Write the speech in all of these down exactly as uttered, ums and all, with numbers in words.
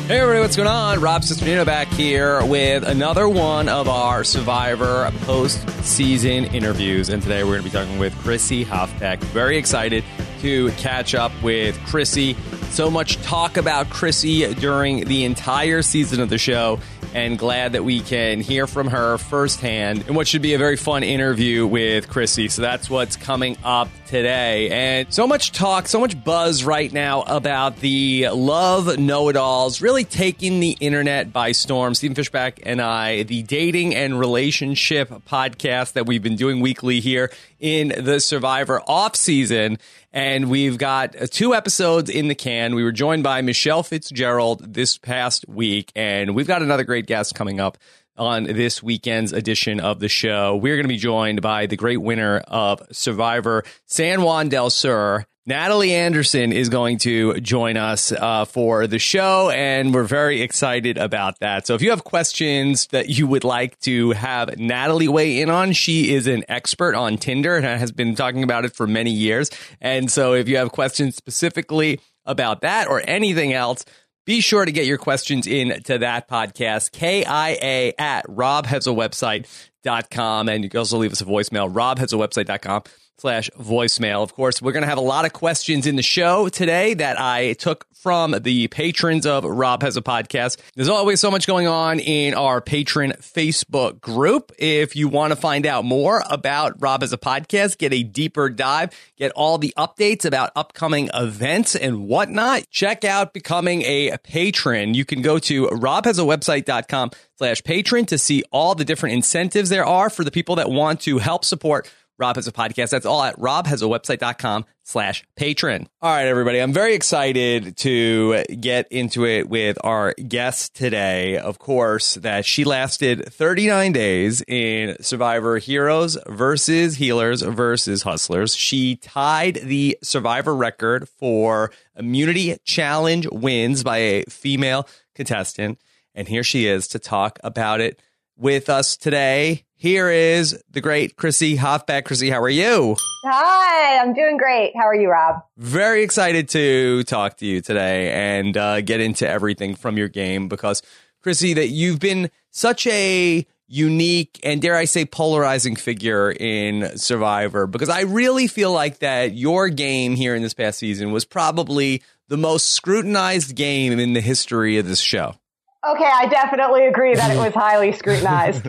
Hey everybody, what's going on? Rob Cesternino back here with another one of our Survivor post-season interviews. And today we're going to be talking with Chrissy Hoffbeck. Very excited to catch up with Chrissy. So much talk about Chrissy during the entire season of the show. And glad that we can hear from her firsthand in what should be a very fun interview with Chrissy. So that's what's coming up today. And so much talk, so much buzz right now about the Love Know-It-Alls really taking the internet by storm. Stephen Fishbach and I, the dating and relationship podcast that we've been doing weekly here in the Survivor off season. And we've got two episodes in the can. We were joined by Michelle Fitzgerald this past week, and we've got another great guest coming up on this weekend's edition of the show. We're going to be joined by the great winner of Survivor San Juan del Sur. Natalie Anderson is going to join us uh, for the show, and we're very excited about that. So if you have questions that you would like to have Natalie weigh in on, she is an expert on Tinder and has been talking about it for many years. And so if you have questions specifically about that or anything else, be sure to get your questions in to that podcast, K I A at rob has a website dot com. And you can also leave us a voicemail, rob has a website dot com. slash voicemail. Of course, we're going to have a lot of questions in the show today that I took from the patrons of Rob Has a Podcast. There's always so much going on in our patron Facebook group. If you want to find out more about Rob Has a Podcast, get a deeper dive, get all the updates about upcoming events and whatnot, check out becoming a patron. You can go to rob has a website dot com slash patron to see all the different incentives there are for the people that want to help support Rob Has a Podcast. That's all at rob has a website dot com slash patron. All right, everybody. I'm very excited to get into it with our guest today. Of course, that she lasted thirty-nine days in Survivor Heroes versus Healers versus Hustlers. She tied the Survivor record for immunity challenge wins by a female contestant. And here she is to talk about it with us today. Here is the great Chrissy Hoffbeck. Chrissy, how are you? Hi, I'm doing great. How are you, Rob? Very excited to talk to you today and uh, get into everything from your game because, Chrissy, that you've been such a unique and, dare I say, polarizing figure in Survivor, because I really feel like that your game here in this past season was probably the most scrutinized game in the history of this show. Okay, I definitely agree that it was highly scrutinized.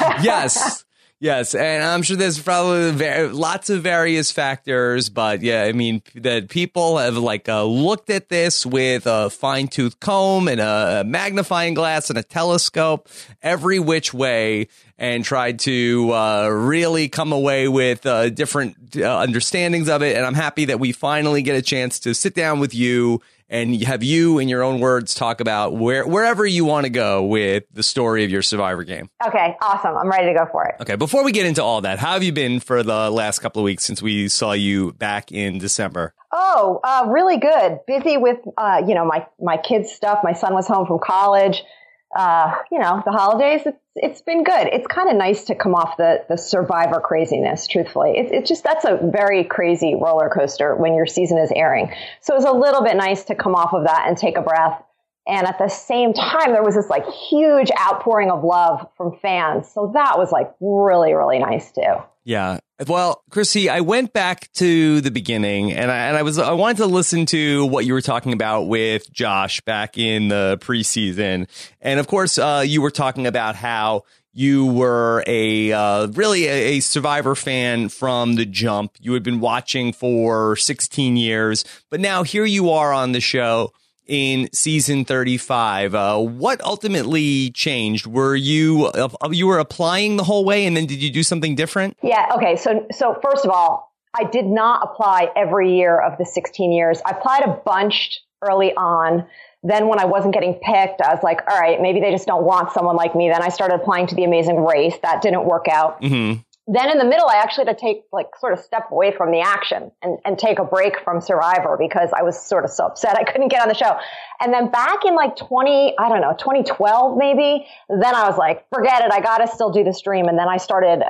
Yes, yes. And I'm sure there's probably very, lots of various factors. But yeah, I mean, that people have like uh, looked at this with a fine tooth comb and a magnifying glass and a telescope every which way and tried to uh, really come away with uh, different uh, understandings of it. And I'm happy that we finally get a chance to sit down with you and have you, in your own words, talk about where wherever you want to go with the story of your Survivor game. Okay, awesome. I'm ready to go for it. Okay, before we get into all that, how have you been for the last couple of weeks since we saw you back in December? Oh, uh, really good. Busy with, uh, you know, my, my kids' stuff. My son was home from college. Uh, you know, the holidays, it's, it's been good. It's kind of nice to come off the, the Survivor craziness, truthfully. It's it's just, that's a very crazy roller coaster when your season is airing. So it was a little bit nice to come off of that and take a breath. And at the same time, there was this like huge outpouring of love from fans. So that was like really, really nice too. Yeah. Well, Chrissy, I went back to the beginning and I, and I was I wanted to listen to what you were talking about with Josh back in the preseason. And of course, uh, you were talking about how you were a uh, really a, a Survivor fan from the jump. You had been watching for sixteen years, but now here you are on the show in season thirty-five. Uh, what ultimately changed? Were you uh, you were applying the whole way, and then did you do something different? Yeah. Okay. So so first of all, I did not apply every year of the sixteen years. I applied a bunch early on. Then when I wasn't getting picked, I was like, all right, maybe they just don't want someone like me. Then I started applying to The Amazing Race. That didn't work out. Mm-hmm. Then in the middle, I actually had to take, like, sort of step away from the action and, and take a break from Survivor because I was sort of so upset I couldn't get on the show. And then back in like twenty, I don't know, twenty twelve maybe, then I was like, forget it. I got to still do the stream. And then I started um,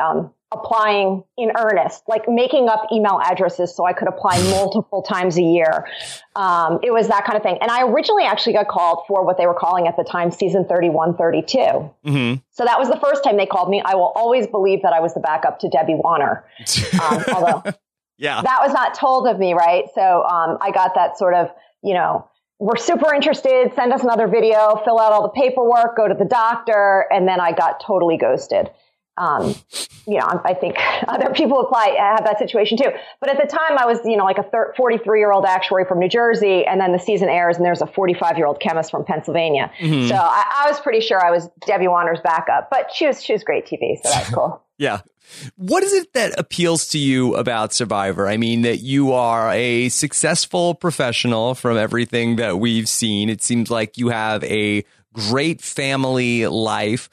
applying in earnest, like making up email addresses so I could apply multiple times a year. Um, it was that kind of thing. And I originally actually got called for what they were calling at the time season thirty-one thirty-two. Mm-hmm. So that was the first time they called me. I will always believe that I was the backup to Debbie Warner. Um, although yeah. that was not told of me, right? So um, I got that sort of, you know, we're super interested, send us another video, fill out all the paperwork, go to the doctor, and then I got totally ghosted. Um, you know, I think other people apply, have that situation too. But at the time I was, you know, like a forty-three year old actuary from New Jersey, and then the season airs and there's a forty-five year old chemist from Pennsylvania. Mm-hmm. So I, I was pretty sure I was Debbie Warner's backup, but she was, she was great T V. So that's cool. Yeah. What is it that appeals to you about Survivor? I mean, that you are a successful professional from everything that we've seen. It seems like you have a great family life.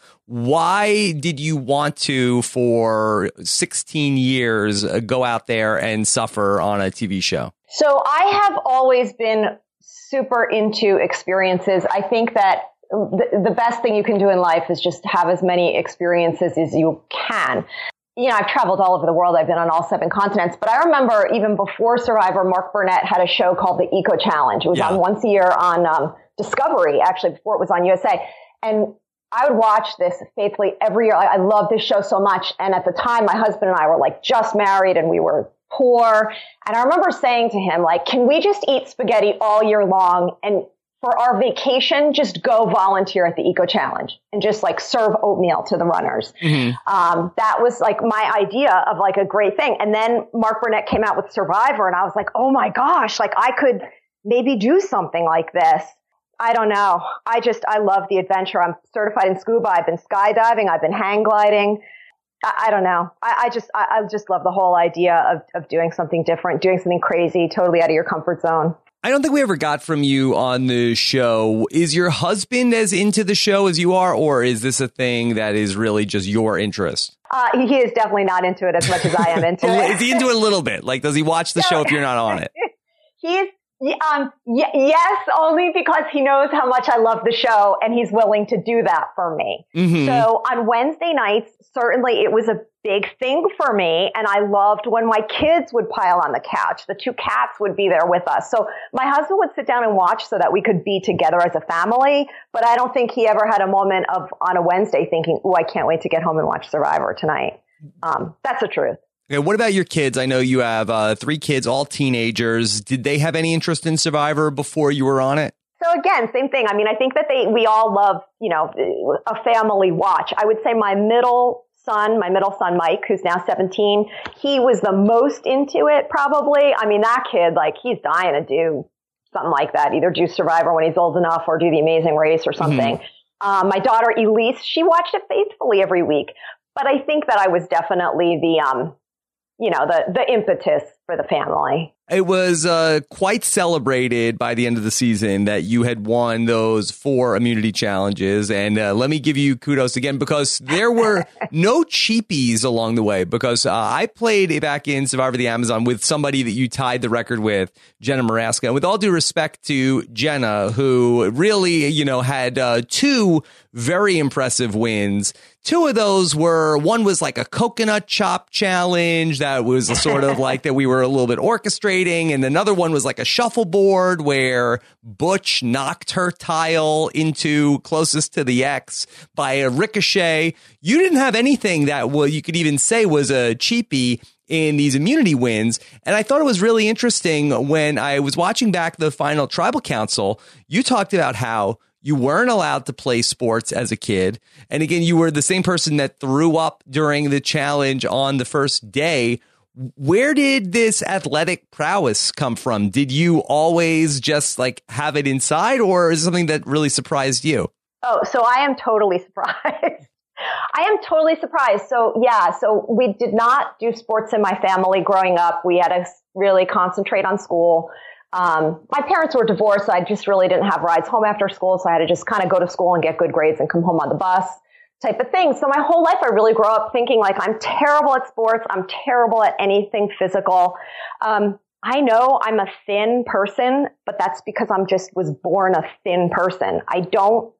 Why did you want to, for sixteen years, go out there and suffer on a T V show? So I have always been super into experiences. I think that the, the best thing you can do in life is just have as many experiences as you can. You know, I've traveled all over the world. I've been on all seven continents. But I remember even before Survivor, Mark Burnett had a show called the Eco Challenge. It was yeah. on once a year on um, Discovery, actually, before it was on U S A. And I would watch this faithfully every year. I, I love this show so much. And at the time, my husband and I were like just married and we were poor. And I remember saying to him, like, can we just eat spaghetti all year long? And for our vacation, just go volunteer at the Eco Challenge and just like serve oatmeal to the runners. Mm-hmm. Um, that was like my idea of like a great thing. And then Mark Burnett came out with Survivor and I was like, oh my gosh, like I could maybe do something like this. I don't know. I just, I love the adventure. I'm certified in scuba. I've been skydiving. I've been hang gliding. I, I don't know. I, I just, I, I just love the whole idea of, of doing something different, doing something crazy, totally out of your comfort zone. I don't think we ever got from you on the show. Is your husband as into the show as you are, or is this a thing that is really just your interest? Uh, he is definitely not into it as much as I am into it. Is he into it a little bit? Like, does he watch the show if you're not on it? He's Um, y- yes, only because he knows how much I love the show and he's willing to do that for me. Mm-hmm. So on Wednesday nights, certainly it was a big thing for me. And I loved when my kids would pile on the couch. The two cats would be there with us. So my husband would sit down and watch so that we could be together as a family. But I don't think he ever had a moment of on a Wednesday thinking, oh, I can't wait to get home and watch Survivor tonight. Um, that's the truth. Okay, what about your kids? I know you have uh, three kids, all teenagers. Did they have any interest in Survivor before you were on it? So again, same thing. I mean, I think that they we all love, you know, a family watch. I would say my middle son, my middle son, Mike, who's now seventeen, he was the most into it probably. I mean, that kid, like, he's dying to do something like that, either do Survivor when he's old enough or do The Amazing Race or something. Mm-hmm. Um, my daughter, Elise, she watched it faithfully every week. But I think that I was definitely the... um. you know, the, the impetus for the family. It was uh, quite celebrated by the end of the season that you had won those four immunity challenges. And uh, let me give you kudos again, because there were no cheapies along the way, because uh, I played back in Survivor the Amazon with somebody that you tied the record with, Jenna Maraska. And with all due respect to Jenna, who really, you know, had uh, two very impressive wins. Two of those were, one was like a coconut chop challenge that was sort of like that we were a little bit orchestrating. And another one was like a shuffleboard where Butch knocked her tile into closest to the X by a ricochet. You didn't have anything that well, you could even say was a cheapie in these immunity wins. And I thought it was really interesting when I was watching back the final Tribal Council, you talked about how you weren't allowed to play sports as a kid. And again, you were the same person that threw up during the challenge on the first day. Where did this athletic prowess come from? Did you always just like have it inside, or is it something that really surprised you? Oh, so I am totally surprised. I am totally surprised. So yeah, so we did not do sports in my family growing up. We had to really concentrate on school. Um, my parents were divorced. So I just really didn't have rides home after school. So I had to just kind of go to school and get good grades and come home on the bus type of thing. So my whole life, I really grew up thinking like, I'm terrible at sports. I'm terrible at anything physical. Um, I know I'm a thin person, but that's because I'm just was born a thin person. I don't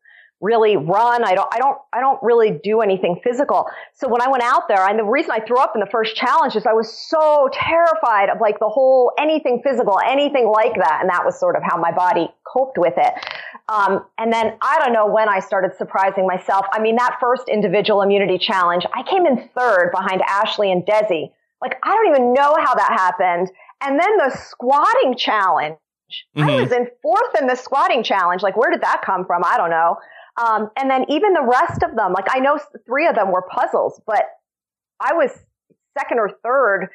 really run. I don't, I don't, I don't really do anything physical. So when I went out there, and the reason I threw up in the first challenge is I was so terrified of like the whole anything physical, anything like that. And that was sort of how my body coped with it. Um, and then I don't know when I started surprising myself. I mean, that first individual immunity challenge, I came in third behind Ashley and Desi. Like, I don't even know how that happened. And then the squatting challenge, mm-hmm. I was in fourth in the squatting challenge. Like, where did that come from? I don't know. Um, and then even the rest of them, like I know three of them were puzzles, but I was second or third.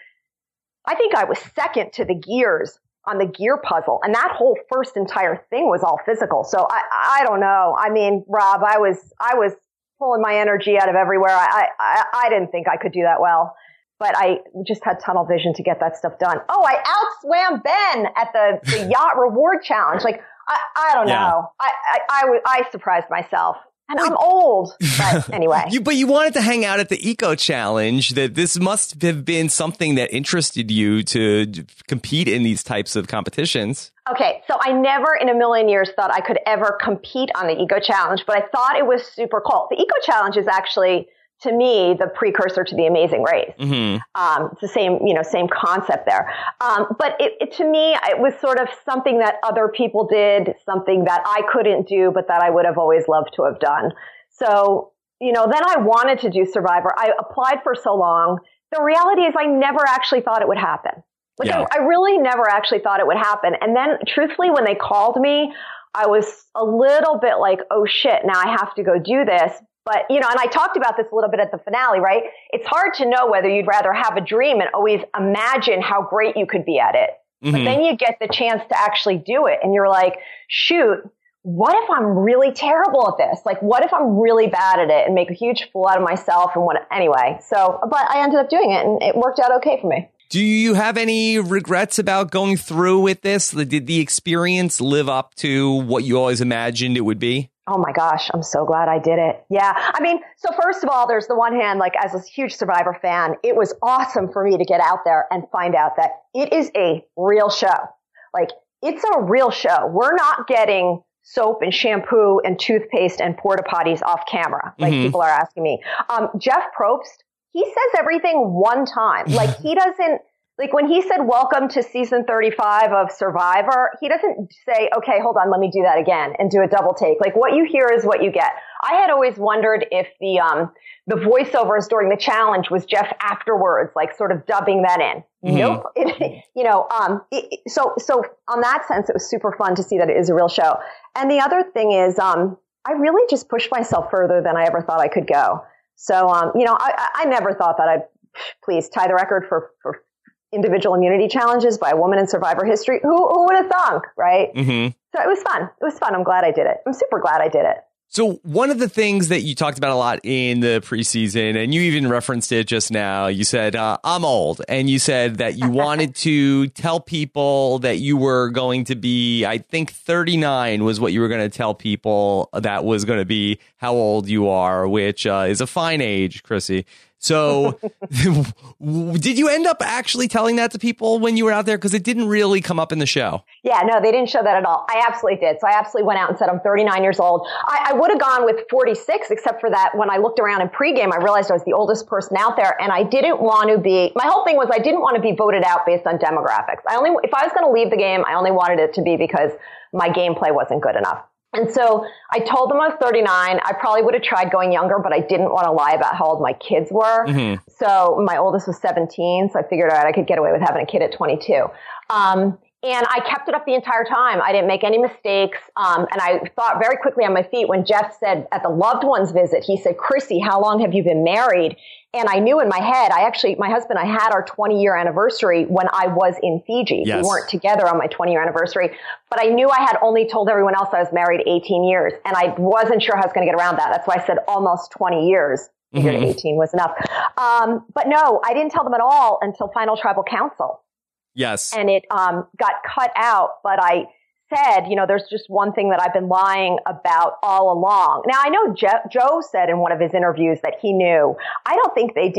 I think I was second to the gears on the gear puzzle. And that whole first entire thing was all physical. So I, I don't know. I mean, Rob, I was, I was pulling my energy out of everywhere. I, I, I didn't think I could do that well, but I just had tunnel vision to get that stuff done. Oh, I outswam Ben at the, the yacht reward challenge. Like, I, I don't yeah. know. I, I, I, I surprised myself. And I'm old. But anyway. you, but you wanted to hang out at the Eco Challenge. That this must have been something that interested you to compete in these types of competitions. Okay. So I never in a million years thought I could ever compete on the Eco Challenge, but I thought it was super cool. The Eco Challenge is actually, to me, the precursor to the Amazing Race. Mm-hmm. Um, it's the same, you know, same concept there. Um, but it, it, to me, it was sort of something that other people did, something that I couldn't do, but that I would have always loved to have done. So, you know, then I wanted to do Survivor. I applied for so long. The reality is I never actually thought it would happen. Like yeah. I, I really never actually thought it would happen. And then truthfully, when they called me, I was a little bit like, oh shit, now I have to go do this. But, you know, and I talked about this a little bit at the finale, right? It's hard to know whether you'd rather have a dream and always imagine how great you could be at it. Mm-hmm. But then you get the chance to actually do it. And you're like, shoot, what if I'm really terrible at this? Like, what if I'm really bad at it and make a huge fool out of myself? And what, anyway, so, but I ended up doing it and it worked out okay for me. Do you have any regrets about going through with this? Did the experience live up to what you always imagined it would be? Oh my gosh, I'm so glad I did it. Yeah. I mean, so first of all, there's the one hand, like as a huge Survivor fan, it was awesome for me to get out there and find out that it is a real show. Like it's a real show. We're not getting soap and shampoo and toothpaste and porta potties off camera. Like mm-hmm. people are asking me. Um, Jeff Probst, he says everything one time. Like he doesn't, like when he said, welcome to season thirty-five of Survivor, he doesn't say, okay, hold on, let me do that again and do a double take. Like what you hear is what you get. I had always wondered if the, um, the voiceovers during the challenge was Jeff afterwards, like sort of dubbing that in. Mm-hmm. Nope. It, you know, um, it, so, so on that sense, it was super fun to see that it is a real show. And the other thing is, um, I really just pushed myself further than I ever thought I could go. So, um, you know, I, I never thought that I'd please tie the record for, for individual immunity challenges by a woman in Survivor history. Who, who would have thunk, right? Mm-hmm. So it was fun. It was fun. I'm glad I did it. I'm super glad I did it. So one of the things that you talked about a lot in the preseason, and you even referenced it just now, you said, uh, I'm old. And you said that you wanted to tell people that you were going to be, I think thirty-nine was what you were going to tell people that was going to be how old you are, which uh, is a fine age, Chrissy. So did you end up actually telling that to people when you were out there? Because it didn't really come up in the show. Yeah, no, they didn't show that at all. I absolutely did. So I absolutely went out and said, I'm thirty-nine years old. I, I would have gone with forty-six, except for that when I looked around in pregame, I realized I was the oldest person out there. And I didn't want to be, my whole thing was I didn't want to be voted out based on demographics. I only, if I was going to leave the game, I only wanted it to be because my gameplay wasn't good enough. And so I told them I was thirty-nine. I probably would have tried going younger, but I didn't want to lie about how old my kids were. Mm-hmm. So my oldest was seventeen. So I figured out I could get away with having a kid at twenty-two. Um, and I kept it up the entire time. I didn't make any mistakes. Um, and I thought very quickly on my feet when Jeff said at the loved ones visit, he said, Chrissy, how long have you been married? And I knew in my head, I actually, my husband, I had our twenty year anniversary when I was in Fiji. Yes. We weren't together on my twenty year anniversary, but I knew I had only told everyone else I was married eighteen years. And I wasn't sure how I was going to get around that. That's why I said almost twenty years. Figured mm-hmm. eighteen was enough. Um, but no, I didn't tell them at all until Final Tribal Council. Yes. And it um, got cut out, but I said, you know, there's just one thing that I've been lying about all along. Now, I know Je- Joe said in one of his interviews that he knew. I don't think they did.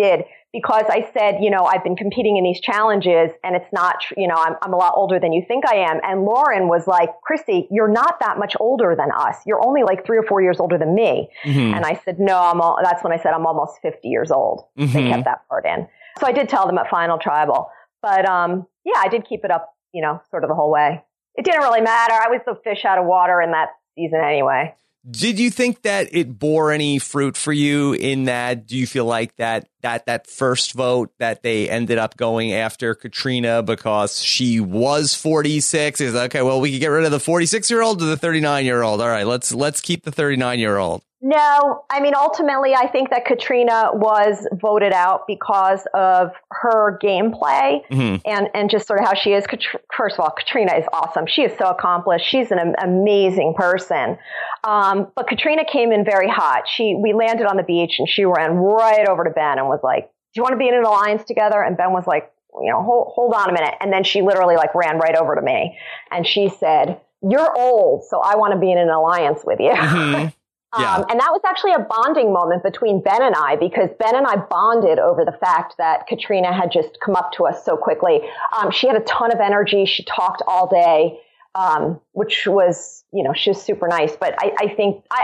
because I said, you know, I've been competing in these challenges and it's not, tr- you know, I'm, I'm a lot older than you think I am. And Lauren was like, Christy, you're not that much older than us. You're only like three or four years older than me. Mm-hmm. And I said, no, I'm all, that's when I said I'm almost fifty years old. Mm-hmm. They kept that part in. So I did tell them at Final Tribal. But um, yeah, I did keep it up, you know, sort of the whole way. It didn't really matter. I was the fish out of water in that season anyway. Did you think that it bore any fruit for you in that? Do you feel like that that that first vote that they ended up going after Katrina because she was forty-six is okay, well, we could get rid of the forty-six year old or the thirty-nine year old. All right, let's let's keep the thirty-nine year old. No, I mean, ultimately, I think that Katrina was voted out because of her gameplay mm-hmm. and, and just sort of how she is. First of all, Katrina is awesome. She is so accomplished. She's an amazing person. Um, but Katrina came in very hot. She, we landed on the beach and she ran right over to Ben and was like, do you want to be in an alliance together? And Ben was like, you know, hold, hold on a minute. And then she literally like ran right over to me and she said, you're old, so I want to be in an alliance with you. Mm-hmm. Yeah. Um, and that was actually a bonding moment between Ben and I, because Ben and I bonded over the fact that Katrina had just come up to us so quickly. Um, she had a ton of energy. She talked all day, um, which was, you know, she was super nice. But I, I think I,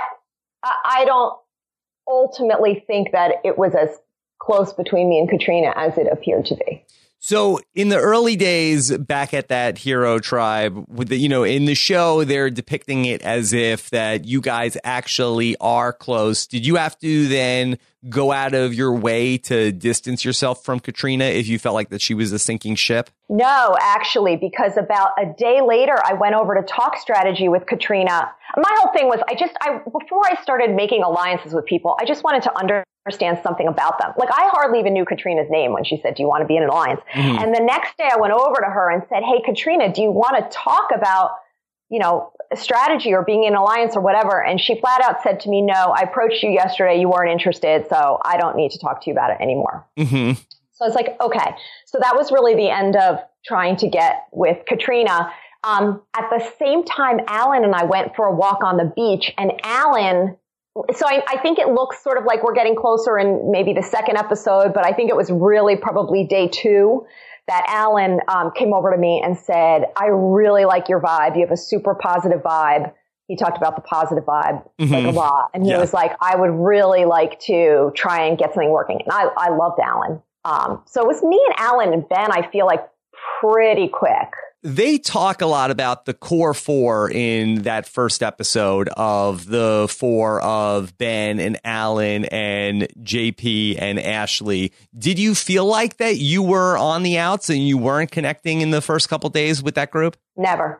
I don't ultimately think that it was as close between me and Katrina as it appeared to be. So in the early days back at that hero tribe, with the, you know, in the show, they're depicting it as if that you guys actually are close. Did you have to then go out of your way to distance yourself from Katrina if you felt like that she was a sinking ship? No, actually, because about a day later, I went over to talk strategy with Katrina. My whole thing was I just, I before I started making alliances with people, I just wanted to understand something about them. Like I hardly even knew Katrina's name when she said, do you want to be in an alliance? Mm-hmm. And the next day I went over to her and said, hey, Katrina, do you want to talk about, you know, strategy or being in an alliance or whatever? And she flat out said to me, no, I approached you yesterday. You weren't interested. So I don't need to talk to you about it anymore. Mm-hmm. So I was like, okay. So that was really the end of trying to get with Katrina. Um, at the same time, Alan and I went for a walk on the beach, and Alan, so I, I think it looks sort of like we're getting closer in maybe the second episode, but I think it was really probably day two that Alan um, came over to me and said, I really like your vibe. You have a super positive vibe. He talked about the positive vibe mm-hmm. like a lot. And he yeah. was like, I would really like to try and get something working. And I, I loved Alan. Um, so it was me and Alan and Ben, I feel like pretty quick. They talk a lot about the core four in that first episode of the four of Ben and Alan and J P and Ashley. Did you feel like that you were on the outs and you weren't connecting in the first couple days with that group? Never.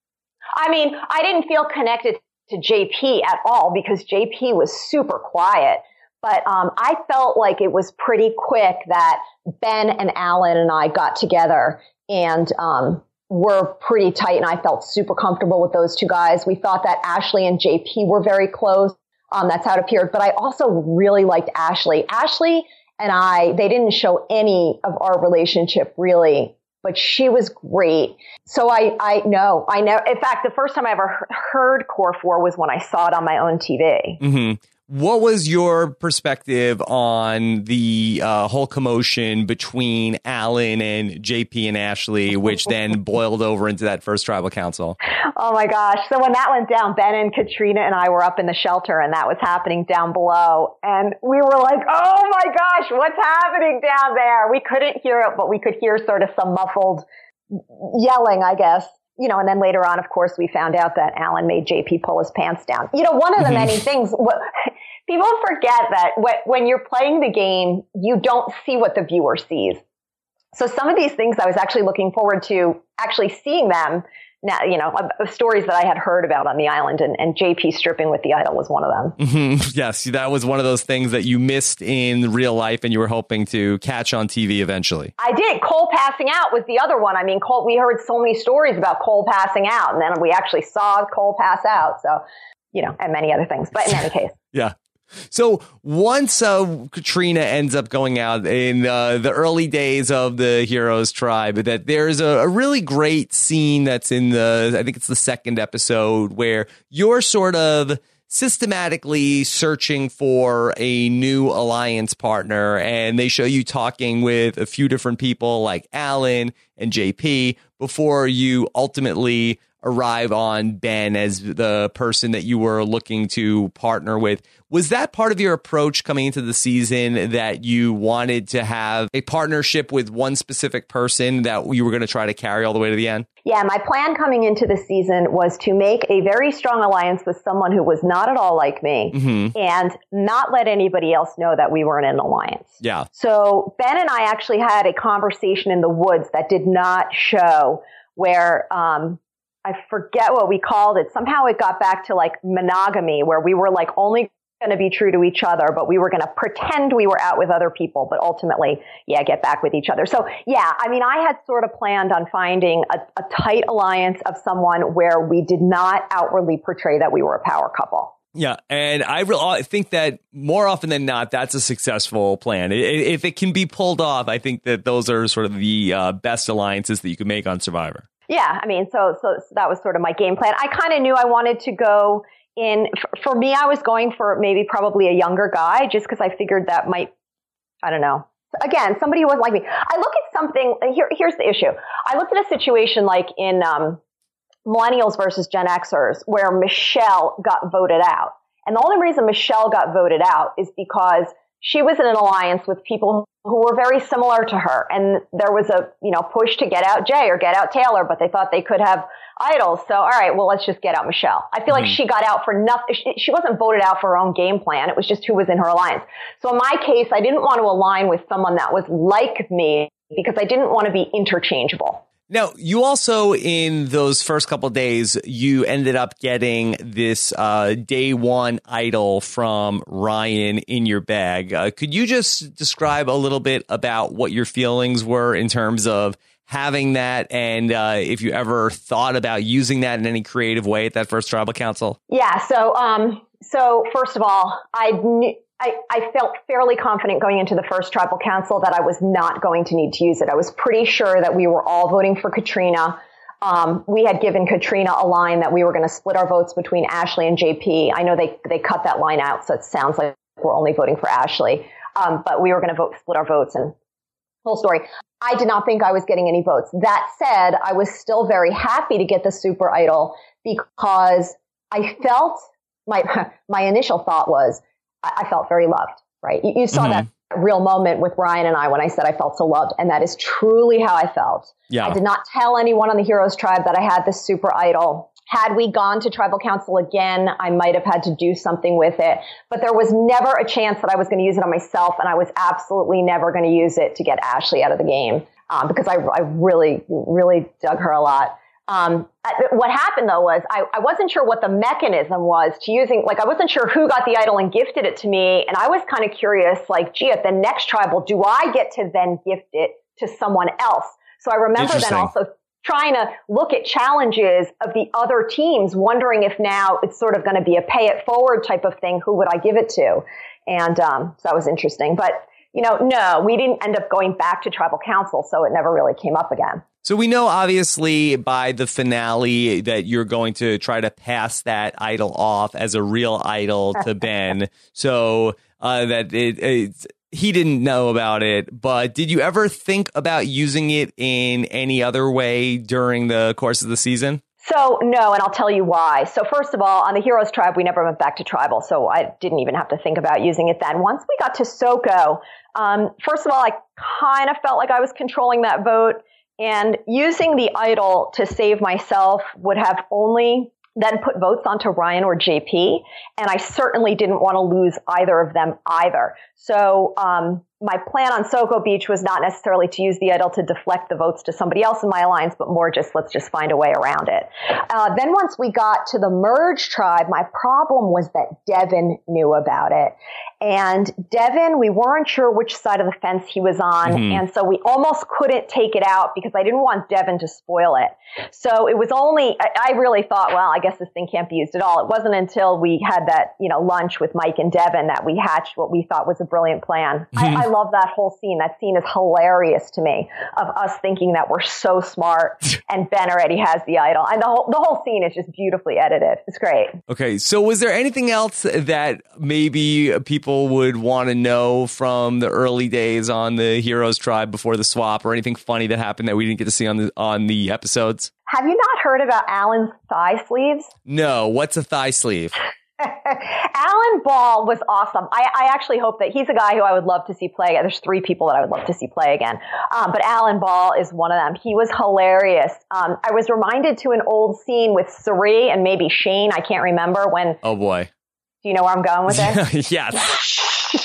I mean, I didn't feel connected to J P at all because J P was super quiet. But um, I felt like it was pretty quick that Ben and Alan and I got together and um, were pretty tight. And I felt super comfortable with those two guys. We thought that Ashley and J P were very close. Um, that's how it appeared. But I also really liked Ashley. Ashley and I, they didn't show any of our relationship really, but she was great. So I, I know, I know. In fact, the first time I ever heard Core four was when I saw it on my own T V. Mm-hmm. What was your perspective on the uh, whole commotion between Alan and J P and Ashley, which then boiled over into that first tribal council? Oh, my gosh. So when that went down, Ben and Katrina and I were up in the shelter, and that was happening down below. And we were like, oh, my gosh, what's happening down there? We couldn't hear it, but we could hear sort of some muffled yelling, I guess. You know, and then later on, of course, we found out that Alan made J P pull his pants down. You know, one of the many things, what, people forget that when you're playing the game, you don't see what the viewer sees. So some of these things I was actually looking forward to actually seeing them now, you know, of stories that I had heard about on the island, and, and J P stripping with the idol was one of them. Mm-hmm. Yes, that was one of those things that you missed in real life and you were hoping to catch on T V eventually. I did. Cole passing out was the other one. I mean, Cole, we heard so many stories about Cole passing out, and then we actually saw Cole pass out. So, you know, and many other things. But in any case. Yeah. So once uh, Katrina ends up going out in uh, the early days of the Heroes tribe, that there's a, a really great scene that's in the, I think it's the second episode, where you're sort of systematically searching for a new alliance partner, and they show you talking with a few different people like Alan and J P before you ultimately arrive on Ben as the person that you were looking to partner with. Was that part of your approach coming into the season, that you wanted to have a partnership with one specific person that you were going to try to carry all the way to the end? Yeah, my plan coming into the season was to make a very strong alliance with someone who was not at all like me, mm-hmm. and not let anybody else know that we were in an alliance. Yeah. So Ben and I actually had a conversation in the woods that did not show, where um, I forget what we called it. Somehow it got back to like monogamy, where we were like only going to be true to each other, but we were going to pretend we were out with other people, but ultimately, yeah, get back with each other. So yeah, I mean, I had sort of planned on finding a, a tight alliance of someone where we did not outwardly portray that we were a power couple. Yeah, and I, re- I think that more often than not, that's a successful plan. If it can be pulled off, I think that those are sort of the uh, best alliances that you can make on Survivor. Yeah, I mean, so, so so that was sort of my game plan. I kind of knew I wanted to go in, for, for me, I was going for maybe probably a younger guy, just because I figured that might, I don't know. Again, somebody who wasn't like me. I look at something, here, here's the issue. I looked at a situation like in um, Millennials versus Gen Xers, where Michelle got voted out. And the only reason Michelle got voted out is because she was in an alliance with people who were very similar to her. And there was a, you know, push to get out Jay or get out Taylor, but they thought they could have idols. So, all right, well, let's just get out Michelle. I feel mm-hmm. like she got out for nothing. She, she wasn't voted out for her own game plan. It was just who was in her alliance. So in my case, I didn't want to align with someone that was like me, because I didn't want to be interchangeable. Now, you also, in those first couple of days, you ended up getting this uh, day one idol from Ryan in your bag. Uh, could you just describe a little bit about what your feelings were in terms of having that, and uh, if you ever thought about using that in any creative way at that first tribal council? Yeah. So, um, so first of all, I knew. I, I felt fairly confident going into the first tribal council that I was not going to need to use it. I was pretty sure that we were all voting for Katrina. Um, we had given Katrina a line that we were going to split our votes between Ashley and J P. I know they, they cut that line out, so it sounds like we're only voting for Ashley. Um, but we were going to vote, split our votes, and whole story. I did not think I was getting any votes. That said, I was still very happy to get the Super Idol, because I felt, my my initial thought was, I felt very loved, right? You, you saw mm-hmm. that real moment with Ryan and I when I said I felt so loved, and that is truly how I felt. Yeah. I did not tell anyone on the Heroes Tribe that I had this Super Idol. Had we gone to Tribal Council again, I might have had to do something with it, but there was never a chance that I was going to use it on myself, and I was absolutely never going to use it to get Ashley out of the game, um, because I, I really, really dug her a lot. Um, what happened though was I, I wasn't sure what the mechanism was to using, like, I wasn't sure who got the idol and gifted it to me. And I was kind of curious, like, gee, at the next tribal, do I get to then gift it to someone else? So I remember then also trying to look at challenges of the other teams, wondering if now it's sort of going to be a pay it forward type of thing. Who would I give it to? And, um, so that was interesting, but you know, no, we didn't end up going back to tribal council. So it never really came up again. So we know, obviously, by the finale that you're going to try to pass that idol off as a real idol to Ben. So uh, that it, it, he didn't know about it. But did you ever think about using it in any other way during the course of the season? So no, and I'll tell you why. So first of all, on the Heroes Tribe, we never went back to tribal, so I didn't even have to think about using it then. Once we got to Soko, um, first of all, I kind of felt like I was controlling that vote. And using the idol to save myself would have only then put votes onto Ryan or J P. And I certainly didn't want to lose either of them either. So um, my plan on Soko Beach was not necessarily to use the idol to deflect the votes to somebody else in my alliance, but more just let's just find a way around it. Uh, then once we got to the Merge Tribe, my problem was that Devin knew about it. And Devin, we weren't sure which side of the fence he was on. Mm-hmm. And so we almost couldn't take it out because I didn't want Devin to spoil it. So it was only, I, I really thought, well, I guess this thing can't be used at all. It wasn't until we had that, you know, lunch with Mike and Devin that we hatched what we thought was a brilliant plan. Mm-hmm. I, I love that whole scene. That scene is hilarious to me, of us thinking that we're so smart and Ben already has the idol. And the whole, the whole scene is just beautifully edited. It's great. Okay, so was there anything else that maybe people would want to know from the early days on the Heroes Tribe before the swap, or anything funny that happened that we didn't get to see on the on the episodes? Have you not heard about Alan's thigh sleeves? No. What's a thigh sleeve? Alan Ball was awesome. I, I actually hope that he's a guy who I would love to see play again. There's three people that I would love to see play again. Um, but Alan Ball is one of them. He was hilarious. Um, I was reminded to an old scene with Sari and maybe Shane. I can't remember when. Oh, boy. Do you know where I'm going with this? Yes.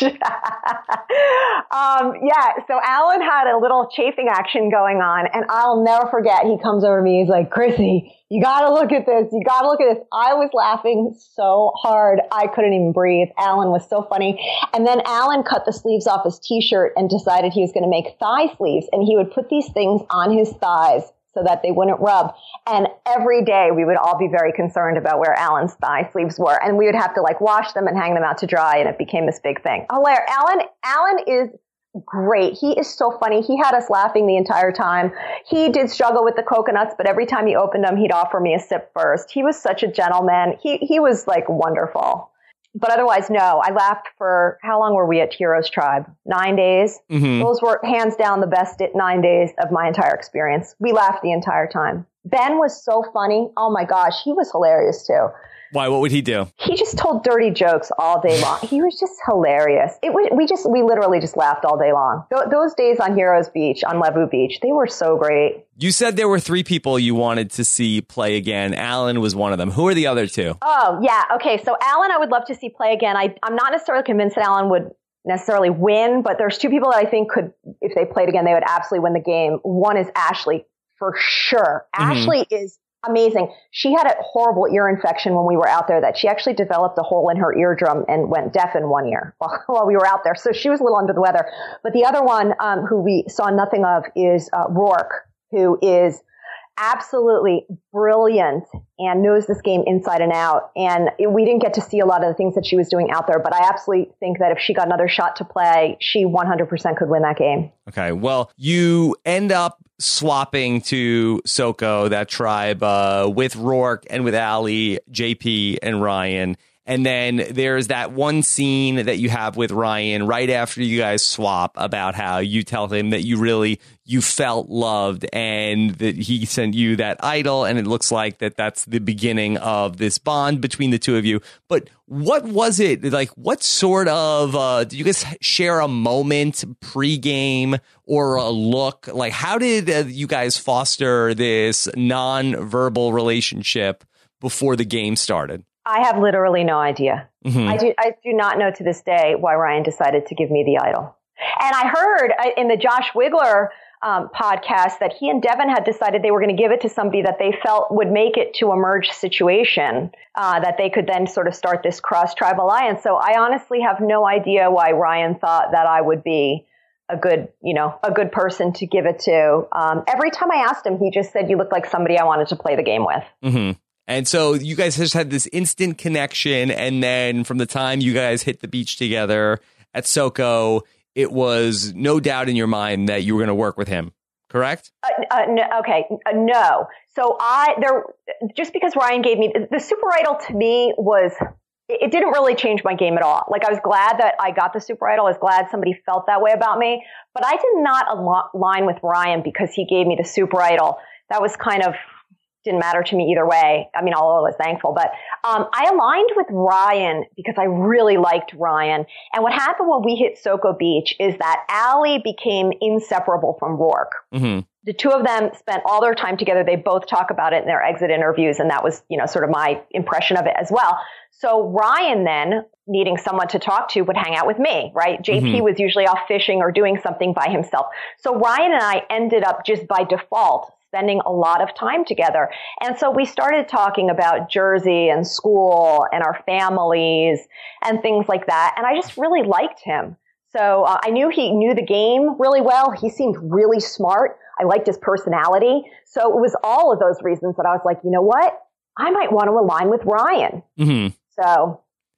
um, yeah, so Alan had a little chafing action going on, and I'll never forget. He comes over to me. He's like, Chrissy, you got to look at this. You got to look at this. I was laughing so hard. I couldn't even breathe. Alan was so funny. And then Alan cut the sleeves off his T-shirt and decided he was going to make thigh sleeves, and he would put these things on his thighs so that they wouldn't rub. And every day we would all be very concerned about where Alan's thigh sleeves were. And we would have to like wash them and hang them out to dry. And it became this big thing. Hilarious. Alan, Alan is great. He is so funny. He had us laughing the entire time. He did struggle with the coconuts, but every time he opened them, he'd offer me a sip first. He was such a gentleman. He, he was like wonderful. But otherwise, no, I laughed for, how long were we at Heroes Tribe? Nine days. Mm-hmm. Those were hands down the best nine days of my entire experience. We laughed the entire time. Ben was so funny. Oh my gosh, he was hilarious too. Why? What would he do? He just told dirty jokes all day long. He was just hilarious. It was, we just, we literally just laughed all day long. Th- those days on Heroes Beach, on Levu Beach, they were so great. You said there were three people you wanted to see play again. Alan was one of them. Who are the other two? Oh, yeah. Okay. So Alan, I would love to see play again. I, I'm not necessarily convinced that Alan would necessarily win, but there's two people that I think could, if they played again, they would absolutely win the game. One is Ashley, for sure. Mm-hmm. Ashley is amazing. She had a horrible ear infection when we were out there that she actually developed a hole in her eardrum and went deaf in one ear while, while we were out there. So she was a little under the weather. But the other one um, who we saw nothing of is uh, Rourke, who is absolutely brilliant and knows this game inside and out. And we didn't get to see a lot of the things that she was doing out there, but I absolutely think that if she got another shot to play, she one hundred percent could win that game. Okay, well, you end up swapping to Soko, that tribe, uh, with Rourke and with Allie, J P, and Ryan. And then there's that one scene that you have with Ryan right after you guys swap about how you tell him that you really, you felt loved and that he sent you that idol. And it looks like that that's the beginning of this bond between the two of you. But what was it like? What sort of, uh, did you guys share a moment pregame or a look? Like, how did uh, you guys foster this non-verbal relationship before the game started? I have literally no idea. Mm-hmm. I do I do not know to this day why Ryan decided to give me the idol. And I heard in the Josh Wigler um, podcast that he and Devin had decided they were going to give it to somebody that they felt would make it to a merge situation, uh, that they could then sort of start this cross-tribe alliance. So I honestly have no idea why Ryan thought that I would be a good, you know, a good person to give it to. Um, every time I asked him, he just said, you look like somebody I wanted to play the game with. Mm-hmm. And so you guys just had this instant connection. And then from the time you guys hit the beach together at Soko, it was no doubt in your mind that you were going to work with him. Correct? Uh, uh, no, okay. Uh, no. So I, there, just because Ryan gave me the super idol to me was, it, it didn't really change my game at all. Like I was glad that I got the super idol. I was glad somebody felt that way about me, but I did not align with Ryan because he gave me the super idol. That was kind of, didn't matter to me either way. I mean, although I was thankful, but um, I aligned with Ryan because I really liked Ryan. And what happened when we hit Soko Beach is that Allie became inseparable from Rourke. Mm-hmm. The two of them spent all their time together. They both talk about it in their exit interviews. And that was, you know, sort of my impression of it as well. So Ryan then, needing someone to talk to, would hang out with me, right? J P mm-hmm. was usually off fishing or doing something by himself. So Ryan and I ended up just by default spending a lot of time together. And so we started talking about Jersey and school and our families and things like that. And I just really liked him. So uh, I knew he knew the game really well. He seemed really smart. I liked his personality. So it was all of those reasons that I was like, you know what? I might want to align with Ryan. Mm-hmm. So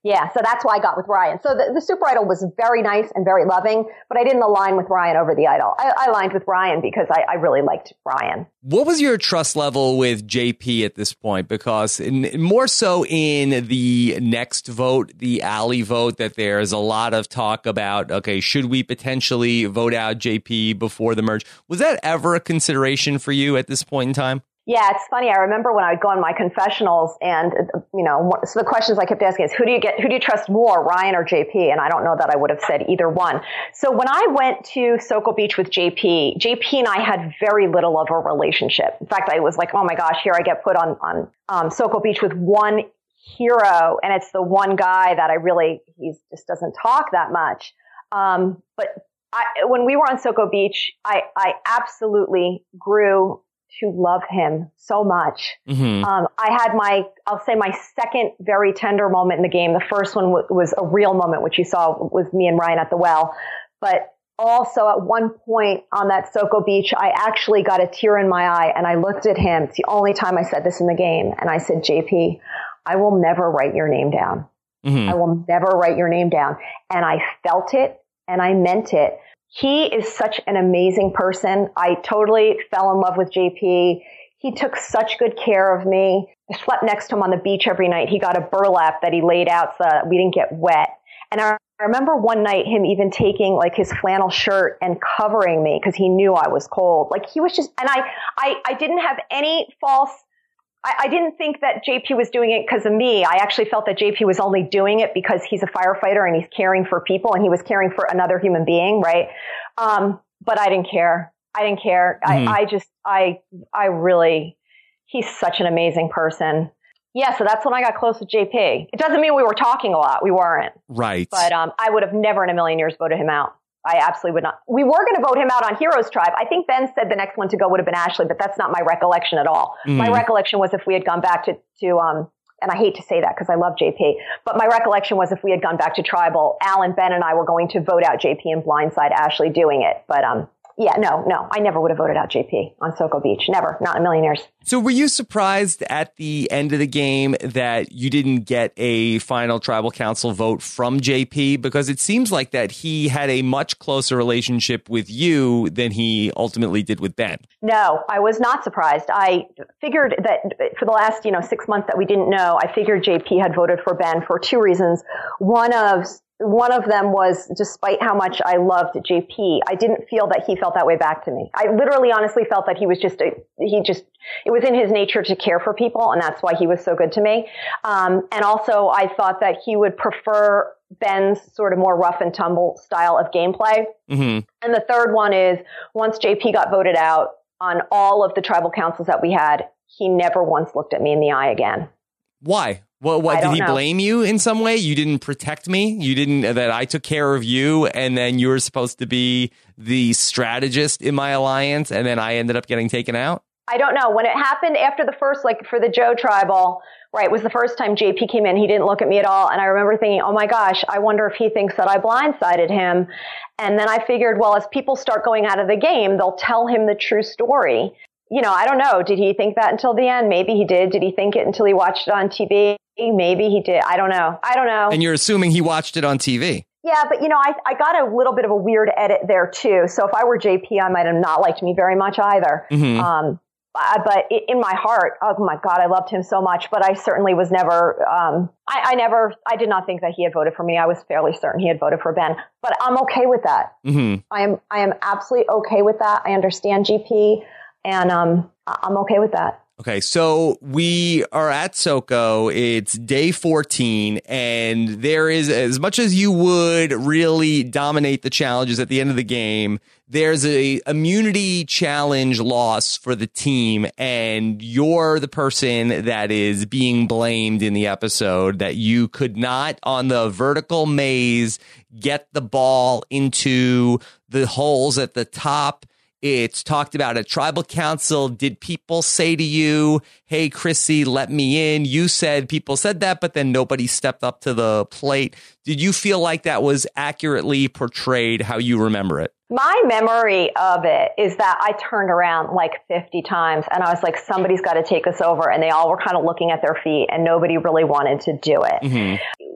Yeah, so that's why I got with Ryan. So the, the Super Idol was very nice and very loving, but I didn't align with Ryan over the Idol. I, I aligned with Ryan because I, I really liked Ryan. What was your trust level with J P at this point? Because in, more so in the next vote, the Allie vote, that there's a lot of talk about, okay, should we potentially vote out J P before the merge? Was that ever a consideration for you at this point in time? Yeah, it's funny. I remember when I would go on my confessionals and, you know, so the questions I kept asking is, who do you get, who do you trust more, Ryan or J P? And I don't know that I would have said either one. So when I went to Soko Beach with J P, J P and I had very little of a relationship. In fact, I was like, oh my gosh, here I get put on, on um, Soko Beach with one hero. And it's the one guy that I really, he just doesn't talk that much. Um, but I, when we were on Soko Beach, I, I absolutely grew to love him so much. Mm-hmm. Um, I had my, I'll say my second very tender moment in the game. The first one w- was a real moment, which you saw was me and Ryan at the well. But also at one point on that Soko Beach, I actually got a tear in my eye and I looked at him. It's the only time I said this in the game. And I said, J P, I will never write your name down. Mm-hmm. I will never write your name down. And I felt it and I meant it. He is such an amazing person. I totally fell in love with J P. He took such good care of me. I slept next to him on the beach every night. He got a burlap that he laid out so that we didn't get wet. And I remember one night him even taking like his flannel shirt and covering me because he knew I was cold. Like he was just, and I, I, I didn't have any false I, I didn't think that J P was doing it because of me. I actually felt that J P was only doing it because he's a firefighter and he's caring for people and he was caring for another human being, right? Um, but I didn't care. I didn't care. Mm-hmm. I, I just, I, I really, he's such an amazing person. Yeah, so that's when I got close with J P. It doesn't mean we were talking a lot. We weren't. Right. But um, I would have never in a million years voted him out. I absolutely would not. We were going to vote him out on Heroes Tribe. I think Ben said the next one to go would have been Ashley, but that's not my recollection at all. Mm. My recollection was if we had gone back to, to um, and I hate to say that because I love J P, but my recollection was if we had gone back to Tribal, Alan, Ben, and I were going to vote out J P and blindside Ashley doing it. But um, yeah, no, no, I never would have voted out J P on Soko Beach. Never, not in a million years. So were you surprised at the end of the game that you didn't get a final tribal council vote from J P? Because it seems like that he had a much closer relationship with you than he ultimately did with Ben. No, I was not surprised. I figured that for the last, you know, six months that we didn't know, I figured J P had voted for Ben for two reasons. One of One of them was, despite how much I loved J P, I didn't feel that he felt that way back to me. I literally honestly felt that he was just, a, he just, it was in his nature to care for people, and that's why he was so good to me. Um, and also, I thought that he would prefer Ben's sort of more rough and tumble style of gameplay. Mm-hmm. And the third one is, once J P got voted out on all of the tribal councils that we had, he never once looked at me in the eye again. Why? Well, what, did he know. blame you in some way? You didn't protect me? You didn't, that I took care of you and then you were supposed to be the strategist in my alliance and then I ended up getting taken out? I don't know. When it happened after the first, like for the Joe Tribal, right, it was the first time J P came in. He didn't look at me at all. And I remember thinking, oh my gosh, I wonder if he thinks that I blindsided him. And then I figured, well, as people start going out of the game, they'll tell him the true story. You know, I don't know. Did he think that until the end? Maybe he did. Did he think it until he watched it on T V? Maybe he did. I don't know. I don't know. And you're assuming he watched it on T V. Yeah, but you know, I, I got a little bit of a weird edit there too. So if I were J P, I might have not liked me very much either. Mm-hmm. Um, but in my heart, oh my God, I loved him so much. But I certainly was never, um, I, I never, I did not think that he had voted for me. I was fairly certain he had voted for Ben. But I'm okay with that. Mm-hmm. I am, I am absolutely okay with that. I understand G P, and um, I'm okay with that. Okay, so we are at Soko. It's day fourteen, and there is, as much as you would really dominate the challenges at the end of the game, there's a immunity challenge loss for the team, and you're the person that is being blamed in the episode that you could not, on the vertical maze, get the ball into the holes at the top. It's talked about at Tribal Council. Did people say to you, hey, Chrissy, let me in? You said people said that, but then nobody stepped up to the plate. Did you feel like that was accurately portrayed how you remember it? My memory of it is that I turned around like fifty times and I was like, somebody's got to take us over. And they all were kind of looking at their feet and nobody really wanted to do it. Mm-hmm.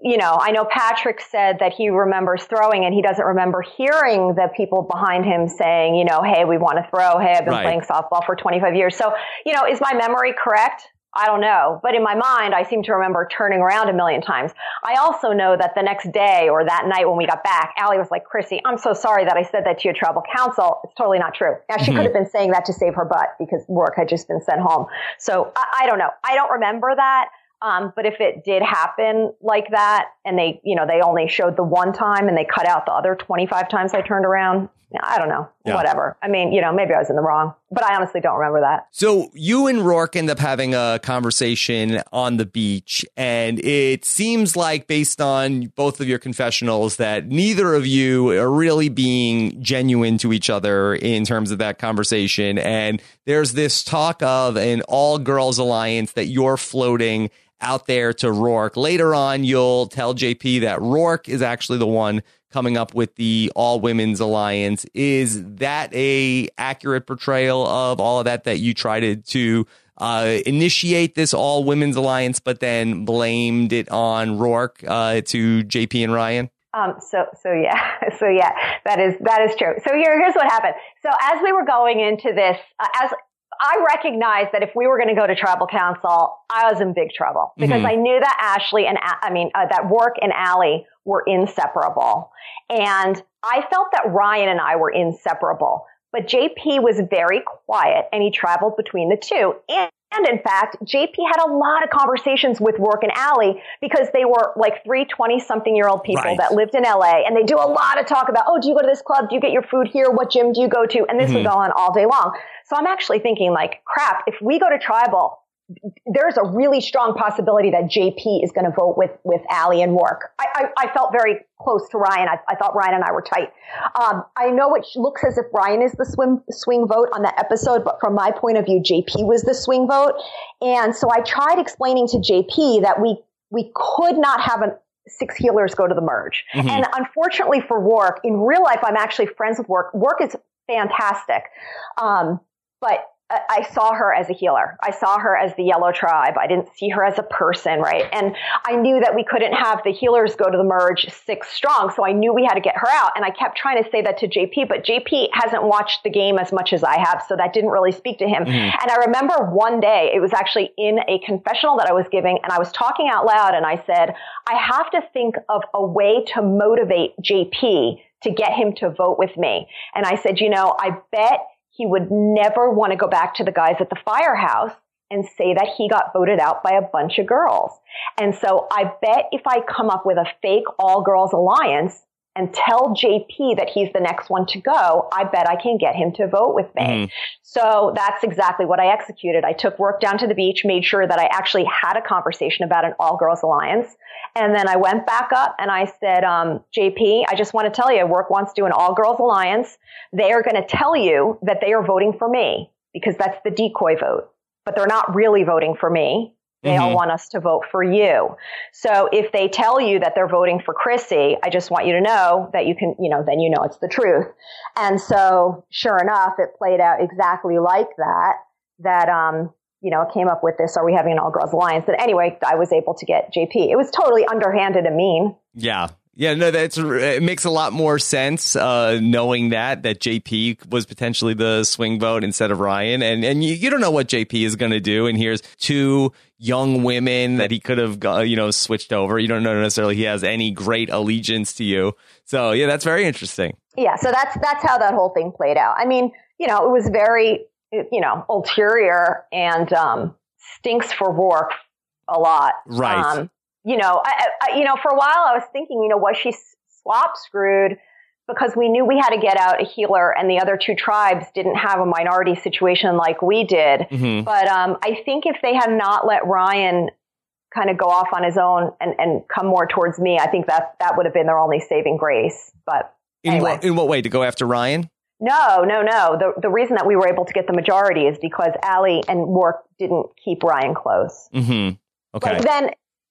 you know, I know Patrick said that he remembers throwing and he doesn't remember hearing the people behind him saying, you know, hey, we want to throw. Hey, I've been right. playing softball for twenty-five years. So, you know, is my memory correct? I don't know. But in my mind, I seem to remember turning around a million times. I also know that the next day or that night when we got back, Allie was like, Chrissy, I'm so sorry that I said that to your tribal council. It's totally not true. Now, she mm-hmm. could have been saying that to save her butt because Roark had just been sent home. So I, I don't know. I don't remember that. Um, but if it did happen like that and they, you know, they only showed the one time and they cut out the other twenty-five times I turned around, I don't know, yeah. whatever. I mean, you know, maybe I was in the wrong, but I honestly don't remember that. So you and Roark end up having a conversation on the beach, and it seems like based on both of your confessionals that neither of you are really being genuine to each other in terms of that conversation. And there's this talk of an all-girls alliance that you're floating out there to Roark. Later on, you'll tell J P that Roark is actually the one coming up with the all women's alliance. Is that a accurate portrayal of all of that, that you tried to uh, initiate this all women's alliance, but then blamed it on Roark uh, to J P and Ryan? Um, so, so yeah, so yeah, that is, that is true. So here, here's what happened. So as we were going into this, uh, as I recognized that if we were going to go to tribal council, I was in big trouble because mm-hmm. I knew that Ashley and, I mean, uh, that Roark and Allie were inseparable. And I felt that Ryan and I were inseparable, but J P was very quiet and he traveled between the two. And, and in fact, J P had a lot of conversations with Roark and Allie because they were like three twenty-something-year-old people right. that lived in L A, and they do a lot of talk about, oh, do you go to this club? Do you get your food here? What gym do you go to? And this mm-hmm. would go on all day long. So I'm actually thinking like, crap, if we go to tribal, there's a really strong possibility that J P is going to vote with, with Allie and Roark. I, I, I felt very close to Ryan. I, I thought Ryan and I were tight. Um, I know it looks as if Ryan is the swim, swing vote on that episode, but from my point of view, J P was the swing vote. And so I tried explaining to J P that we, we could not have an six healers go to the merge. Mm-hmm. And unfortunately for Roark, in real life, I'm actually friends with Roark. Roark is fantastic. Um, but I saw her as a healer. I saw her as the Yellow Tribe. I didn't see her as a person, right? And I knew that we couldn't have the healers go to the merge six strong, so I knew we had to get her out. And I kept trying to say that to J P, but J P hasn't watched the game as much as I have, so that didn't really speak to him. Mm-hmm. And I remember one day, it was actually in a confessional that I was giving, and I was talking out loud, and I said, I have to think of a way to motivate J P to get him to vote with me. And I said, you know, I bet he would never want to go back to the guys at the firehouse and say that he got voted out by a bunch of girls. And so I bet if I come up with a fake all-girls alliance and tell J P that he's the next one to go, I bet I can get him to vote with me. Mm. So that's exactly what I executed. I took Roark down to the beach, made sure that I actually had a conversation about an all-girls alliance. And then I went back up and I said, um, J P, I just want to tell you, Roark wants to do an all-girls alliance. They are going to tell you that they are voting for me because that's the decoy vote. But they're not really voting for me. They mm-hmm. all want us to vote for you. So if they tell you that they're voting for Chrissy, I just want you to know that you can, you know, then you know it's the truth. And so sure enough, it played out exactly like that, that, um, you know, it came up with this, are we having an all-girls alliance? And anyway, I was able to get J P. It was totally underhanded and mean. Yeah. Yeah, no, that's it makes a lot more sense uh, knowing that that J P was potentially the swing vote instead of Ryan, and and you, you don't know what J P is going to do. And here's two young women that he could have you know switched over. You don't know necessarily he has any great allegiance to you. So yeah, that's very interesting. Yeah, so that's that's how that whole thing played out. I mean, you know, it was very you know ulterior and um, stinks for Roark a lot, right? Um, You know, I, I, you know, for a while I was thinking, you know, was she swap screwed because we knew we had to get out a healer and the other two tribes didn't have a minority situation like we did. Mm-hmm. But um, I think if they had not let Ryan kind of go off on his own and, and come more towards me, I think that that would have been their only saving grace. But in anyway. what in what way? To go after Ryan? No, no, no. The the reason that we were able to get the majority is because Allie and Roark didn't keep Ryan close. Mm-hmm. Okay. Like then.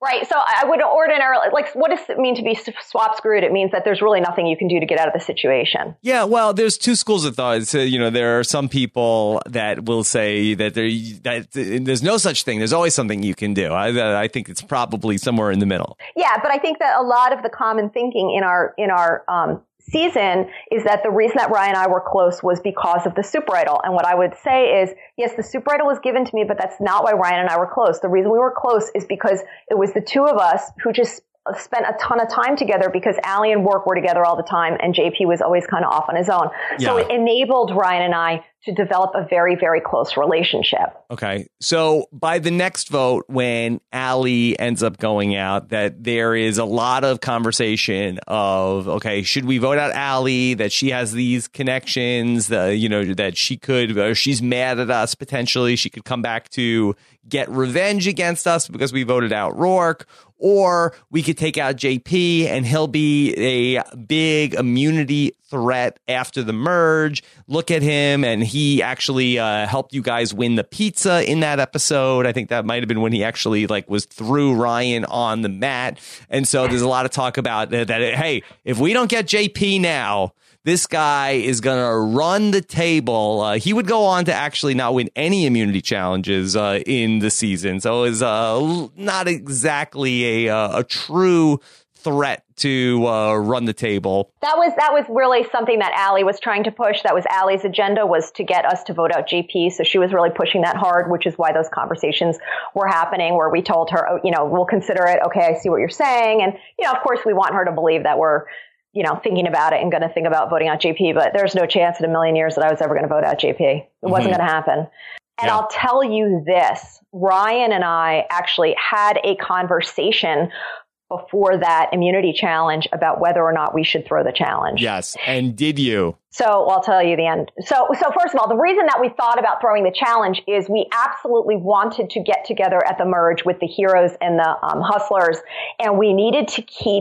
Right. So I would ordinarily, like, what does it mean to be swap screwed? It means that there's really nothing you can do to get out of the situation. Yeah, well, there's two schools of thought. So, you know, there are some people that will say that there that there's no such thing. There's always something you can do. I, I think it's probably somewhere in the middle. Yeah, but I think that a lot of the common thinking in our in our um, season is that the reason that Ryan and I were close was because of the Super Idol. And what I would say is, yes, the Super Idol was given to me, but that's not why Ryan and I were close. The reason we were close is because it was the two of us who just spent a ton of time together, because Allie and Work were together all the time and J P was always kind of off on his own. Yeah. So it enabled Ryan and I to develop a very, very close relationship. Okay. So by the next vote, when Allie ends up going out, that there is a lot of conversation of, okay, should we vote out Allie, that she has these connections, uh, you know, that she could, or she's mad at us potentially. She could come back to get revenge against us because we voted out Rourke. Or we could take out J P and he'll be a big immunity threat after the merge. Look at him. And he actually uh, helped you guys win the pizza in that episode. I think that might have been when he actually like was threw Ryan on the mat. And so there's a lot of talk about that. that hey, if we don't get J P now, this guy is going to run the table. Uh, he would go on to actually not win any immunity challenges uh, in the season. So it was uh, not exactly a, a, a true threat to uh, run the table. That was that was really something that Allie was trying to push. That was Allie's agenda, was to get us to vote out J P. So she was really pushing that hard, which is why those conversations were happening, where we told her, oh, you know, we'll consider it. Okay, I see what you're saying. And, you know, of course, we want her to believe that we're, you know, thinking about it and going to think about voting out J P, but there's no chance in a million years that I was ever going to vote out J P. It mm-hmm. wasn't going to happen. And yeah. I'll tell you this, Ryan and I actually had a conversation before that immunity challenge about whether or not we should throw the challenge. Yes. And did you? So I'll tell you the end. So, so first of all, the reason that we thought about throwing the challenge is we absolutely wanted to get together at the merge with the heroes and the um, hustlers. And we needed to keep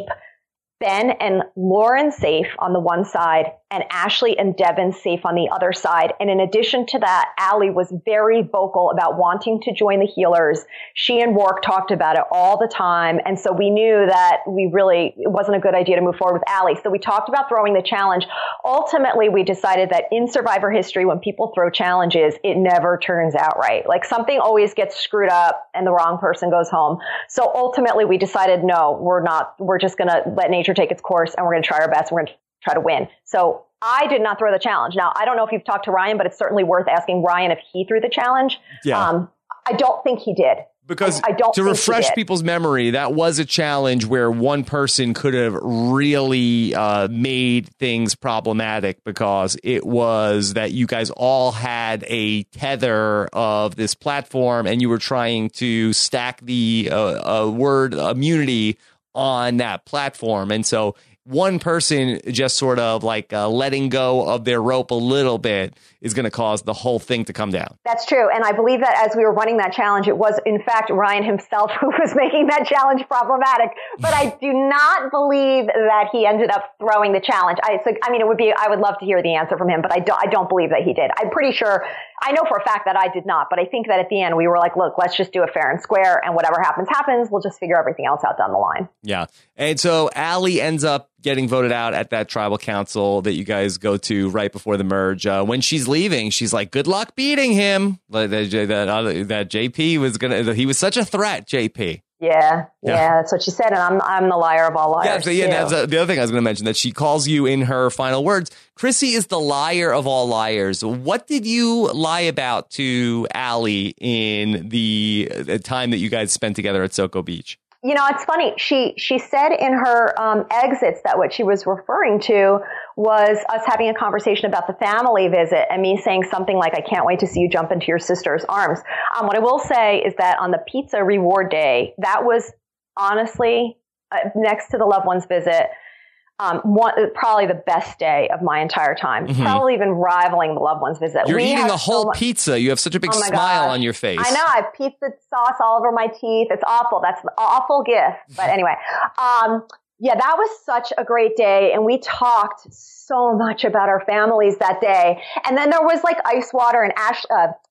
Ben and Lauren safe on the one side and Ashley and Devin safe on the other side. And in addition to that, Allie was very vocal about wanting to join the healers. She and Rourke talked about it all the time. And so we knew that we really, it wasn't a good idea to move forward with Allie. So we talked about throwing the challenge. Ultimately, we decided that in Survivor history, when people throw challenges, it never turns out right. Like something always gets screwed up and the wrong person goes home. So ultimately, we decided, no, we're not, we're just going to let nature take its course and we're going to try our best. We're going to try to win. So I did not throw the challenge. Now, I don't know if you've talked to Ryan, but it's certainly worth asking Ryan if he threw the challenge. Yeah. Um, I don't think he did. Because I don't to refresh people's memory, that was a challenge where one person could have really uh, made things problematic, because it was that you guys all had a tether of this platform and you were trying to stack the uh, uh, word immunity on that platform. And so one person just sort of like uh, letting go of their rope a little bit is going to cause the whole thing to come down. That's true. And I believe that as we were running that challenge, it was, in fact, Ryan himself who was making that challenge problematic. But I do not believe that he ended up throwing the challenge. I, so, I mean, it would be, I would love to hear the answer from him, but I don't, I don't believe that he did. I'm pretty sure, I know for a fact that I did not, but I think that at the end we were like, look, let's just do it fair and square, and whatever happens, happens. We'll just figure everything else out down the line. Yeah. And so Allie ends up getting voted out at that tribal council that you guys go to right before the merge. Uh, when she's leaving, she's like, good luck beating him. That, that, that J P was going to, he was such a threat, J P. Yeah, yeah, yeah, that's what she said, and I'm I'm the liar of all liars. Yeah, so yeah, that's uh, the other thing I was going to mention, that she calls you in her final words, Chrissy is the liar of all liars. What did you lie about to Allie in the, the time that you guys spent together at Soko Beach? You know, it's funny. She she said in her um, exits that what she was referring to was us having a conversation about the family visit and me saying something like, I can't wait to see you jump into your sister's arms. Um, what I will say is that on the pizza reward day, that was honestly, uh, next to the loved ones visit, um, one, probably the best day of my entire time. Mm-hmm. Probably even rivaling the loved ones visit. You're we eating the whole so much- pizza. You have such a big oh smile gosh. on your face. I know. I have pizza sauce all over my teeth. It's awful. That's an awful gift. But anyway, um, yeah, that was such a great day. And we talked so much about our families that day. And then there was like ice water and Ash, uh,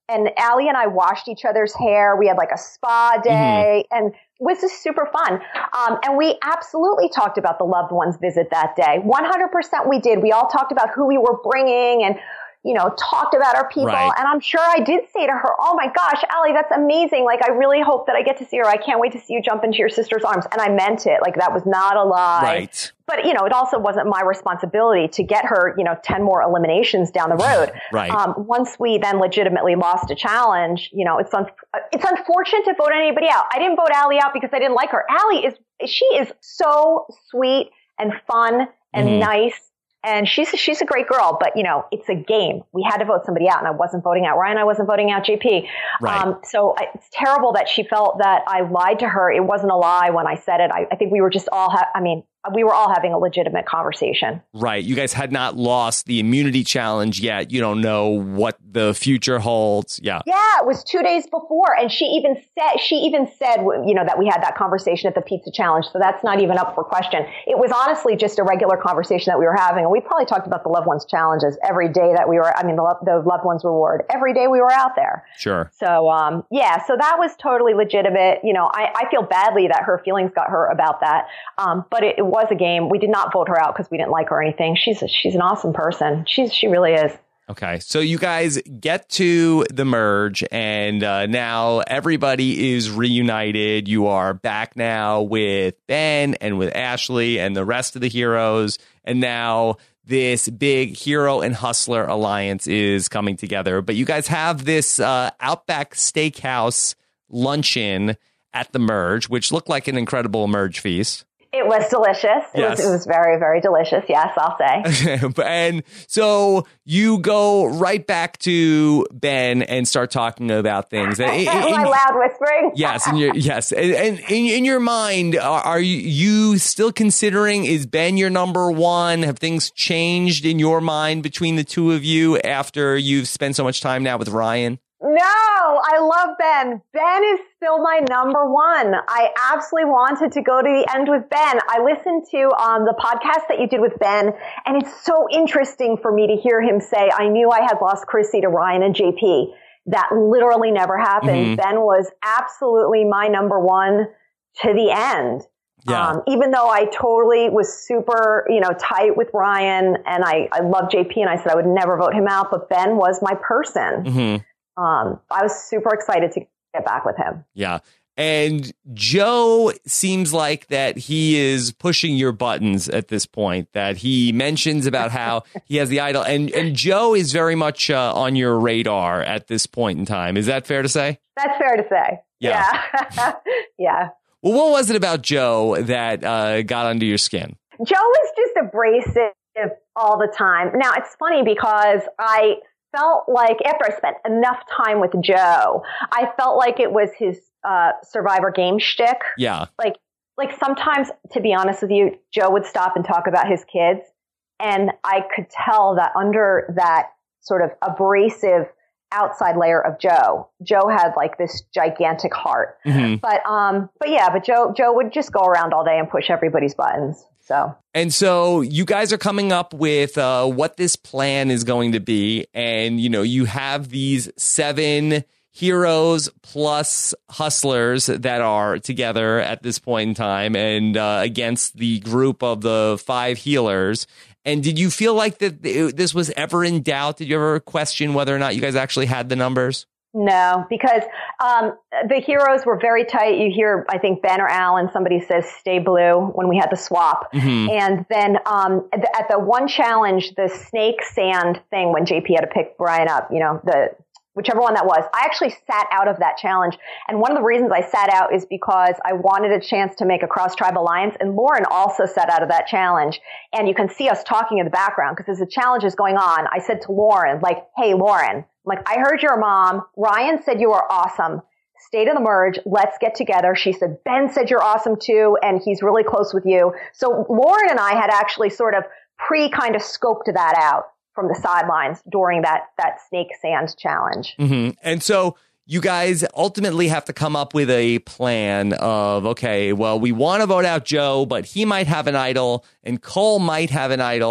and Allie and I washed each other's hair. We had like a spa day, mm-hmm. and it was just super fun. Um, and we absolutely talked about the loved ones visit that day. one hundred percent we did. We all talked about who we were bringing and, you know, talked about our people. Right. And I'm sure I did say to her, oh my gosh, Allie, that's amazing. Like, I really hope that I get to see her. I can't wait to see you jump into your sister's arms. And I meant it. Like, that was not a lie. Right. But, you know, it also wasn't my responsibility to get her, you know, ten more eliminations down the road. Right. Um, once we then legitimately lost a challenge, you know, it's un- it's unfortunate to vote anybody out. I didn't vote Allie out because I didn't like her. Allie is, she is so sweet and fun and mm-hmm. nice. And she's she's a great girl, but, you know, it's a game. We had to vote somebody out, and I wasn't voting out Ryan. I wasn't voting out J P. Right. Um, so I, it's terrible that she felt that I lied to her. It wasn't a lie when I said it. I, I think we were just all, ha- I mean, we were all having a legitimate conversation. Right. You guys had not lost the immunity challenge yet. You don't know what the future holds. Yeah. Yeah. It was two days before. And she even said, she even said, you know, that we had that conversation at the pizza challenge. So that's not even up for question. It was honestly just a regular conversation that we were having. And we probably talked about the loved ones challenges every day that we were, I mean, the, the loved ones reward every day we were out there. Sure. So, um, yeah, so that was totally legitimate. You know, I, I feel badly that her feelings got hurt about that. Um, but it, it was a game. We did not vote her out because we didn't like her or anything. She's a, she's an awesome person. She's she really is. Okay, so you guys get to the merge, and uh, now everybody is reunited. You are back now with Ben and with Ashley and the rest of the heroes, and now this big hero and hustler alliance is coming together. But you guys have this uh, Outback Steakhouse luncheon at the merge, which looked like an incredible merge feast. It was delicious. It, yes. was, it was very, very delicious. Yes, I'll say. And so you go right back to Ben and start talking about things. In, in, My loud whispering. Yes, in your, yes. And, and in, in your mind, are, are you, you still considering, is Ben your number one? Have things changed in your mind between the two of you after you've spent so much time now with Ryan? No, I love Ben. Ben is still my number one. I absolutely wanted to go to the end with Ben. I listened to um, the podcast that you did with Ben, and it's so interesting for me to hear him say, I knew I had lost Chrissy to Ryan and J P. That literally never happened. Mm-hmm. Ben was absolutely my number one to the end. Yeah. Um, even though I totally was super, you know, tight with Ryan, and I, I love J P, and I said I would never vote him out, but Ben was my person. Mm-hmm. Um, I was super excited to get back with him. Yeah. And Joe seems like that he is pushing your buttons at this point, that he mentions about how he has the idol. And, and Joe is very much uh, on your radar at this point in time. Is that fair to say? That's fair to say. Yeah. Yeah. yeah. Well, what was it about Joe that uh, got under your skin? Joe was just abrasive all the time. Now, it's funny because I felt like after I spent enough time with Joe, I felt like it was his uh, Survivor game shtick. Yeah. Like, like sometimes, to be honest with you, Joe would stop and talk about his kids, and I could tell that under that sort of abrasive outside layer of Joe, Joe had like this gigantic heart. Mm-hmm. But um, but yeah, but Joe Joe would just go around all day and push everybody's buttons. So. And so you guys are coming up with uh, what this plan is going to be. And, you know, you have these seven heroes plus hustlers that are together at this point in time and uh, against the group of the five healers. And did you feel like that this was ever in doubt? Did you ever question whether or not you guys actually had the numbers? No, because um, the heroes were very tight. You hear, I think, Ben or Alan, somebody says, stay blue when we had the swap. Mm-hmm. And then um, at, the, at the one challenge, the snake sand thing, when J P had to pick Brian up, you know, the whichever one that was, I actually sat out of that challenge. And one of the reasons I sat out is because I wanted a chance to make a cross-tribe alliance. And Lauren also sat out of that challenge. And you can see us talking in the background because as the challenge is going on, I said to Lauren, like, hey, Lauren, I'm like, I heard your mom. Ryan said you were awesome. Stay to the merge. Let's get together. She said, Ben said you're awesome too. And he's really close with you. So Lauren and I had actually sort of pre kind of scoped that out from the sidelines during that that snake sand challenge. Mm-hmm. And so you guys ultimately have to come up with a plan of, okay, well, we want to vote out Joe, but he might have an idol and Cole might have an idol.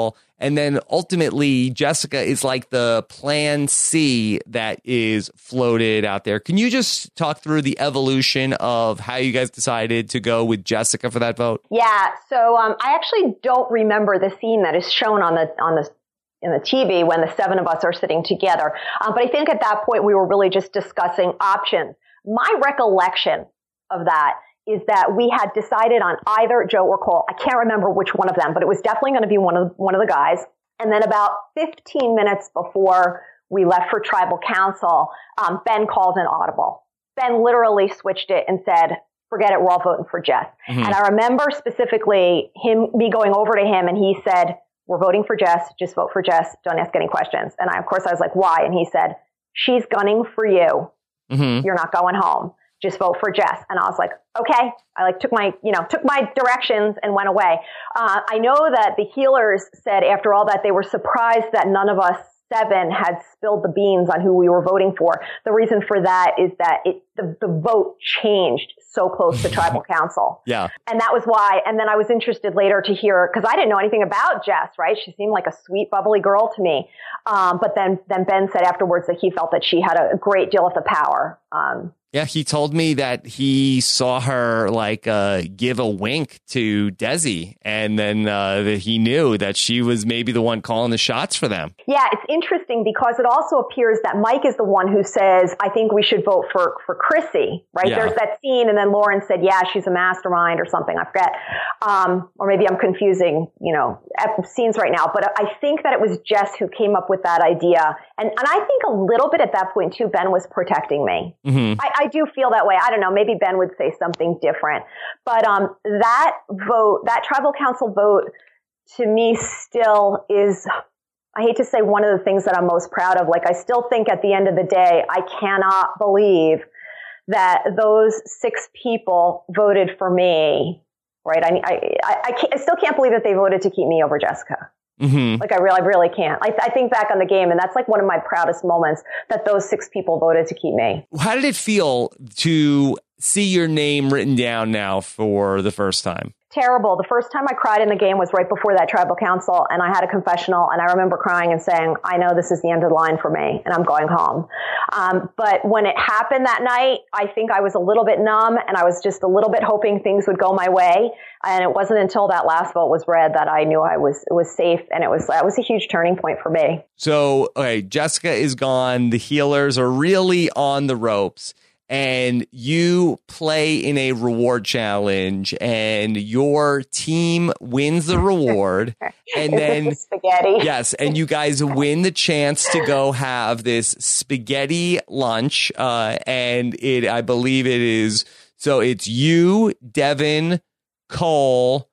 And then ultimately, Jessica is like the plan C that is floated out there. Can you just talk through the evolution of how you guys decided to go with Jessica for that vote? Yeah. So um, I actually don't remember the scene that is shown on the on the in the T V when the seven of us are sitting together. Um, but I think at that point we were really just discussing options. My recollection of that is that we had decided on either Joe or Cole. I can't remember which one of them, but it was definitely going to be one of one of the guys. And then about fifteen minutes before we left for tribal council, um, Ben called an audible. Ben literally switched it and said, forget it, we're all voting for Jess. Mm-hmm. And I remember specifically him, me going over to him and he said, we're voting for Jess, just vote for Jess, don't ask any questions. And I, of course, I was like, why? And he said, she's gunning for you. Mm-hmm. You're not going home. Just vote for Jess. And I was like, okay. I like took my, you know, took my directions and went away. Uh, I know that the healers said after all that they were surprised that none of us seven had spilled the beans on who we were voting for. The reason for that is that it, the, the vote changed so close to tribal council. Yeah. And that was why. And then I was interested later to hear, because I didn't know anything about Jess, right? She seemed like a sweet, bubbly girl to me. Um, but then, then Ben said afterwards that he felt that she had a great deal of the power. Um, Yeah, he told me that he saw her like uh, give a wink to Desi, and then uh, that he knew that she was maybe the one calling the shots for them. Yeah, it's interesting because it also appears that Mike is the one who says, I think we should vote for, for Chrissy, right? Yeah. There's that scene, and then Lauren said, yeah, she's a mastermind or something, I forget. Um, or maybe I'm confusing, you know, scenes right now. But I think that it was Jess who came up with that idea. And, and I think a little bit at that point, too, Ben was protecting me. Mm-hmm. I, I do feel that way. I don't know. Maybe Ben would say something different. But um, that vote, that tribal council vote, to me still is, I hate to say, one of the things that I'm most proud of. Like, I still think at the end of the day, I cannot believe that those six people voted for me, right? I, I, I, I, can't, I still can't believe that they voted to keep me over Jessica. Mm-hmm. Like, I really, I really can't. I, I think back on the game, and that's like one of my proudest moments that those six people voted to keep me. How did it feel to see your name written down now for the first time? Terrible. The first time I cried in the game was right before that tribal council, and I had a confessional, and I remember crying and saying, I know this is the end of the line for me, and I'm going home. Um, but when it happened that night, I think I was a little bit numb, and I was just a little bit hoping things would go my way. And it wasn't until that last vote was read that I knew I was it was safe, and it was that was a huge turning point for me. So, okay, Jessica is gone. The healers are really on the ropes. And you play in a reward challenge, and your team wins the reward. And then spaghetti. Yes, and you guys win the chance to go have this spaghetti lunch. Uh, and it, I believe it is. So it's you, Devin, Cole,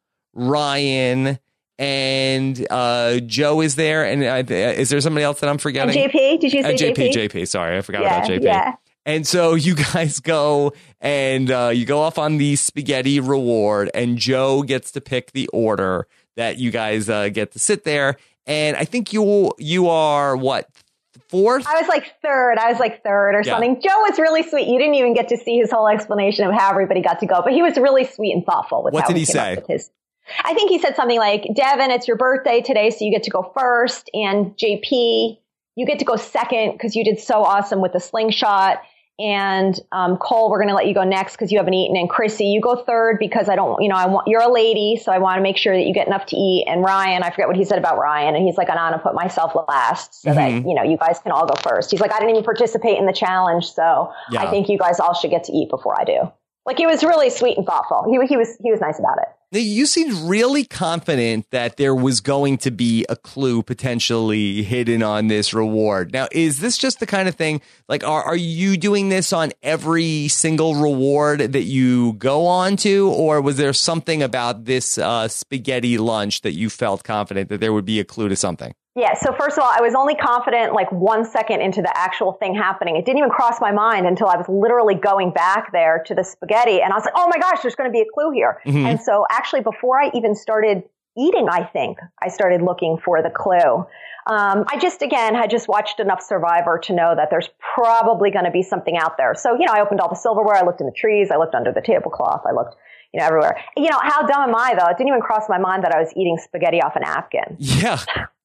Ryan, and uh, Joe is there. And uh, is there somebody else that I'm forgetting? And J P? Did you say uh, J P? J P? J P. Sorry, I forgot yeah, about J P. Yeah. And so you guys go and uh, you go off on the spaghetti reward, and Joe gets to pick the order that you guys uh, get to sit there. And I think you you are what, fourth? I was like third. I was like third or yeah. something. Joe was really sweet. You didn't even get to see his whole explanation of how everybody got to go, but he was really sweet and thoughtful with what how did he, he came say? Up with his. I think he said something like, Devin, it's your birthday today, so you get to go first. And J P, you get to go second because you did so awesome with the slingshot. And um, Cole, we're going to let you go next because you haven't eaten. And Chrissy, you go third because I don't, you know, I want you're a lady, so I want to make sure that you get enough to eat. And Ryan, I forget what he said about Ryan, and he's like, I'm going to put myself last so mm-hmm. that you know you guys can all go first. He's like, I didn't even participate in the challenge, so yeah. I think you guys all should get to eat before I do. Like, he was really sweet and thoughtful. He he was he was nice about it. You seemed really confident that there was going to be a clue potentially hidden on this reward. Now, is this just the kind of thing, like, are, are you doing this on every single reward that you go on to? Or was there something about this uh, spaghetti lunch that you felt confident that there would be a clue to something? Yeah. So first of all, I was only confident like one second into the actual thing happening. It didn't even cross my mind until I was literally going back there to the spaghetti. And I was like, oh my gosh, there's going to be a clue here. Mm-hmm. And so actually before I even started eating, I think I started looking for the clue. Um, I just, again, had just watched enough Survivor to know that there's probably going to be something out there. So, you know, I opened all the silverware. I looked in the trees. I looked under the tablecloth. I looked, you know, everywhere. You know, how dumb am I, though? It didn't even cross my mind that I was eating spaghetti off a napkin. Yeah.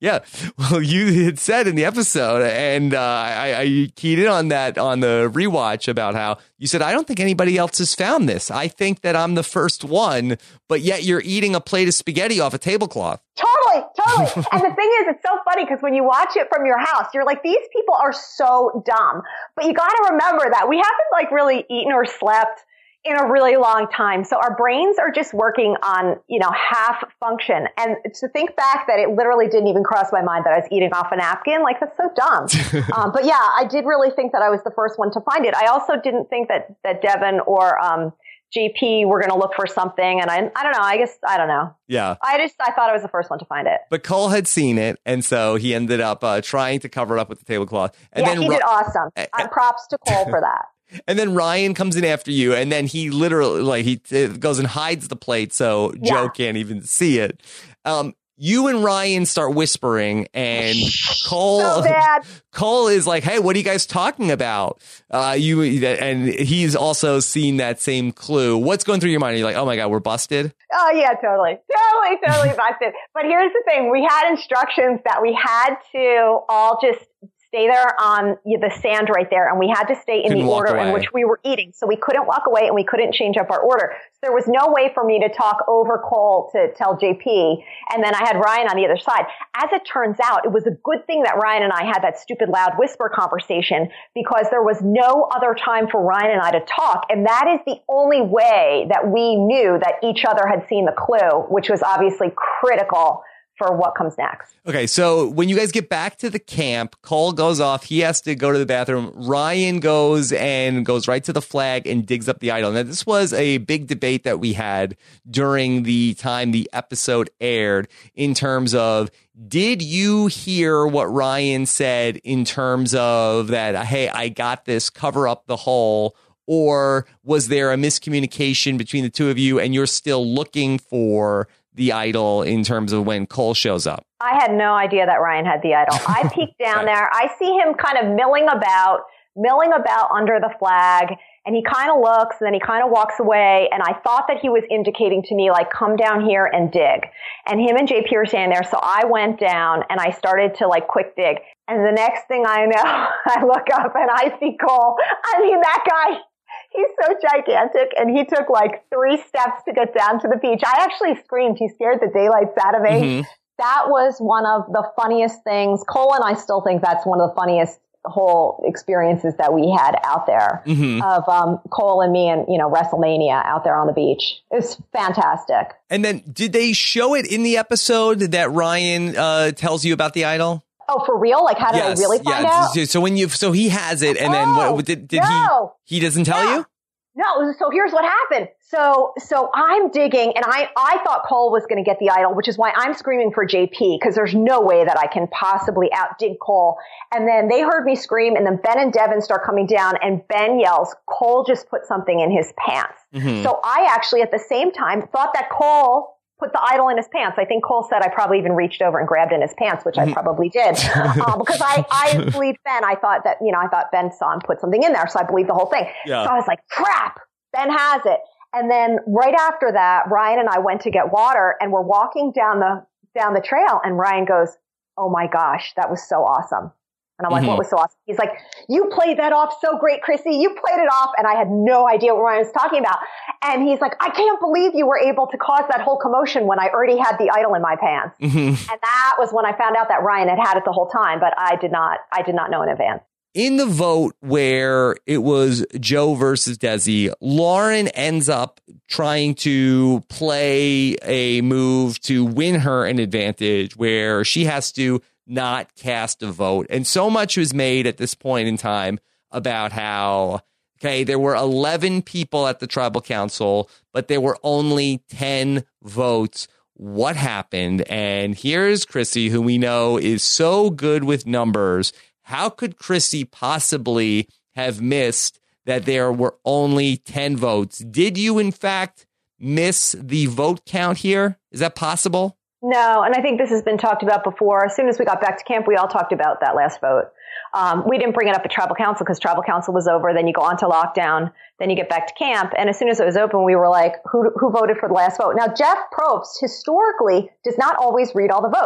Yeah. Well, you had said in the episode, and uh, I, I keyed in on that on the rewatch about how you said, I don't think anybody else has found this. I think that I'm the first one, but yet you're eating a plate of spaghetti off a tablecloth. Totally, totally. And the thing is, it's so funny because when you watch it from your house, you're like, these people are so dumb. But you got to remember that we haven't like really eaten or slept in a really long time. So our brains are just working on, you know, half function. And to think back that it literally didn't even cross my mind that I was eating off a napkin, like that's so dumb. um, but yeah, I did really think that I was the first one to find it. I also didn't think that, that Devin or, um, G P were going to look for something. And I, I don't know. I guess, I don't know. Yeah. I just, I thought I was the first one to find it. But Cole had seen it. And so he ended up uh, trying to cover it up with the tablecloth. And yeah, then he Ro- did awesome. Uh, props to Cole for that. And then Ryan comes in after you, and then he literally, like, he t- goes and hides the plate so yeah. Joe can't even see it. Um, you and Ryan start whispering, and Cole, so bad. Cole is like, "Hey, what are you guys talking about?" Uh, you and he's also seen that same clue. What's going through your mind? Are you like, "Oh my god, we're busted"? Oh yeah, totally, totally, totally busted. But here's the thing: we had instructions that we had to all just stay there on the sand right there, and we had to stay in couldn't the order away. in which we were eating. So we couldn't walk away, and we couldn't change up our order. So there was no way for me to talk over Cole to tell J P, and then I had Ryan on the other side. As it turns out, it was a good thing that Ryan and I had that stupid loud whisper conversation, because there was no other time for Ryan and I to talk, and that is the only way that we knew that each other had seen the clue, which was obviously critical for what comes next. Okay, so when you guys get back to the camp, Cole goes off. He has to go to the bathroom. Ryan goes and goes right to the flag and digs up the idol. Now, this was a big debate that we had during the time the episode aired in terms of, did you hear what Ryan said in terms of that, hey, I got this, cover up the hole? Or was there a miscommunication between the two of you and you're still looking for the idol in terms of when Cole shows up? I had no idea that Ryan had the idol. I peeked down there. I see him kind of milling about, milling about under the flag, and he kind of looks, and then he kind of walks away, and I thought that he was indicating to me, like, come down here and dig. And him and J P were standing there, so I went down, and I started to, like, quick dig. And the next thing I know, I look up, and I see Cole. I mean, that guy... He's so gigantic, and he took like three steps to get down to the beach. I actually screamed. He scared the daylights out of me. Mm-hmm. That was one of the funniest things. Cole and I still think that's one of the funniest whole experiences that we had out there mm-hmm. of um, Cole and me and, you know, WrestleMania out there on the beach. It was fantastic. And then did they show it in the episode that Ryan uh, tells you about the idol? Oh, for real? Like, how did yes, I really find yeah. out? So when you, so he has it, and then oh, what did, did no. he? He doesn't tell yeah. you? No. So here's what happened. So, so I'm digging, and I, I thought Cole was going to get the idol, which is why I'm screaming for J P, because there's no way that I can possibly outdig Cole. And then they heard me scream, and then Ben and Devin start coming down, and Ben yells, "Cole just put something in his pants." Mm-hmm. So I actually, at the same time, thought that Cole put the idol in his pants. I think Cole said I probably even reached over and grabbed in his pants, which I probably did. um, because I, I believed Ben. I thought that, you know, I thought Ben saw him put something in there. So I believed the whole thing. Yeah. So I was like, crap, Ben has it. And then right after that, Ryan and I went to get water, and we're walking down the, down the trail, and Ryan goes, "Oh my gosh, that was so awesome." And I'm like, mm-hmm. "What was so awesome?" He's like, "You played that off so great, Chrissy. You played it off." And I had no idea what Ryan was talking about. And he's like, "I can't believe you were able to cause that whole commotion when I already had the idol in my pants." Mm-hmm. And that was when I found out that Ryan had had it the whole time, but I did not, I did not know in advance. In the vote where it was Joe versus Desi, Lauren ends up trying to play a move to win her an advantage where she has to not cast a vote. And so much was made at this point in time about how, okay, there were eleven people at the tribal council, but there were only ten votes. What happened? And here's Chrissy, who we know is so good with numbers. How could Chrissy possibly have missed that there were only ten votes? Did you, in fact, miss the vote count here? Is that possible? No, and I think this has been talked about before. As soon as we got back to camp, we all talked about that last vote. Um, we didn't bring it up at tribal council because tribal council was over. Then you go on to lockdown. Then you get back to camp. And as soon as it was open, we were like, who, who voted for the last vote? Now, Jeff Probst historically does not always read all the votes.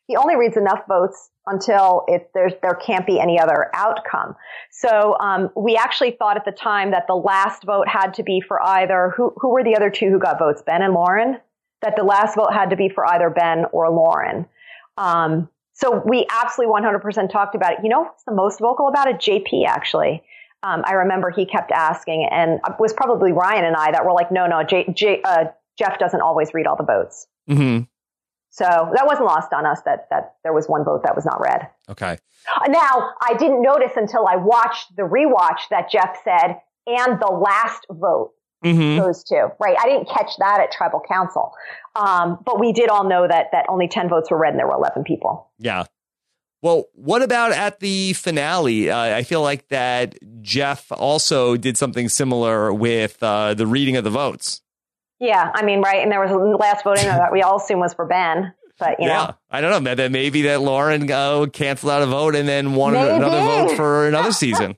He only reads enough votes until it, there's, there can't be any other outcome. So um, we actually thought at the time that the last vote had to be for either, who, who were the other two who got votes, Ben and Lauren? That the last vote had to be for either Ben or Lauren. Um, so we absolutely one hundred percent talked about it. You know who's the most vocal about it? J P, actually. Um, I remember he kept asking, and it was probably Ryan and I that were like, no, no, J, J, uh, Jeff doesn't always read all the votes. Mm-hmm. So that wasn't lost on us that that there was one vote that was not read. Okay. Now, I didn't notice until I watched the rewatch that Jeff said, and the last vote. Mm-hmm. Those two, right? I didn't catch that at tribal council. Um, but we did all know that that only ten votes were read and there were eleven people. Yeah. Well, what about at the finale? Uh, I feel like that Jeff also did something similar with uh, the reading of the votes. Yeah, I mean, right. And there was a last voting that we all assume was for Ben. But, you yeah, know. I don't know. That maybe that Lauren uh, canceled out a vote and then wanted maybe. another vote for another season.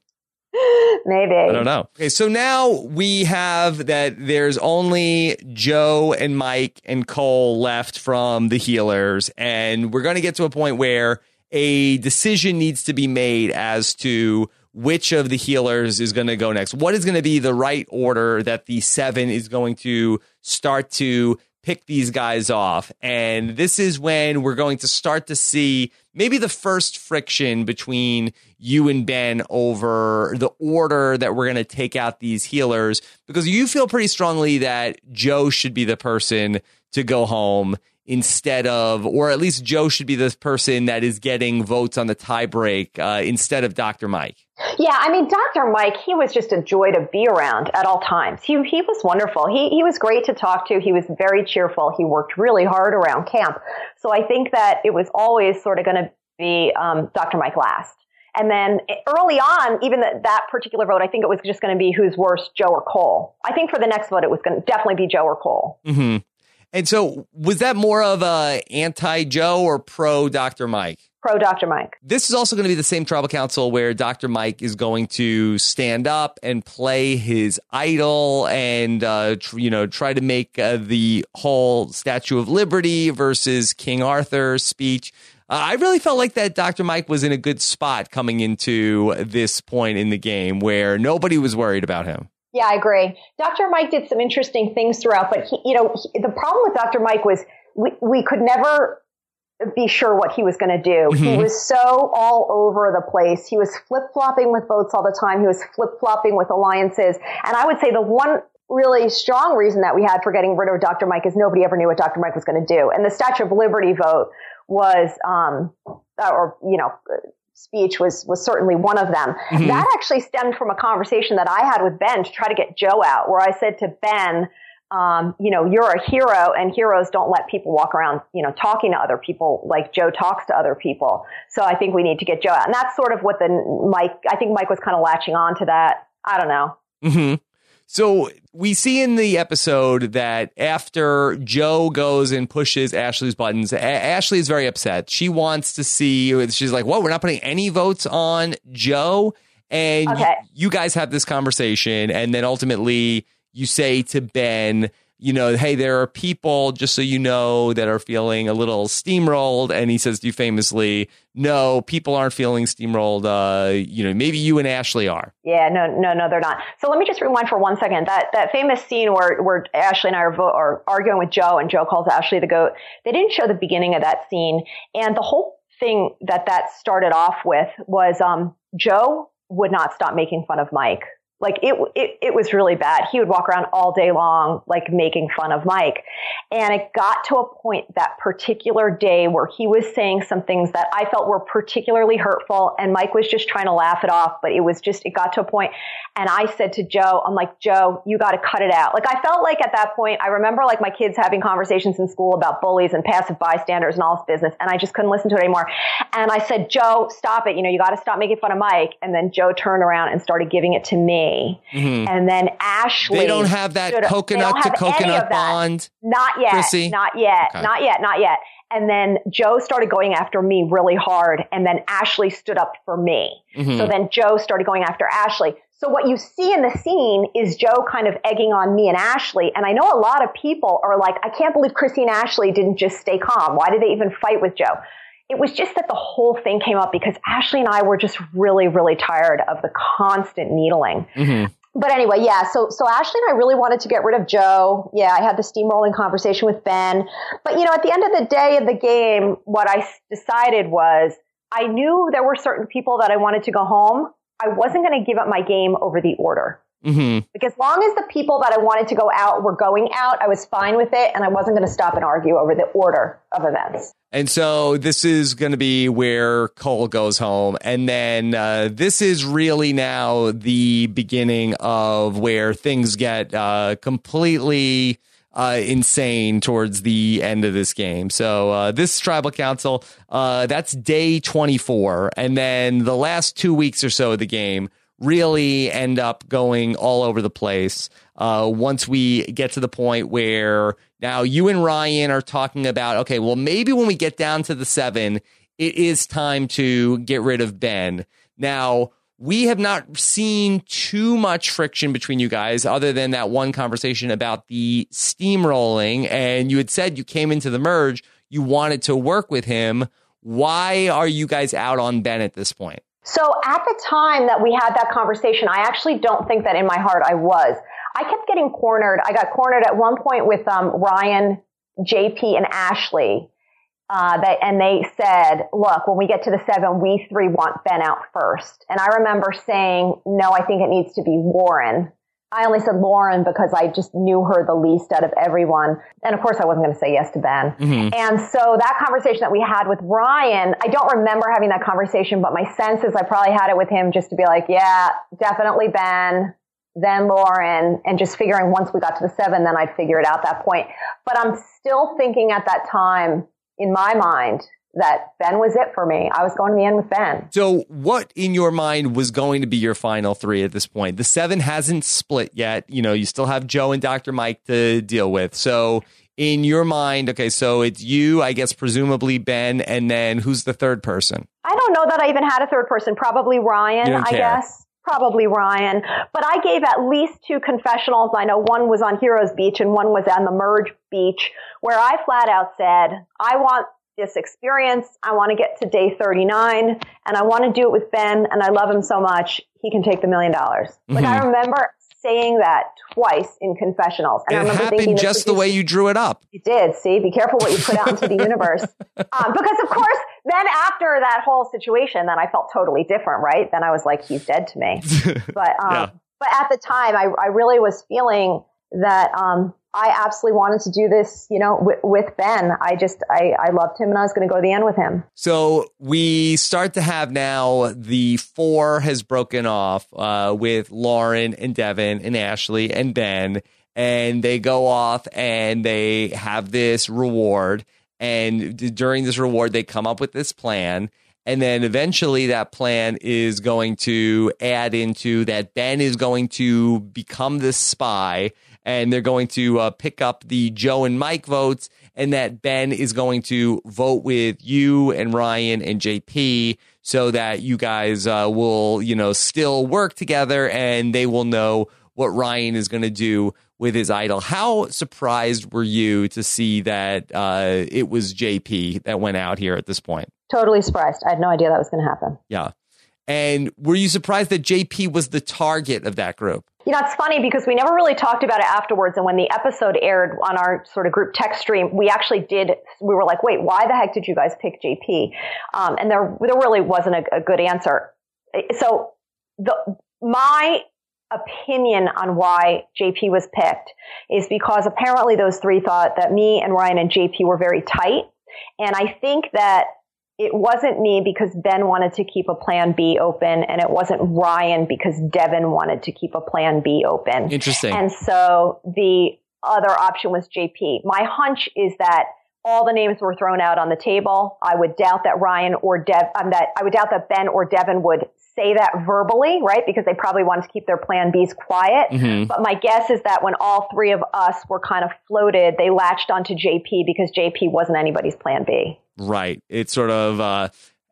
Maybe. I don't know. Okay, so now we have that there's only Joe and Mike and Cole left from the healers, and we're going to get to a point where a decision needs to be made as to which of the healers is going to go next. What is going to be the right order that the seven is going to start to pick these guys off? And this is when we're going to start to see maybe the first friction between you and Ben over the order that we're going to take out these healers, because you feel pretty strongly that Joe should be the person to go home instead of, or at least Joe should be the person that is getting votes on the tie break uh, instead of Doctor Mike. Yeah, I mean, Doctor Mike, he was just a joy to be around at all times. He he was wonderful. He he was great to talk to. He was very cheerful. He worked really hard around camp. So I think that it was always sort of going to be um, Doctor Mike last. And then early on, even that, that particular vote, I think it was just going to be who's worse, Joe or Cole. I think for the next vote, it was going to definitely be Joe or Cole. Mm-hmm. And so was that more of a anti-Joe or pro-Doctor Mike? Pro-Doctor Mike. This is also going to be the same tribal council where Doctor Mike is going to stand up and play his idol and, uh, tr- you know, try to make uh, the whole Statue of Liberty versus King Arthur speech. Uh, I really felt like that Doctor Mike was in a good spot coming into this point in the game where nobody was worried about him. Yeah, I agree. Doctor Mike did some interesting things throughout, but he, you know, he, the problem with Doctor Mike was we, we could never be sure what he was going to do. Mm-hmm. He was so all over the place. He was flip-flopping with votes all the time. He was flip-flopping with alliances. And I would say the one really strong reason that we had for getting rid of Doctor Mike is nobody ever knew what Doctor Mike was going to do. And the Statue of Liberty vote was, um, or, you know, speech was was certainly one of them. Mm-hmm. That actually stemmed from a conversation that I had with Ben to try to get Joe out, where I said to Ben, um, you know, you're a hero, and heroes don't let people walk around, you know, talking to other people like Joe talks to other people. So I think we need to get Joe out. And that's sort of what the Mike, I think Mike was kind of latching on to that. I don't know. Mm-hmm. So we see in the episode that after Joe goes and pushes Ashley's buttons, a- Ashley is very upset. She wants to see, she's like, whoa, we're not putting any votes on Joe. And okay. y- you guys have this conversation. And then ultimately you say to Ben, you know, hey, there are people, just so you know, that are feeling a little steamrolled. And he says to you famously, no, people aren't feeling steamrolled. Uh, you know, maybe you and Ashley are. Yeah, no, no, no, they're not. So let me just rewind for one second. That that famous scene where, where Ashley and I are, vo- are arguing with Joe, and Joe calls Ashley the goat. They didn't show the beginning of that scene. And the whole thing that that started off with was um, Joe would not stop making fun of Mike. Like it, it, it was really bad. He would walk around all day long, like making fun of Mike. And it got to a point that particular day where he was saying some things that I felt were particularly hurtful. And Mike was just trying to laugh it off. But it was just, it got to a point. And I said to Joe, I'm like, Joe, you got to cut it out. Like I felt like at that point, I remember like my kids having conversations in school about bullies and passive bystanders and all this business. And I just couldn't listen to it anymore. And I said, Joe, stop it. You know, you got to stop making fun of Mike. And then Joe turned around and started giving it to me. Mm-hmm. And then Ashley. They don't have that stood, coconut to coconut bond. Not yet. Chrissy? Not yet. Okay. Not yet. Not yet. And then Joe started going after me really hard. And then Ashley stood up for me. Mm-hmm. So then Joe started going after Ashley. So what you see in the scene is Joe kind of egging on me and Ashley. And I know a lot of people are like, I can't believe Chrissy and Ashley didn't just stay calm. Why did they even fight with Joe? it was just that the whole thing came up because Ashley and I were just really, really tired of the constant needling. Mm-hmm. But anyway, yeah, so so Ashley and I really wanted to get rid of Joe. Yeah, I had the steamrolling conversation with Ben. But, you know, at the end of the day of the game, what I decided was I knew there were certain people that I wanted to go home. I wasn't going to give up my game over the order. Mm-hmm. Because as long as the people that I wanted to go out were going out, I was fine with it, and I wasn't going to stop and argue over the order of events. And so this is going to be where Cole goes home. And then uh, this is really now the beginning of where things get uh, completely uh, insane towards the end of this game. So uh, this tribal council, uh, that's day twenty-four. And then the last two weeks or so of the game really end up going all over the place. Uh, once we get to the point where now you and Ryan are talking about, okay, well, maybe when we get down to the seven, it is time to get rid of Ben. Now, we have not seen too much friction between you guys other than that one conversation about the steamrolling. And you had said you came into the merge, you wanted to work with him. Why are you guys out on Ben at this point? So at the time that we had that conversation, I actually don't think that in my heart I was. I kept getting cornered. I got cornered at one point with um, Ryan, J P, and Ashley. Uh, that, and they said, look, when we get to the seven, we three want Ben out first. And I remember saying, no, I think it needs to be Lauren. I only said Lauren because I just knew her the least out of everyone. And of course, I wasn't going to say yes to Ben. Mm-hmm. And so that conversation that we had with Ryan, I don't remember having that conversation, but my sense is I probably had it with him just to be like, yeah, definitely Ben, then Lauren, and just figuring once we got to the seven, then I'd figure it out at that point. But I'm still thinking at that time in my mind that Ben was it for me. I was going to the end with Ben. So what in your mind was going to be your final three at this point? The seven hasn't split yet. You know, you still have Joe and Doctor Mike to deal with. So in your mind, okay, so it's you, I guess, presumably Ben, and then who's the third person? I don't know that I even had a third person. Probably Ryan, I care. guess. Probably Ryan. But I gave at least two confessionals. I know one was on Heroes Beach and one was on the Merge Beach, where I flat out said, I want this experience. I want to get to day thirty-nine and I want to do it with Ben, and I love him so much. He can take the million dollars. Mm-hmm. Like I remember saying that twice in confessionals. And it I remember happened thinking just the way you drew it up. You did. See, be careful what you put out into the universe. Um, because of course, then after that whole situation, then I felt totally different, right? Then I was like, he's dead to me. But, um, yeah. but at the time, I, I really was feeling that, um, I absolutely wanted to do this, you know, with, with Ben. I just, I, I loved him and I was going to go to the end with him. So we start to have now the four has broken off uh, with Lauren and Devin and Ashley and Ben. And they go off and they have this reward. And d- during this reward, they come up with this plan. And then eventually that plan is going to add into that Ben is going to become this spy. And they're going to uh, pick up the Joe and Mike votes, and that Ben is going to vote with you and Ryan and J P so that you guys uh, will, you know, still work together and they will know what Ryan is going to do with his idol. How surprised were you to see that uh, it was J P that went out here at this point? Totally surprised. I had no idea that was going to happen. Yeah. And were you surprised that J P was the target of that group? You know, it's funny because we never really talked about it afterwards. And when the episode aired on our sort of group text stream, we actually did, we were like, wait, why the heck did you guys pick J P? Um, and there, there really wasn't a, a good answer. So the, my opinion on why J P was picked is because apparently those three thought that me and Ryan and J P were very tight. And I think that it wasn't me because Ben wanted to keep a plan B open, and it wasn't Ryan because Devin wanted to keep a plan B open. Interesting. And so the other option was J P. My hunch is that all the names were thrown out on the table. I would doubt that Ryan or Dev, um, that I would doubt that Ben or Devin would say that verbally, right? Because they probably wanted to keep their plan Bs quiet. Mm-hmm. But my guess is that when all three of us were kind of floated, they latched onto J P because J P wasn't anybody's plan B. Right. It's sort of, uh,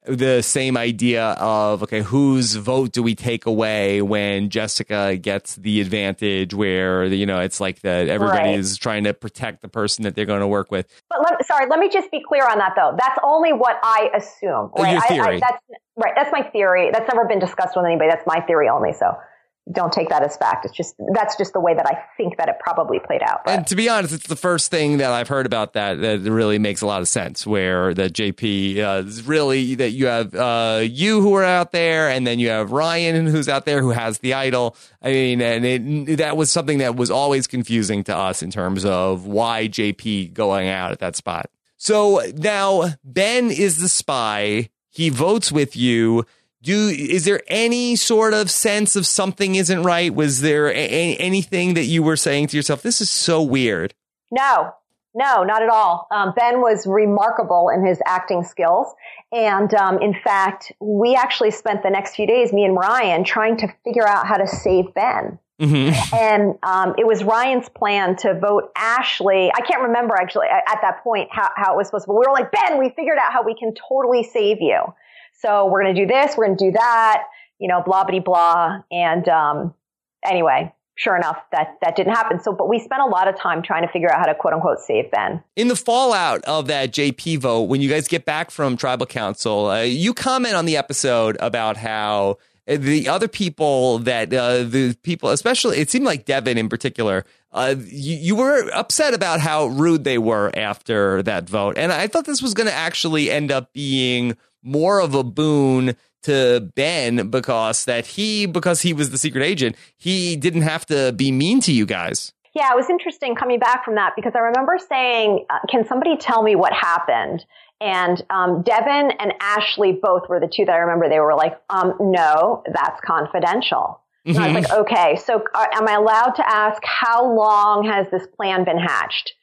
the same idea of, okay, whose vote do we take away when Jessica gets the advantage where, you know, it's like that everybody right. is trying to protect the person that they're going to work with. But let, sorry, let me just be clear on that, though. That's only what I assume. Right? Your theory. I, I, that's, right. That's my theory. That's never been discussed with anybody. That's my theory only. So don't take that as fact. It's just, that's just the way that I think that it probably played out. But. And to be honest, it's the first thing that I've heard about that that really makes a lot of sense, where the J P uh, is really that you have uh, you who are out there, and then you have Ryan who's out there who has the idol. I mean, and it, that was something that was always confusing to us in terms of why J P going out at that spot. So now Ben is the spy. He votes with you. Do is there any sort of sense of something isn't right? Was there a- anything that you were saying to yourself, this is so weird? No, no, not at all. Um, Ben was remarkable in his acting skills. And um, in fact, we actually spent the next few days, me and Ryan, trying to figure out how to save Ben. Mm-hmm. And um, it was Ryan's plan to vote Ashley. I can't remember actually at that point how, how it was supposed to be. We were like, Ben, we figured out how we can totally save you. So we're going to do this, we're going to do that, you know, blah, blah, blah. And um, anyway, sure enough, that, that didn't happen. So, but we spent a lot of time trying to figure out how to quote unquote save Ben. In the fallout of that J P vote, when you guys get back from Tribal Council, uh, you comment on the episode about how the other people that uh, the people, especially it seemed like Devin in particular, uh, you, you were upset about how rude they were after that vote. And I thought this was going to actually end up being more of a boon to Ben because that he, because he was the secret agent, he didn't have to be mean to you guys. Yeah, it was interesting coming back from that because I remember saying, uh, can somebody tell me what happened? And um, Devin and Ashley both were the two that I remember. They were like, um, no, that's confidential. Mm-hmm. And I was like, okay, so uh, am I allowed to ask how long has this plan been hatched?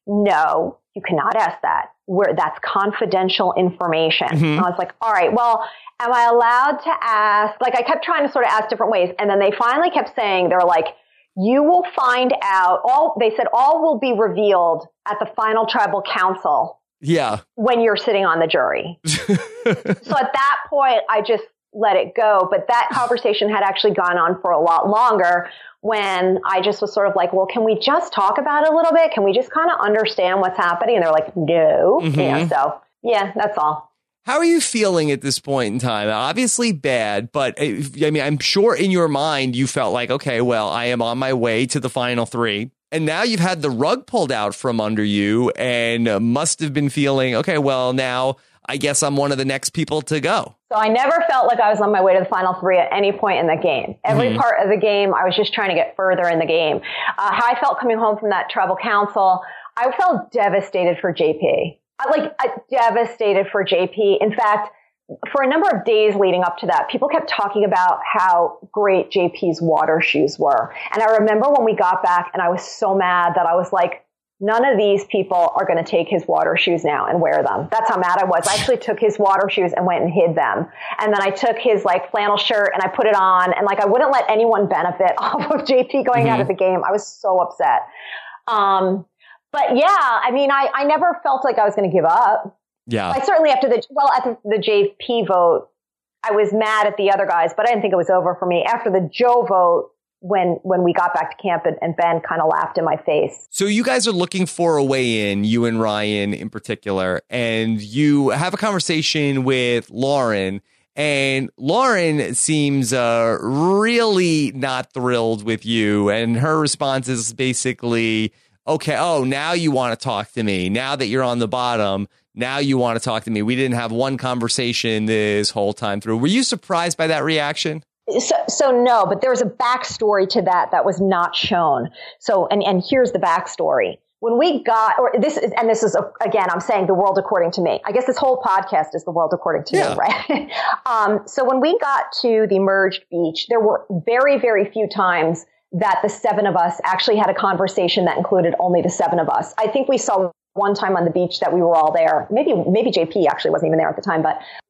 No, you cannot ask that. Where that's confidential information. Mm-hmm. And I was like, all right, well, am I allowed to ask? Like I kept trying to sort of ask different ways. And then they finally kept saying, they're like, you will find out all, they said all will be revealed at the final tribal council. Yeah. When you're sitting on the jury. So at that point, I just let it go. But that conversation had actually gone on for a lot longer when I just was sort of like, well, can we just talk about it a little bit? Can we just kind of understand what's happening? And they're like, no. Mm-hmm. Yeah. So yeah, that's all. How are you feeling at this point in time? Obviously bad, but I mean, I'm sure in your mind you felt like, okay, well, I am on my way to the final three. And now you've had the rug pulled out from under you and must have been feeling, okay, well, now I guess I'm one of the next people to go. So I never felt like I was on my way to the final three at any point in the game. Every mm-hmm. part of the game, I was just trying to get further in the game. Uh, how I felt coming home from that tribal council, I felt devastated for J P. I, like uh, devastated for J P. In fact, for a number of days leading up to that, people kept talking about how great J P's water shoes were. And I remember when we got back and I was so mad that I was like, none of these people are going to take his water shoes now and wear them. That's how mad I was. I actually took his water shoes and went and hid them. And then I took his like flannel shirt and I put it on. And like, I wouldn't let anyone benefit off of J P going mm-hmm. out of the game. I was so upset. Um, but yeah, I mean, I, I never felt like I was going to give up. Yeah. I certainly after the, well, after the J P vote, I was mad at the other guys, but I didn't think it was over for me. After the Joe vote, when when we got back to camp and, and Ben kind of laughed in my face. So you guys are looking for a way in, you and Ryan in particular, and you have a conversation with Lauren, and Lauren seems uh, really not thrilled with you, and her response is basically, okay, oh, now you want to talk to me. Now that you're on the bottom, now you want to talk to me. We didn't have one conversation this whole time through. Were you surprised by that reaction? So, so no, but there was a backstory to that that was not shown. So, and, and here's the backstory. When we got, or this is, and this is, a, again, I'm saying the world according to me. I guess this whole podcast is the world according to yeah. me, right? um, so when we got to the merged beach, there were very, very few times that the seven of us actually had a conversation that included only the seven of us. I think we saw one time on the beach that we were all there. Maybe, maybe J P actually wasn't even there at the time, but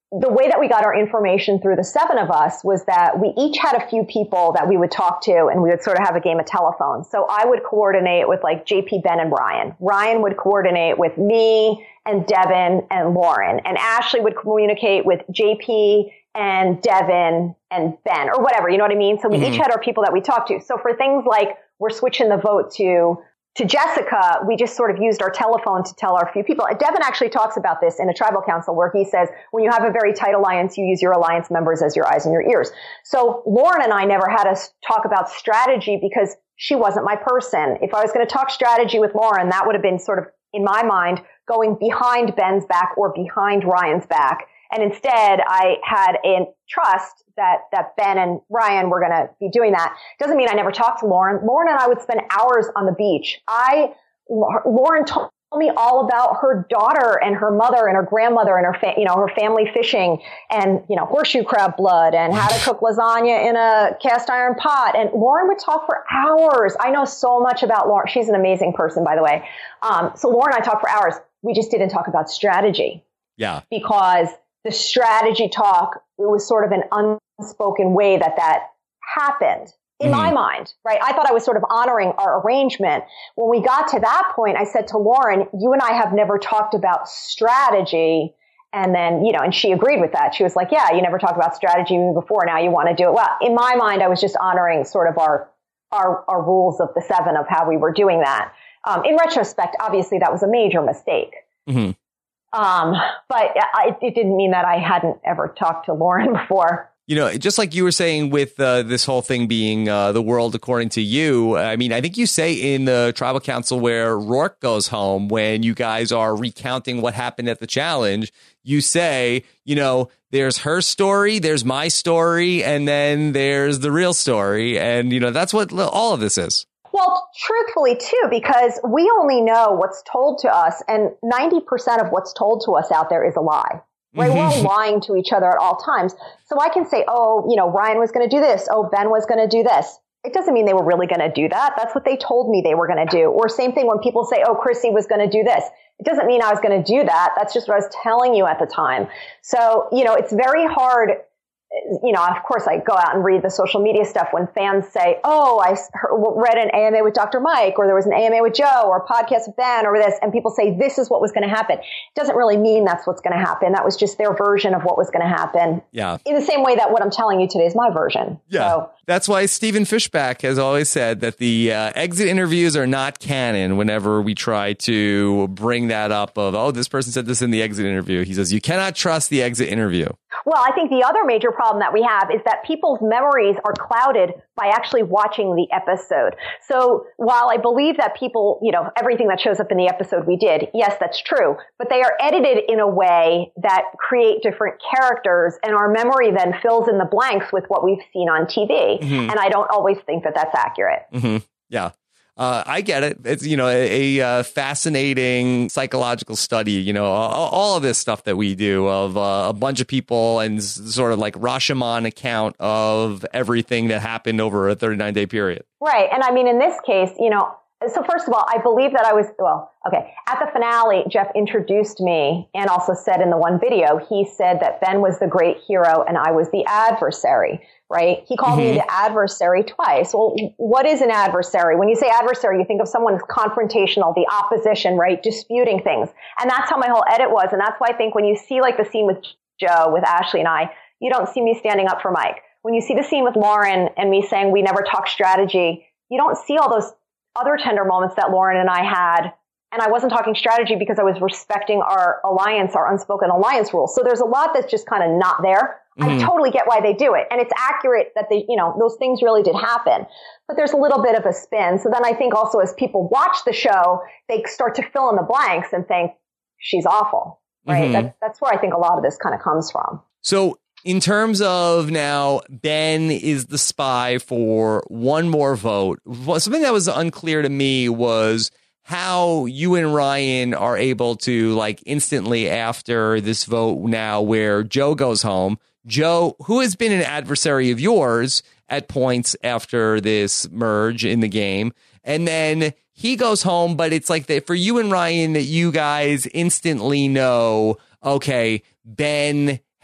the way that we got our information through the seven of us was that we each had a few people that we would talk to, and we would sort of have a game of telephone. So I would coordinate with like J P, Ben, and Ryan. Ryan would coordinate with me and Devin and Lauren, and Ashley would communicate with J P and Devin and Ben, or whatever, you know what I mean? So we mm-hmm. each had our people that we talked to. So for things like we're switching the vote to To Jessica, we just sort of used our telephone to tell our few people. Devin actually talks about this in a tribal council where he says, when you have a very tight alliance, you use your alliance members as your eyes and your ears. So Lauren and I never had us talk about strategy because she wasn't my person. If I was going to talk strategy with Lauren, that would have been sort of, in my mind, going behind Ben's back or behind Ryan's back. And instead, I had a trust that, that Ben and Ryan were going to be doing that. Doesn't mean I never talked to Lauren. Lauren and I would spend hours on the beach. I, Lauren told me all about her daughter and her mother and her grandmother and her, fa- you know, her family fishing and, you know, horseshoe crab blood and how to cook lasagna in a cast iron pot. And Lauren would talk for hours. I know so much about Lauren. She's an amazing person, by the way. Um, so Lauren and I talked for hours. We just didn't talk about strategy. Yeah. Because the strategy talk, it was sort of an unspoken way that that happened in mm-hmm. my mind, right? I thought I was sort of honoring our arrangement. When we got to that point, I said to Lauren, you and I have never talked about strategy. And then, you know, and she agreed with that. She was like, yeah, you never talked about strategy before. Now you want to do it. Well, in my mind, I was just honoring sort of our, our, our rules of the seven of how we were doing that. Um, in retrospect, obviously that was a major mistake. Mm-hmm. Um, but I, it didn't mean that I hadn't ever talked to Lauren before. You know, just like you were saying with uh, this whole thing being uh, the world according to you, I mean, I think you say in the tribal council where Rourke goes home, when you guys are recounting what happened at the challenge, you say, you know, there's her story, there's my story, and then there's the real story. And, you know, that's what all of this is. Well, truthfully, too, because we only know what's told to us, and ninety percent of what's told to us out there is a lie. Right? We're all lying to each other at all times. So I can say, oh, you know, Ryan was going to do this. Oh, Ben was going to do this. It doesn't mean they were really going to do that. That's what they told me they were going to do. Or same thing when people say, oh, Chrissy was going to do this. It doesn't mean I was going to do that. That's just what I was telling you at the time. So, you know, it's very hard. You know, of course, I go out and read the social media stuff when fans say, oh, I read an A M A with Doctor Mike, or there was an A M A with Joe, or a podcast with Ben, or this, and people say this is what was going to happen. It doesn't really mean that's what's going to happen. That was just their version of what was going to happen. Yeah. In the same way that what I'm telling you today is my version. Yeah. So, that's why Stephen Fishbach has always said that the uh, exit interviews are not canon whenever we try to bring that up of, oh, this person said this in the exit interview. He says, you cannot trust the exit interview. Well, I think the other major problem that we have is that people's memories are clouded by actually watching the episode. So while I believe that people, you know, everything that shows up in the episode we did, yes, that's true, but they are edited in a way that create different characters, and our memory then fills in the blanks with what we've seen on T V. Mm-hmm. And I don't always think that that's accurate. Mm-hmm. Yeah. Uh, I get it. It's, you know, a, a uh, fascinating psychological study, you know, all, all of this stuff that we do of uh, a bunch of people and sort of like Rashomon account of everything that happened over a thirty-nine day period. Right. And I mean, in this case, you know, so first of all, I believe that I was, well, okay, at the finale, Jeff introduced me and also said in the one video, he said that Ben was the great hero and I was the adversary, right? He called mm-hmm. me the adversary twice. Well, what is an adversary? When you say adversary, you think of someone who's confrontational, the opposition, right? Disputing things. And that's how my whole edit was. And that's why I think when you see like the scene with Joe, with Ashley and I, you don't see me standing up for Mike. When you see the scene with Lauren and me saying we never talk strategy, you don't see all those other tender moments that Lauren and I had. And I wasn't talking strategy because I was respecting our alliance, our unspoken alliance rules. So there's a lot that's just kind of not there. Mm-hmm. I totally get why they do it. And it's accurate that they, you know, those things really did happen. But there's a little bit of a spin. So then I think also as people watch the show, they start to fill in the blanks and think, she's awful, right? Mm-hmm. That, that's where I think a lot of this kind of comes from. So in terms of now, Ben is the spy for one more vote. Something that was unclear to me was how you and Ryan are able to, like, instantly after this vote now where Joe goes home, Joe, who has been an adversary of yours at points after this merge in the game, and then he goes home, but it's like that for you and Ryan that you guys instantly know, okay, Ben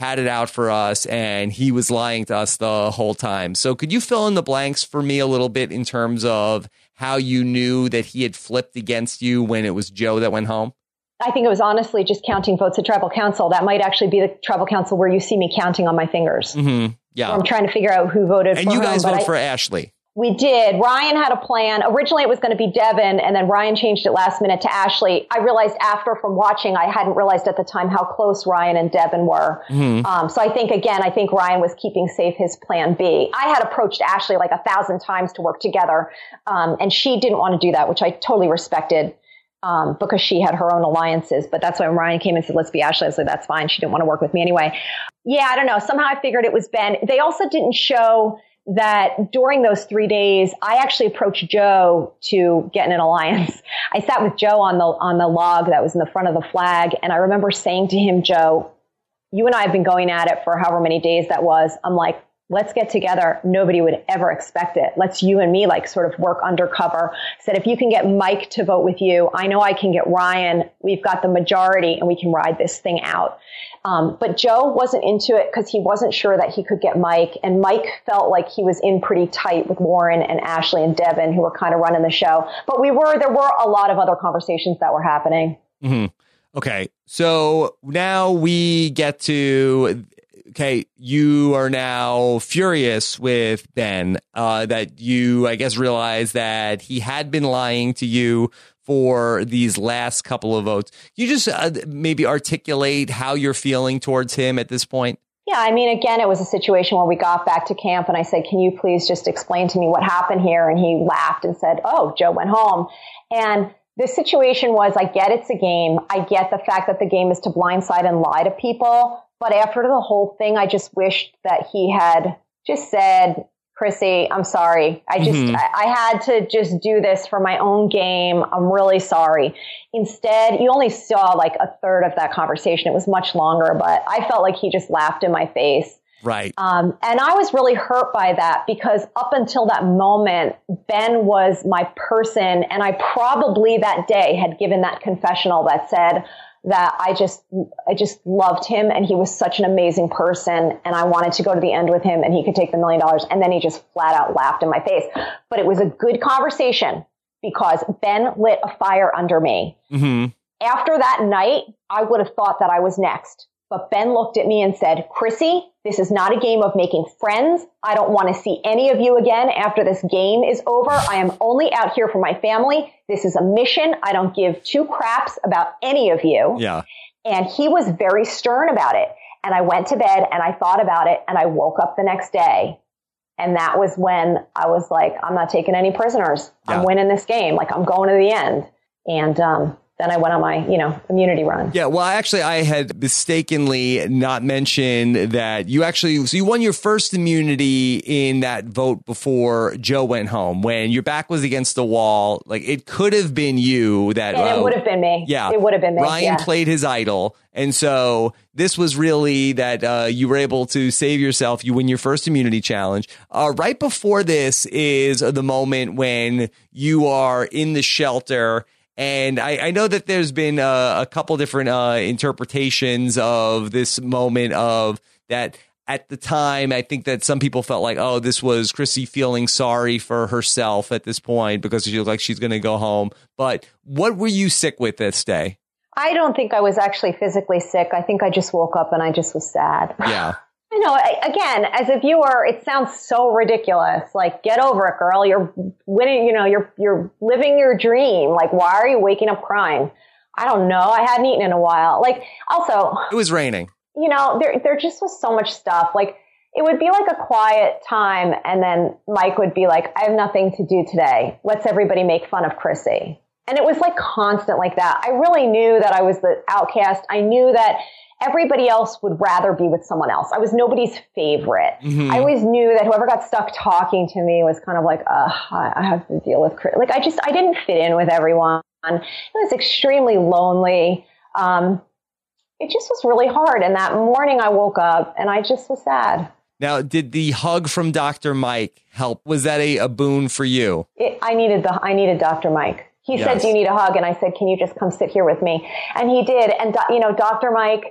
had it out for us and he was lying to us the whole time. So could you fill in the blanks for me a little bit in terms of how you knew that he had flipped against you when it was Joe that went home? I think it was honestly just counting votes at tribal council. That might actually be the tribal council where you see me counting on my fingers. Mm-hmm. Yeah. I'm trying to figure out who voted and for you guys whom, voted I, for Ashley. We did. Ryan had a plan. Originally, it was going to be Devin, and then Ryan changed it last minute to Ashley. I realized after from watching, I hadn't realized at the time how close Ryan and Devin were. Mm-hmm. Um, so I think, again, I think Ryan was keeping safe his plan B. I had approached Ashley like a thousand times to work together, um, and she didn't want to do that, which I totally respected. Um, because she had her own alliances. But that's why when Ryan came and said, let's be Ashley, I said, that's fine. She didn't want to work with me anyway. Yeah, I don't know. Somehow I figured it was Ben. They also didn't show that during those three days, I actually approached Joe to get in an alliance. I sat with Joe on the on the log that was in the front of the flag. And I remember saying to him, Joe, you and I have been going at it for however many days that was. I'm like, let's get together. Nobody would ever expect it. Let's you and me like sort of work undercover. Said, if you can get Mike to vote with you, I know I can get Ryan. We've got the majority and we can ride this thing out. Um, but Joe wasn't into it because he wasn't sure that he could get Mike. And Mike felt like he was in pretty tight with Warren and Ashley and Devin, who were kind of running the show. But we were, there were a lot of other conversations that were happening. Mm-hmm. Okay. So now we get to... Okay, you are now furious with Ben, uh, that you, I guess, realize that he had been lying to you for these last couple of votes. Can you just uh, maybe articulate how you're feeling towards him at this point? Yeah, I mean, again, it was a situation where we got back to camp and I said, can you please just explain to me what happened here? And he laughed and said, oh, Joe went home. And the situation was, I get it's a game. I get the fact that the game is to blindside and lie to people. But after the whole thing, I just wished that he had just said, Chrissy, I'm sorry. I just, mm-hmm. I, I had to just do this for my own game. I'm really sorry. Instead, you only saw like a third of that conversation. It was much longer, but I felt like he just laughed in my face. Right. Um, and I was really hurt by that because up until that moment, Ben was my person. And I probably that day had given that confessional that said, that I just, I just loved him and he was such an amazing person and I wanted to go to the end with him and he could take the million dollars. And then he just flat out laughed in my face. But it was a good conversation because Ben lit a fire under me. Mm-hmm. After that night, I would have thought that I was next. But Ben looked at me and said, Chrissy, this is not a game of making friends. I don't want to see any of you again after this game is over. I am only out here for my family. This is a mission. I don't give two craps about any of you. Yeah. And he was very stern about it. And I went to bed and I thought about it and I woke up the next day. And that was when I was like, I'm not taking any prisoners. Yeah. I'm winning this game. Like I'm going to the end. And, um, then I went on my, you know, immunity run. Yeah, well, actually, I had mistakenly not mentioned that you actually, so you won your first immunity in that vote before Joe went home, when your back was against the wall. Like, it could have been you that. And uh, it would have been me. Yeah. It would have been me. Ryan yeah. played his idol. And so this was really that uh, you were able to save yourself. You win your first immunity challenge. Uh, right before this is the moment when you are in the shelter. And I, I know that there's been uh, a couple different uh, interpretations of this moment of that at the time. I think that some people felt like, oh, this was Chrissy feeling sorry for herself at this point because she looked like she's going to go home. But what were you sick with this day? I don't think I was actually physically sick. I think I just woke up and I just was sad. Yeah. You know, again, as a viewer, it sounds so ridiculous. Like, get over it, girl. You're winning, you know, you're, you're living your dream. Like, why are you waking up crying? I don't know. I hadn't eaten in a while. Like, also, it was raining. You know, there, there just was so much stuff. Like, it would be like a quiet time. And then Mike would be like, I have nothing to do today. Let's everybody make fun of Chrissy. And it was like constant like that. I really knew that I was the outcast. I knew that everybody else would rather be with someone else. I was nobody's favorite. Mm-hmm. I always knew that whoever got stuck talking to me was kind of like, uh, I have to deal with Chris. Like, I just, I didn't fit in with everyone. It was extremely lonely. Um, it just was really hard. And that morning I woke up and I just was sad. Now, did the hug from Doctor Mike help? Was that a, a boon for you? It, I needed the, I needed Doctor Mike. He yes. said, do you need a hug? And I said, can you just come sit here with me? And he did. And, you know, Doctor Mike,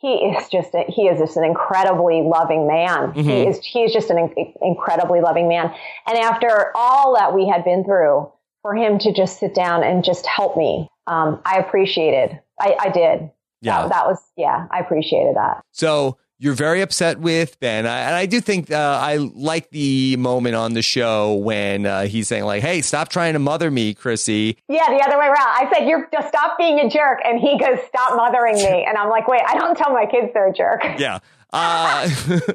he is just a, he is just an incredibly loving man. Mm-hmm. He is he is just an in, incredibly loving man. And after all that we had been through, for him to just sit down and just help me, um, I appreciated. I, I did. Yeah, that, that was yeah. I appreciated that. So you're very upset with Ben. I, and I do think uh, I like the moment on the show when uh, he's saying like, hey, stop trying to mother me, Chrissy. Yeah, the other way around. I said, you're just stop being a jerk. And he goes, stop mothering me. And I'm like, wait, I don't tell my kids they're a jerk. Yeah. Uh,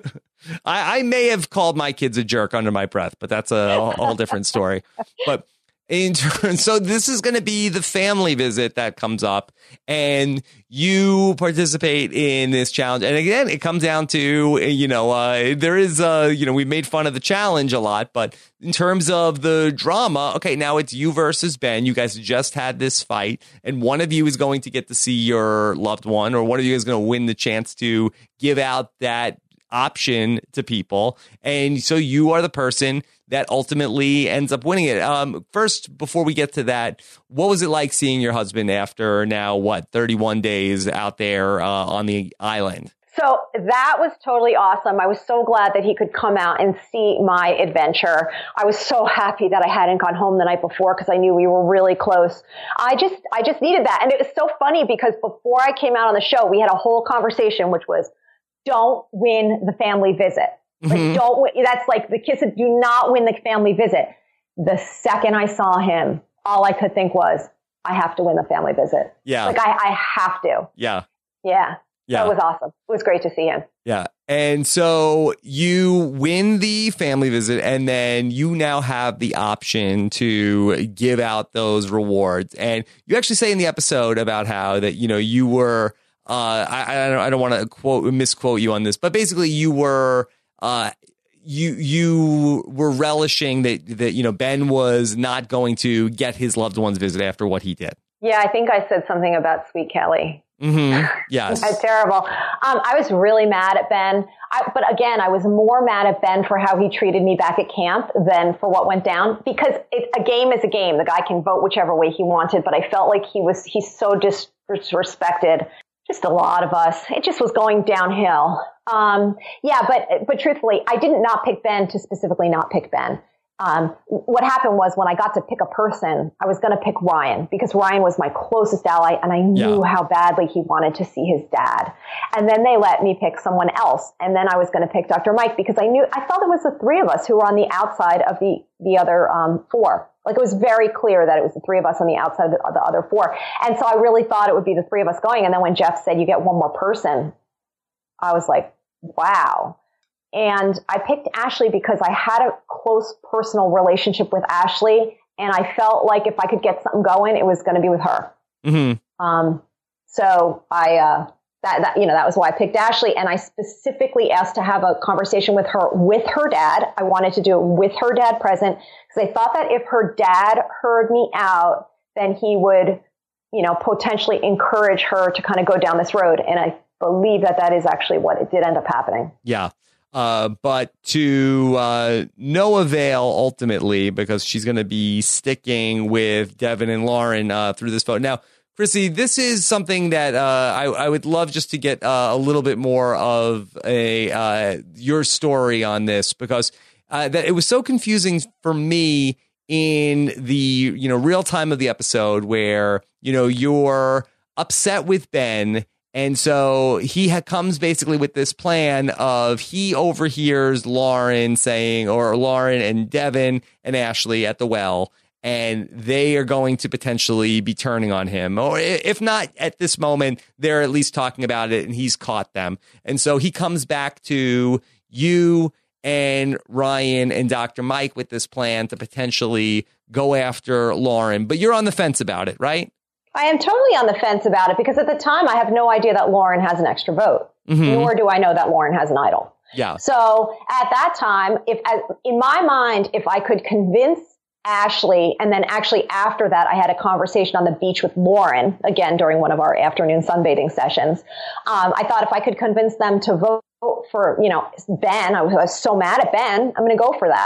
I, I may have called my kids a jerk under my breath, but that's a, a whole different story. But in turn, so this is going to be the family visit that comes up, and you participate in this challenge. And again, it comes down to, you know, uh, there is, uh, you know, we made fun of the challenge a lot, but in terms of the drama, okay, now it's you versus Ben. You guys just had this fight, and one of you is going to get to see your loved one, or one of you is going to win the chance to give out that option to people. And so you are the person that ultimately ends up winning it. Um, first, before we get to that, what was it like seeing your husband after now, what, thirty-one days out there uh, on the island? So that was totally awesome. I was so glad that he could come out and see my adventure. I was so happy that I hadn't gone home the night before because I knew we were really close. I just, I just needed that. And it was so funny because before I came out on the show, we had a whole conversation, which was, don't win the family visit. Like, mm-hmm. don't win. That's like the kids said, do not win the family visit. The second I saw him, all I could think was, I have to win the family visit. Yeah. Like I, I have to. Yeah. Yeah. Yeah. That was awesome. It was great to see him. Yeah. And so you win the family visit, and then you now have the option to give out those rewards. And you actually say in the episode about how that, you know, you were, uh, I, I don't, I don't want to quote, misquote you on this, but basically you were, Uh, you you were relishing that, that, you know, Ben was not going to get his loved one's visit after what he did. Yeah, I think I said something about Sweet Kelly. Mm-hmm. Yes. That's terrible. Um, I was really mad at Ben. I, but again, I was more mad at Ben for how he treated me back at camp than for what went down, because it, a game is a game. The guy can vote whichever way he wanted, but I felt like he was, he's so disrespected. Just a lot of us. It just was going downhill. Um, yeah, but, but truthfully, I didn't not pick Ben to specifically not pick Ben. Um, what happened was when I got to pick a person, I was going to pick Ryan because Ryan was my closest ally and I knew yeah. how badly he wanted to see his dad. And then they let me pick someone else. And then I was going to pick Doctor Mike because I knew, I thought it was the three of us who were on the outside of the, the other, um, four. Like it was very clear that it was the three of us on the outside of the, of the other four. And so I really thought it would be the three of us going. And then when Jeff said you get one more person, I was like, wow. And I picked Ashley because I had a close personal relationship with Ashley. And I felt like if I could get something going, it was going to be with her. Mm-hmm. Um, so I, uh, that, that, you know, that was why I picked Ashley. And I specifically asked to have a conversation with her, with her dad. I wanted to do it with her dad present because I thought that if her dad heard me out, then he would, you know, potentially encourage her to kind of go down this road. And I believe that that is actually what it did end up happening. Yeah. Uh, but to uh, no avail ultimately, because she's going to be sticking with Devin and Lauren uh, through this vote. Now, Chrissy, this is something that uh, I, I would love just to get uh, a little bit more of a uh, your story on this, because uh, that it was so confusing for me in the you know real time of the episode where you know you're upset with Ben. And so he ha- comes basically with this plan of he overhears Lauren saying, or Lauren and Devin and Ashley at the well, and they are going to potentially be turning on him. Or if not at this moment, they're at least talking about it and he's caught them. And so he comes back to you and Ryan and Doctor Mike with this plan to potentially go after Lauren. But you're on the fence about it, right? I am totally on the fence about it because at the time I have no idea that Lauren has an extra vote, mm-hmm. nor do I know that Lauren has an idol. Yeah. So at that time, if as, in my mind, if I could convince Ashley, and then actually after that, I had a conversation on the beach with Lauren, again, during one of our afternoon sunbathing sessions. Um, I thought if I could convince them to vote for, you know, Ben, I was, I was so mad at Ben, I'm going to go for that.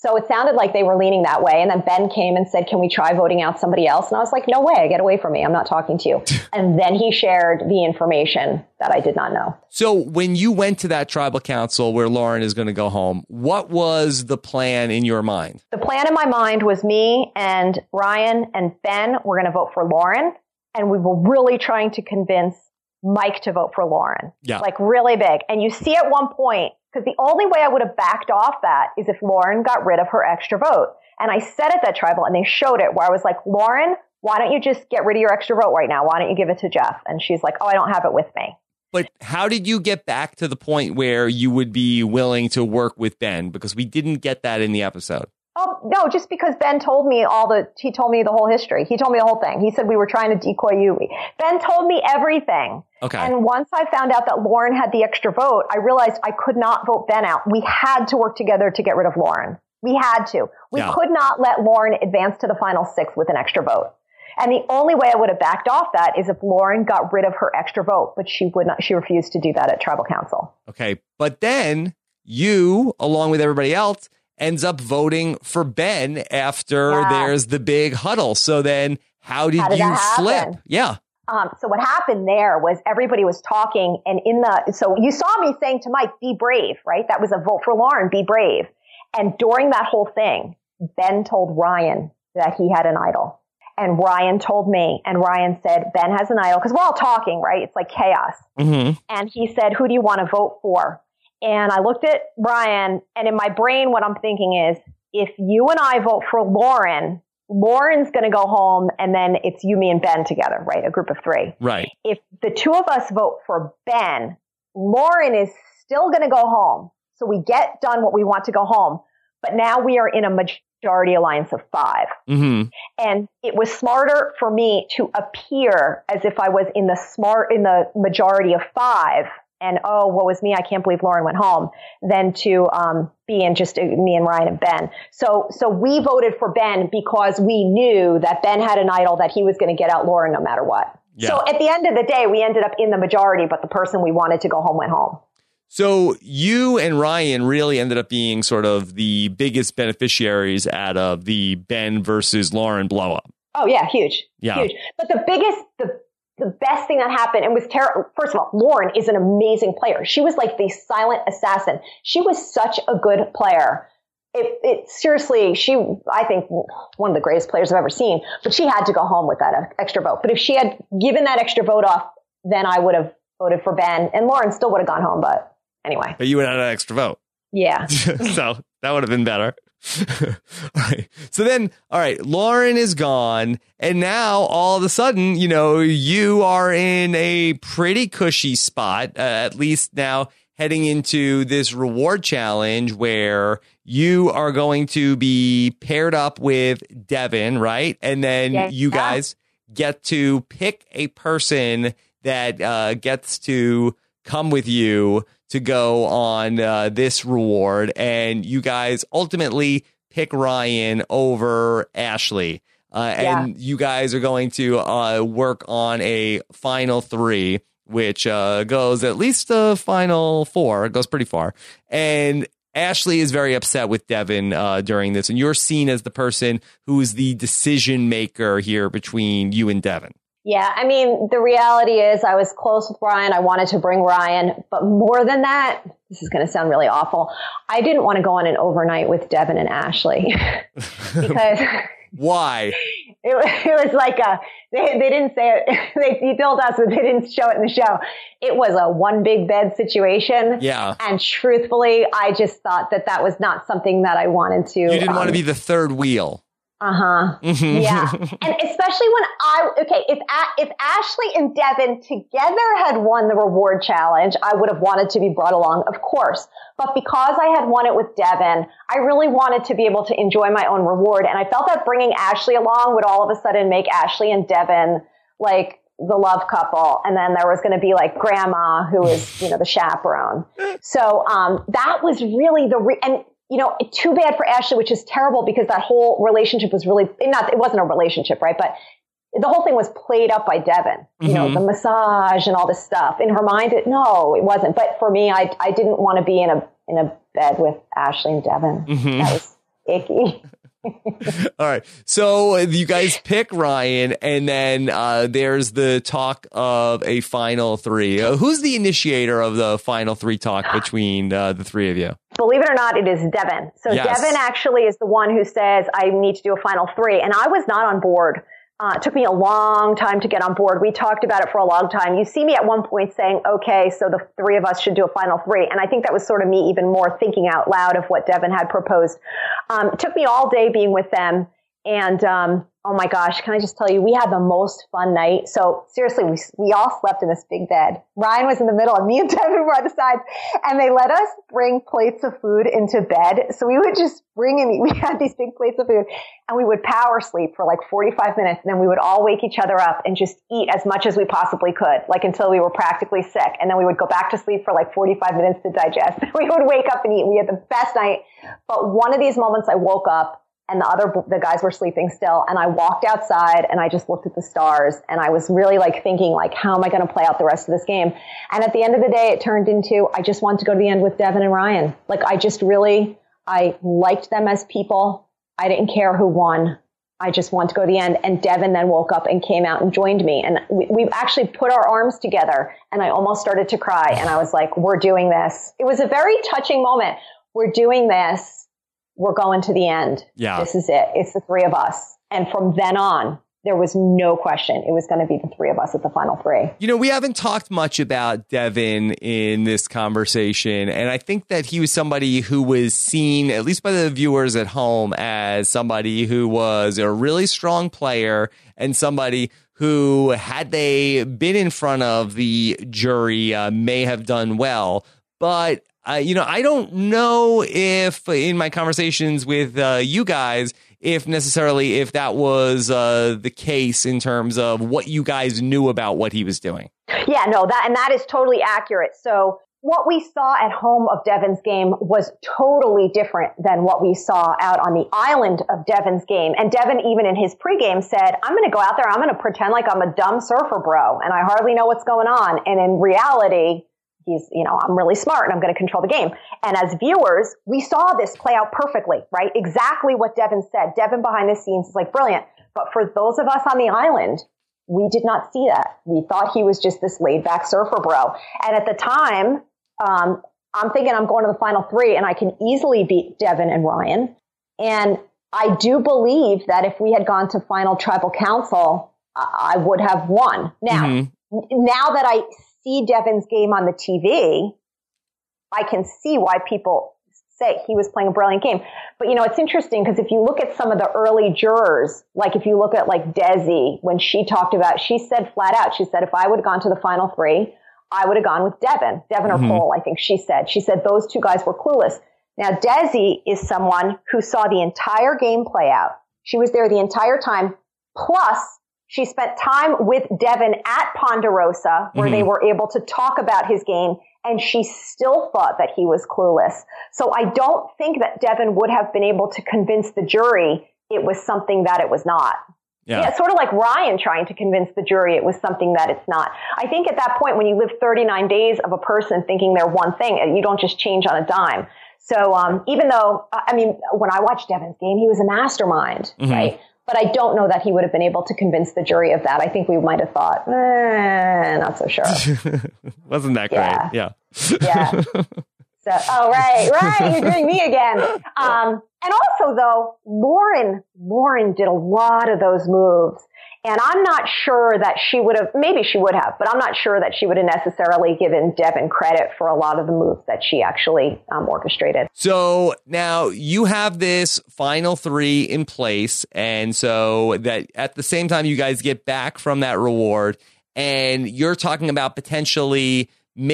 So it sounded like they were leaning that way. And then Ben came and said, can we try voting out somebody else? And I was like, no way, get away from me. I'm not talking to you. And then he shared the information that I did not know. So when you went to that tribal council where Lauren is going to go home, what was the plan in your mind? The plan in my mind was me and Ryan and Ben were going to vote for Lauren. And we were really trying to convince Mike to vote for Lauren. Yeah. Like really big. And you see at one point, because the only way I would have backed off that is if Lauren got rid of her extra vote. And I said at that tribal, and they showed it, where I was like, Lauren, why don't you just get rid of your extra vote right now? Why don't you give it to Jeff? And she's like, oh, I don't have it with me. But how did you get back to the point where you would be willing to work with Ben? Because we didn't get that in the episode. Oh, no, just because Ben told me all the, he told me the whole history. He told me the whole thing. He said we were trying to decoy you. Ben told me everything. Okay. And once I found out that Lauren had the extra vote, I realized I could not vote Ben out. We had to work together to get rid of Lauren. We had to. We Yeah. could not let Lauren advance to the final six with an extra vote. And the only way I would have backed off that is if Lauren got rid of her extra vote, but she would not, she refused to do that at tribal council. Okay. But then you, along with everybody else, ends up voting for Ben after Yeah. there's the big huddle. So then how did, How did you that happen? slip? Yeah. Um, so what happened there was everybody was talking, and in the, so you saw me saying to Mike, be brave, right? That was a vote for Lauren, be brave. And during that whole thing, Ben told Ryan that he had an idol. And Ryan told me, and Ryan said, Ben has an idol, because we're all talking, right? It's like chaos. Mm-hmm. And he said, who do you want to vote for? And I looked at Ryan, and in my brain, what I'm thinking is, if you and I vote for Lauren, Lauren's going to go home, and then it's you, me, and Ben together, right? A group of three. Right. If the two of us vote for Ben, Lauren is still going to go home. So we get done what we want to go home. But now we are in a majority alliance of five. Mm-hmm. And it was smarter for me to appear as if I was in the smart, in the majority of five. And, oh, what was me? I can't believe Lauren went home, than to um, be in just uh, me and Ryan and Ben. So so we voted for Ben because we knew that Ben had an idol, that he was going to get out Lauren no matter what. Yeah. So at the end of the day, we ended up in the majority, but the person we wanted to go home went home. So you and Ryan really ended up being sort of the biggest beneficiaries out of the Ben versus Lauren blow up. Oh, yeah, huge. Yeah. Huge. But the biggest, the The best thing that happened, and was terrible. First of all, Lauren is an amazing player. She was like the silent assassin. She was such a good player. It, it seriously, she, I think, one of the greatest players I've ever seen. But she had to go home with that extra vote. But if she had given that extra vote off, then I would have voted for Ben, and Lauren still would have gone home. But anyway, But you would have had an extra vote. yeah. So that would have been better. All right. So then, all right, Lauren is gone. And now all of a sudden, you know, you are in a pretty cushy spot, uh, at least now heading into this reward challenge where you are going to be paired up with Devin, right? And then Yeah. you guys get to pick a person that uh, gets to come with you to go on uh, this reward, and you guys ultimately pick Ryan over Ashley. Uh, Yeah. and you guys are going to uh, work on a final three, which uh, goes at least the final four. It goes pretty far. And Ashley is very upset with Devin uh, during this, and you're seen as the person who is the decision maker here between you and Devin. Yeah, I mean, the reality is I was close with Ryan. I wanted to bring Ryan. But more than that, this is going to sound really awful, I didn't want to go on an overnight with Devin and Ashley. Because Why? it, it was like a, they, they didn't say it, they, he told us, but they didn't show it in the show. It was a one big bed situation. Yeah. And truthfully, I just thought that that was not something that I wanted to. You didn't um, want to be the third wheel. Uh-huh. Mhm. Yeah. And especially when I, okay, if A- if Ashley and Devin together had won the reward challenge, I would have wanted to be brought along, of course. But because I had won it with Devin, I really wanted to be able to enjoy my own reward. And I felt that bringing Ashley along would all of a sudden make Ashley and Devin like the love couple. And then there was going to be like grandma, who was, you know, the chaperone. So, um, that was really the, re- and, you know, too bad for Ashley, which is terrible because that whole relationship was really not, it wasn't a relationship, right? But the whole thing was played up by Devin, you know, Mhm. the massage and all this stuff. In her mind, it, no, it wasn't. But for me, I, I didn't want to be in a, in a bed with Ashley and Devin. Mhm. That was, icky. All right. So you guys pick Ryan, and then uh, there's the talk of a final three. Uh, who's the initiator of the final three talk between uh, the three of you? Believe it or not, it is Devin. So Yes. Devin actually is the one who says, I need to do a final three. And I was not on board. Uh, it took me a long time to get on board. We talked about it for a long time. You see me at one point saying, okay, so the three of us should do a final three. And I think that was sort of me even more thinking out loud of what Devin had proposed. Um, it took me all day being with them. And, um, oh my gosh, can I just tell you, we had the most fun night. So seriously, we we all slept in this big bed. Ryan was in the middle and me and Devin were on the sides, and they let us bring plates of food into bed. So we would just bring in, we had these big plates of food, and we would power sleep for like forty-five minutes. And then we would all wake each other up and just eat as much as we possibly could, like until we were practically sick. And then we would go back to sleep for like forty-five minutes to digest. We would wake up and eat. We had the best night. But one of these moments I woke up, and the other, the guys were sleeping still. And I walked outside and I just looked at the stars, and I was really like thinking like, how am I going to play out the rest of this game? And at the end of the day, it turned into, I just wanted to go to the end with Devin and Ryan. Like I just really, I liked them as people. I didn't care who won. I just wanted to go to the end. And Devin then woke up and came out and joined me. And we, we actually put our arms together, and I almost started to cry. And I was like, we're doing this. It was a very touching moment. We're doing this. We're going to the end. Yeah. This is it. It's the three of us. And from then on, there was no question it was going to be the three of us at the final three. You know, we haven't talked much about Devin in this conversation, and I think that he was somebody who was seen, at least by the viewers at home, as somebody who was a really strong player and somebody who, had they been in front of the jury, uh, may have done well. But Uh, you know, I don't know if in my conversations with uh, you guys, if necessarily if that was uh, the case in terms of what you guys knew about what he was doing. Yeah, no, that and that is totally accurate. So what we saw at home of Devin's game was totally different than what we saw out on the island of Devin's game. And Devin, even in his pregame, said, I'm going to go out there, I'm going to pretend like I'm a dumb surfer bro, and I hardly know what's going on. And in reality, he's, you know, I'm really smart and I'm going to control the game. And as viewers, we saw this play out perfectly, right? Exactly what Devin said. Devin behind the scenes is like brilliant. But for those of us on the island, we did not see that. We thought he was just this laid back surfer bro. And at the time, um, I'm thinking I'm going to the final three and I can easily beat Devin and Ryan. And I do believe that if we had gone to final tribal council, I would have won. Now, mm-hmm. now that I see Devin's game on the T V, I can see why people say he was playing a brilliant game. But, you know, it's interesting because if you look at some of the early jurors, like if you look at like Desi, when she talked about, she said flat out, she said, if I would have gone to the final three, I would have gone with Devin, Devin or mm-hmm. Cole, I think she said. She said those two guys were clueless. Now, Desi is someone who saw the entire game play out. She was there the entire time. Plus, she spent time with Devin at Ponderosa, where mm-hmm. they were able to talk about his game, and she still thought that he was clueless. So I don't think that Devin would have been able to convince the jury it was something that it was not. Yeah. yeah, sort of like Ryan trying to convince the jury it was something that it's not. I think at that point, when you live thirty-nine days of a person thinking they're one thing, you don't just change on a dime. So um, even though, I mean, when I watched Devin's game, he was a mastermind, mm-hmm. right? But I don't know that he would have been able to convince the jury of that. I think we might have thought, eh, not so sure. Wasn't that great? Yeah. Yeah. yeah. So, oh, right, right. You're doing me again. Um, and also, though, Lauren, Lauren did a lot of those moves. And I'm not sure that she would have, maybe she would have, but I'm not sure that she would have necessarily given Devin credit for a lot of the moves that she actually um, orchestrated. So now you have this final three in place. And so that at the same time, you guys get back from that reward and you're talking about potentially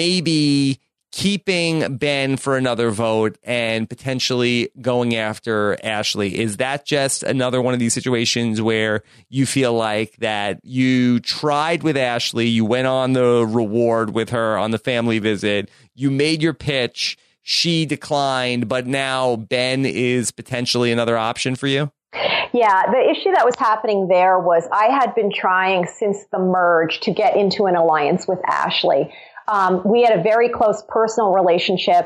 maybe keeping Ben for another vote and potentially going after Ashley. Is that just another one of these situations where you feel like that you tried with Ashley, you went on the reward with her on the family visit, you made your pitch, she declined, but now Ben is potentially another option for you? Yeah, the issue that was happening there was I had been trying since the merge to get into an alliance with Ashley. Um, we had a very close personal relationship.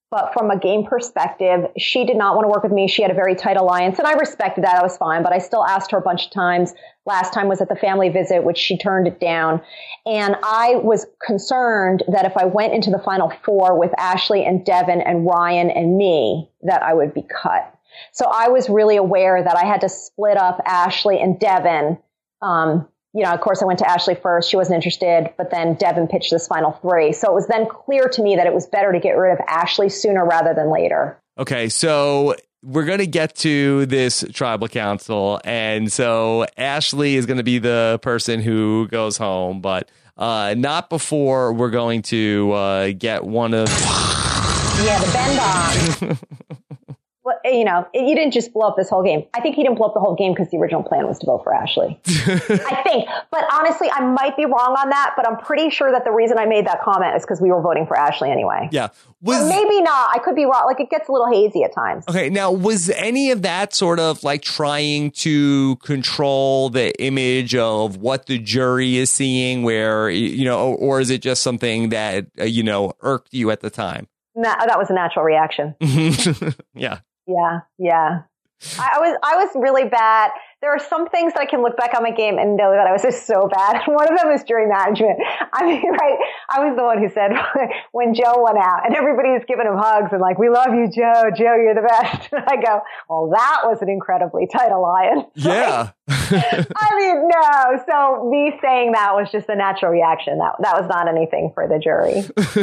But from a game perspective, she did not want to work with me. She had a very tight alliance, and I respected that. I was fine, but I still asked her a bunch of times. Last time was at the family visit, which she turned it down. And I was concerned that if I went into the final four with Ashley and Devin and Ryan and me, that I would be cut. So I was really aware that I had to split up Ashley and Devin. Um, you know, of course, I went to Ashley first. She wasn't interested, but then Devin pitched this final three. So it was then clear to me that it was better to get rid of Ashley sooner rather than later. Okay, so we're going to get to this tribal council. And so Ashley is going to be the person who goes home, but uh, not before we're going to uh, get one of... Yeah, the Ben bomb. Well, you know, you didn't just blow up this whole game. I think he didn't blow up the whole game because the original plan was to vote for Ashley. I think. But honestly, I might be wrong on that, but I'm pretty sure that the reason I made that comment is because we were voting for Ashley anyway. Yeah. Was, maybe not. I could be wrong. Like, it gets a little hazy at times. Okay. Now, was any of that sort of like trying to control the image of what the jury is seeing where, you know, or is it just something that, uh, you know, irked you at the time? No, that was a natural reaction. Yeah. Yeah, yeah. I, I was I was really bad. There are some things that I can look back on my game and know that I was just so bad. One of them is jury management. I mean, right? I was the one who said when Joe went out and everybody was giving him hugs and like, "We love you, Joe. Joe, you're the best." And I go, "Well, that was an incredibly tight alliance." Yeah. I mean, no. So me saying that was just a natural reaction. That that was not anything for the jury.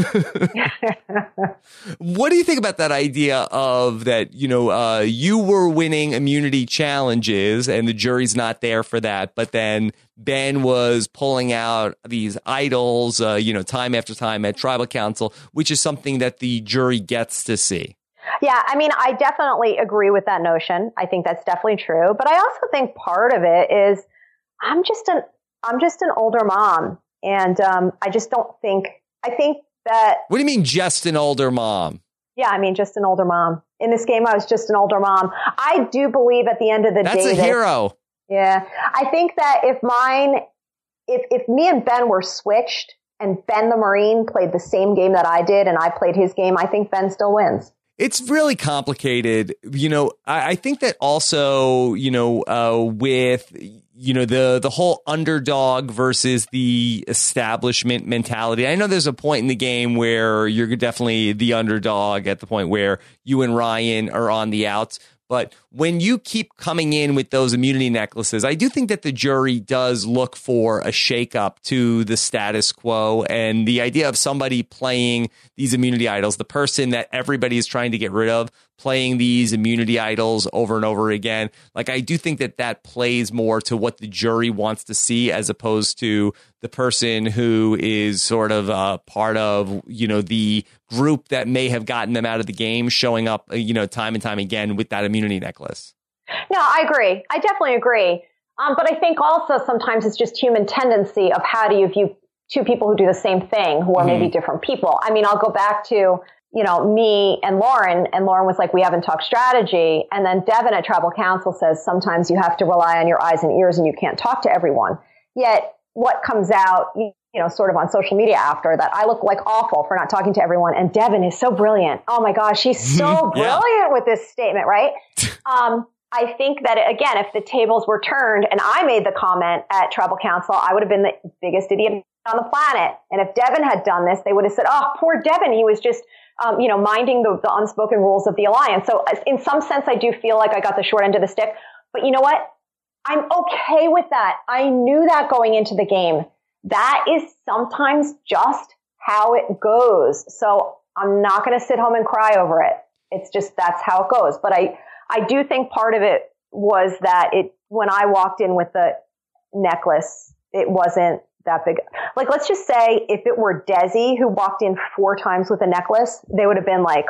What do you think about that idea of that, you know, uh, you were winning immunity challenges and the jury's not there for that, but then Ben was pulling out these idols, uh, you know, time after time at tribal council, which is something that the jury gets to see? Yeah, I mean, I definitely agree with that notion. I think that's definitely true. But I also think part of it is I'm just an I'm just an older mom. And um, I just don't think I think that. What do you mean just an older mom? Yeah, I mean, just an older mom. In this game, I was just an older mom. I do believe at the end of the That's day. That's a that, hero. Yeah. I think that if mine, if if me and Ben were switched and Ben the Marine played the same game that I did and I played his game, I think Ben still wins. It's really complicated. You know, I, I think that also, you know, uh, with, you know, the the whole underdog versus the establishment mentality. I know there's a point in the game where you're definitely the underdog at the point where you and Ryan are on the outs. But when you keep coming in with those immunity necklaces, I do think that the jury does look for a shakeup to the status quo and the idea of somebody playing these immunity idols, the person that everybody is trying to get rid of, playing these immunity idols over and over again. Like, I do think that that plays more to what the jury wants to see as opposed to the person who is sort of uh, part of, you know, the group that may have gotten them out of the game showing up, you know, time and time again with that immunity necklace. No, I agree. I definitely agree. Um, but I think also sometimes it's just human tendency of how do you view two people who do the same thing, who are mm-hmm. maybe different people. I mean, I'll go back to, you know, me and Lauren, and Lauren was like, we haven't talked strategy. And then Devin at Tribal Council says, sometimes you have to rely on your eyes and ears and you can't talk to everyone. Yet what comes out, you know, sort of on social media after that, I look like awful for not talking to everyone. And Devin is so brilliant. Oh my gosh, she's so brilliant yeah. with this statement, right? um, I think that, again, if the tables were turned and I made the comment at Tribal Council, I would have been the biggest idiot on the planet. And if Devin had done this, they would have said, oh, poor Devin, he was just, um, you know, minding the, the unspoken rules of the alliance. So in some sense, I do feel like I got the short end of the stick. But you know what? I'm okay with that. I knew that going into the game. That is sometimes just how it goes. So I'm not going to sit home and cry over it. It's just, that's how it goes. But I, I do think part of it was that it, when I walked in with the necklace, it wasn't that big. Like, let's just say if it were Desi who walked in four times with a necklace, they would have been like,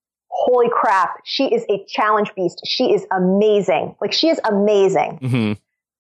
holy crap, she is a challenge beast. She is amazing. Like, she is amazing. Mm-hmm.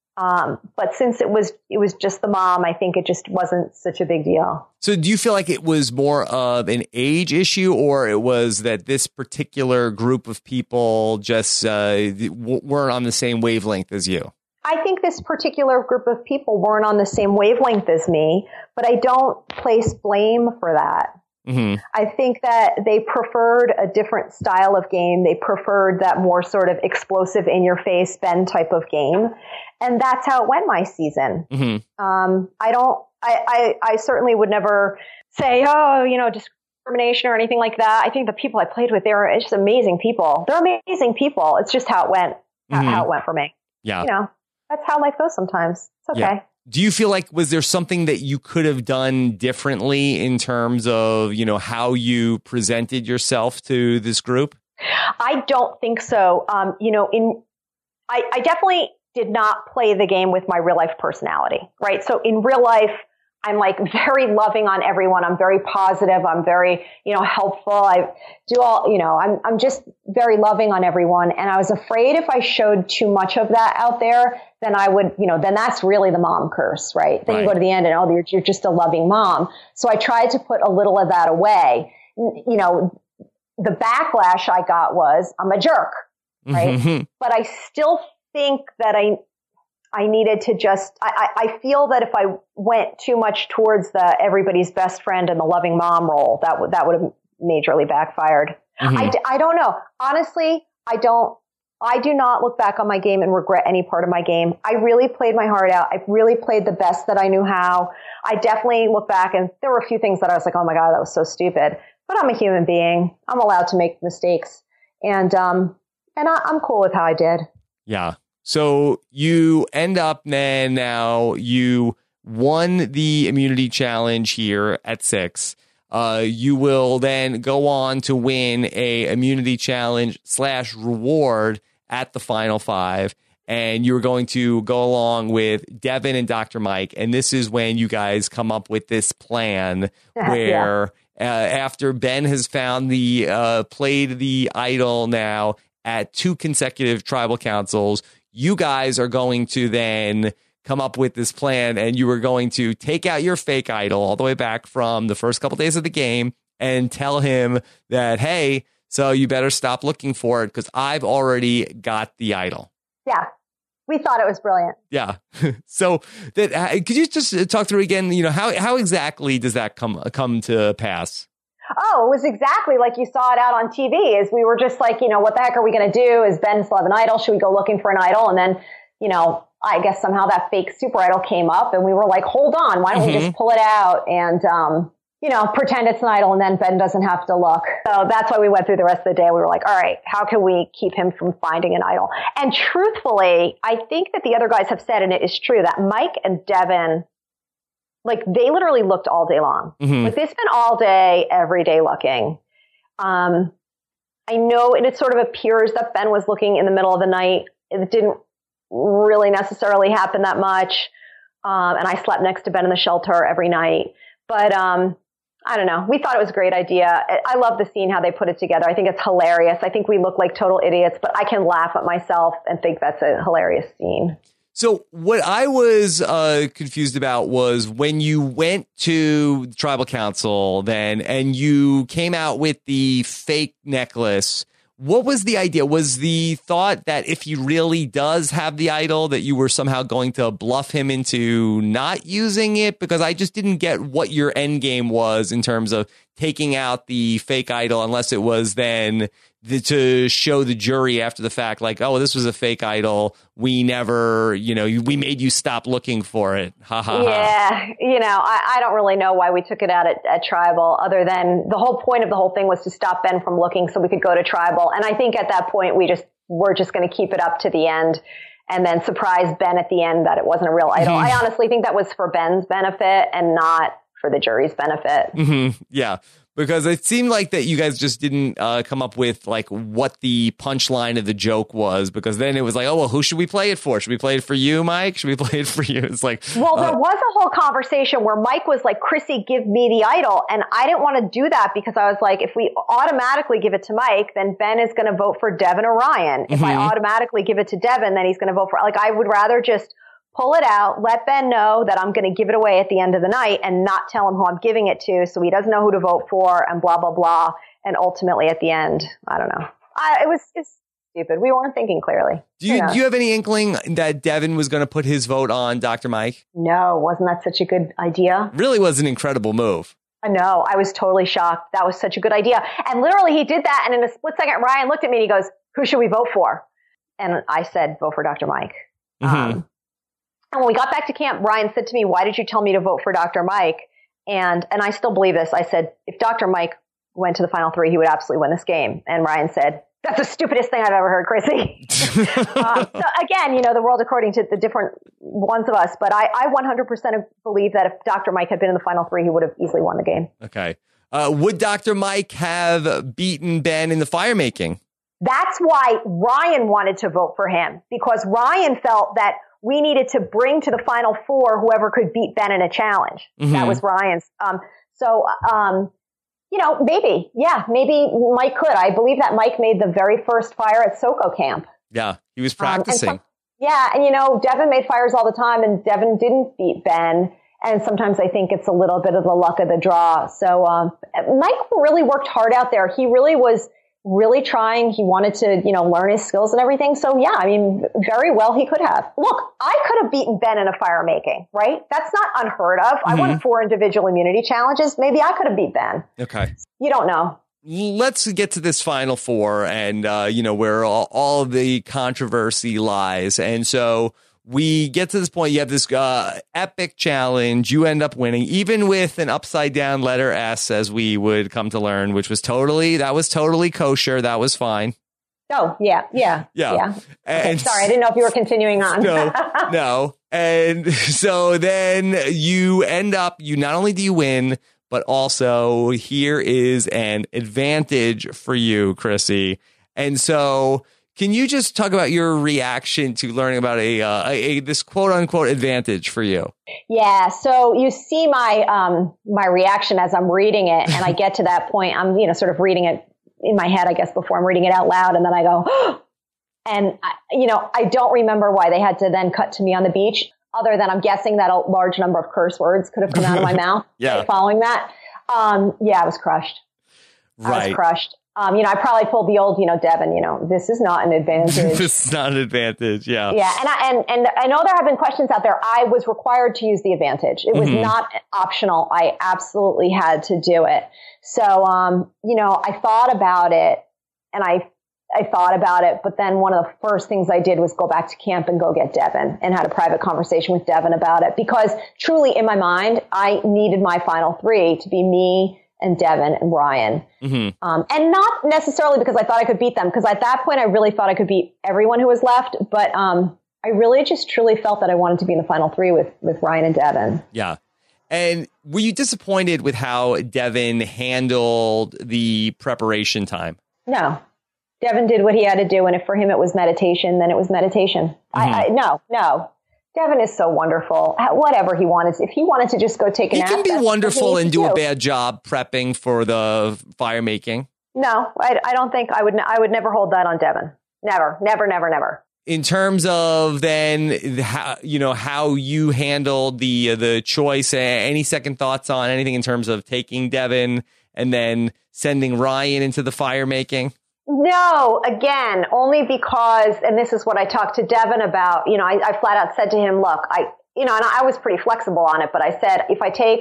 Um, but since it was, it was just the mom, I think it just wasn't such a big deal. So do you feel like it was more of an age issue, or it was that this particular group of people just uh, weren't on the same wavelength as you? I think this particular group of people weren't on the same wavelength as me, but I don't place blame for that. Mm-hmm. I think that they preferred a different style of game. They preferred that more sort of explosive, in-your-face Ben type of game. And that's how it went my season. Mm-hmm. Um, I don't, I, I, I certainly would never say, oh, you know, discrimination or anything like that. I think the people I played with, they're just amazing people. They're amazing people. It's just how it went, mm-hmm. how it went for me. Yeah. You know, that's how life goes sometimes. It's okay. Yeah. Do you feel like, was there something that you could have done differently in terms of, you know, how you presented yourself to this group? I don't think so. Um, you know, in, I, I definitely did not play the game with my real life personality, right? So in real life, I'm like very loving on everyone. I'm very positive. I'm very, you know, helpful. I do all, you know, I'm, I'm just very loving on everyone. And I was afraid if I showed too much of that out there, then I would, you know, then that's really the mom curse, right? Then right. You go to the end and, oh, you're, you're just a loving mom. So I tried to put a little of that away. You know, the backlash I got was I'm a jerk, right? Mm-hmm. But I still think that I, I needed to just, I, I feel that if I went too much towards the everybody's best friend and the loving mom role, that would, that would have majorly backfired. Mm-hmm. I, I don't know. Honestly, I don't, I do not look back on my game and regret any part of my game. I really played my heart out. I really played the best that I knew how. I definitely look back and there were a few things that I was like, oh my God, that was so stupid. But I'm a human being. I'm allowed to make mistakes. And, um, and I, I'm cool with how I did. Yeah. So you end up then now you won the immunity challenge here at six. Uh, you will then go on to win a immunity challenge slash reward at the final five. And you're going to go along with Devin and Doctor Mike. And this is when you guys come up with this plan where yeah. uh, after Ben has found the uh, played the idol now at two consecutive tribal councils, you guys are going to then come up with this plan, and you are going to take out your fake idol all the way back from the first couple days of the game and tell him that, hey, so you better stop looking for it because I've already got the idol. Yeah. We thought it was brilliant. Yeah. So that uh, could you just talk through again, you know, how how exactly does that come come to pass? Oh, it was exactly like you saw it out on T V. Is we were just like, you know, what the heck are we going to do? Is Ben still have an idol? Should we go looking for an idol? And then, you know, I guess somehow that fake super idol came up and we were like, hold on, why don't mm-hmm. we just pull it out and, um, you know, pretend it's an idol and then Ben doesn't have to look. So that's why we went through the rest of the day. We were like, all right, how can we keep him from finding an idol? And truthfully, I think that the other guys have said, and it is true, that Mike and Devin, like they literally looked all day long. Mm-hmm. Like they spent all day, every day looking. Um, I know it, it sort of appears that Ben was looking in the middle of the night. It didn't really necessarily happen that much. Um, and I slept next to Ben in the shelter every night. But um, I don't know. We thought it was a great idea. I love the scene, how they put it together. I think it's hilarious. I think we look like total idiots, but I can laugh at myself and think that's a hilarious scene. So what I was uh, confused about was when you went to the tribal council then and you came out with the fake necklace. What was the idea? Was the thought that if he really does have the idol, that you were somehow going to bluff him into not using it? Because I just didn't get what your end game was in terms of taking out the fake idol, unless it was then the, to show the jury after the fact, like, oh, this was a fake idol. We never, you know, we made you stop looking for it. Ha ha. Yeah. Ha. You know, I, I don't really know why we took it out at, at tribal, other than the whole point of the whole thing was to stop Ben from looking so we could go to tribal. And I think at that point, we just, we're just going to keep it up to the end and then surprise Ben at the end that it wasn't a real idol. Mm-hmm. I honestly think that was for Ben's benefit and not for the jury's benefit. Mm-hmm. Yeah. Because it seemed like that you guys just didn't uh, come up with like what the punchline of the joke was, because then it was like, oh, well, who should we play it for? Should we play it for you, Mike? Should we play it for you? It's like, well, uh, there was a whole conversation where Mike was like, Chrissy, give me the idol. And I didn't want to do that because I was like, if we automatically give it to Mike, then Ben is going to vote for Devin or Ryan. If mm-hmm. I automatically give it to Devin, then he's going to vote for, like, I would rather just pull it out, let Ben know that I'm going to give it away at the end of the night and not tell him who I'm giving it to so he doesn't know who to vote for and blah, blah, blah. And ultimately at the end, I don't know. I, it was it's stupid. We weren't thinking clearly. Do you, you know? do you have any inkling that Devin was going to put his vote on Doctor Mike? No. Wasn't that such a good idea? Really was an incredible move. I know. I was totally shocked. That was such a good idea. And literally he did that. And in a split second, Ryan looked at me and he goes, who should we vote for? And I said, vote for Doctor Mike. Mm-hmm. Um, and when we got back to camp, Ryan said to me, why did you tell me to vote for Doctor Mike? And, and I still believe this. I said, if Doctor Mike went to the final three, he would absolutely win this game. And Ryan said, that's the stupidest thing I've ever heard, Chrissy. uh, so again, you know, the world according to the different ones of us. But I, I one hundred percent believe that if Doctor Mike had been in the final three, he would have easily won the game. Okay. Uh, would Doctor Mike have beaten Ben in the fire making? That's why Ryan wanted to vote for him, because Ryan felt that we needed to bring to the final four whoever could beat Ben in a challenge. Mm-hmm. That was Ryan's. Um, so, um, you know, maybe, yeah, maybe Mike could. I believe that Mike made the very first fire at Soko Camp. Yeah, he was practicing. Um, and some, yeah, and you know, Devin made fires all the time, and Devin didn't beat Ben. And sometimes I think it's a little bit of the luck of the draw. So um, Mike really worked hard out there. He really was really trying. He wanted to, you know, learn his skills and everything. So yeah, I mean, very well he could have. Look, I could have beaten Ben in a fire making, right? That's not unheard of. Mm-hmm. I won four individual immunity challenges. Maybe I could have beat Ben. Okay. You don't know. Let's get to this final four and, uh, you know, where all, all of the controversy lies. And so we get to this point. You have this uh, epic challenge. You end up winning, even with an upside down letter S, as we would come to learn, which was totally, that was totally kosher. That was fine. Oh, yeah, yeah, yeah. yeah. And okay, sorry, I didn't know if you were continuing on. no, no. And so then you end up, you not only do you win, but also here is an advantage for you, Chrissy. And so can you just talk about your reaction to learning about a, uh, a, a this quote unquote advantage for you? Yeah. So you see my um, my reaction as I'm reading it, and I get to that point. I'm you know sort of reading it in my head, I guess, before I'm reading it out loud, and then I go, oh! and I, you know I don't remember why they had to then cut to me on the beach, other than I'm guessing that a large number of curse words could have come out of my mouth. Yeah. Following that, um, yeah, I was crushed. Right. I was crushed. Um, you know, I probably pulled the old, you know, Devin, you know, this is not an advantage. This is not an advantage. Yeah. Yeah. And I, and, and I know there have been questions out there. I was required to use the advantage. It was mm-hmm. not optional. I absolutely had to do it. So, um, you know, I thought about it and I, I thought about it, but then one of the first things I did was go back to camp and go get Devin and had a private conversation with Devin about it, because truly in my mind, I needed my final three to be me and Devin and Ryan. Mm-hmm. Um, and not necessarily because I thought I could beat them, because at that point I really thought I could beat everyone who was left. But um, I really just truly felt that I wanted to be in the final three with, with Ryan and Devin. Yeah. And were you disappointed with how Devin handled the preparation time? No. Devin did what he had to do. And if for him it was meditation, then it was meditation. Mm-hmm. I, I No, no. Devin is so wonderful. Whatever he wanted, if he wanted to just go take a he nap, can be wonderful and do, do a bad job prepping for the fire making. No, I, I don't think I would. I would never hold that on Devin. Never, never, never, never. In terms of then, how, you know, how you handled the the choice. Any second thoughts on anything in terms of taking Devin and then sending Ryan into the fire making? No, again, only because, and this is what I talked to Devin about, you know, I, I flat out said to him, look, I, you know, and I was pretty flexible on it, but I said, if I take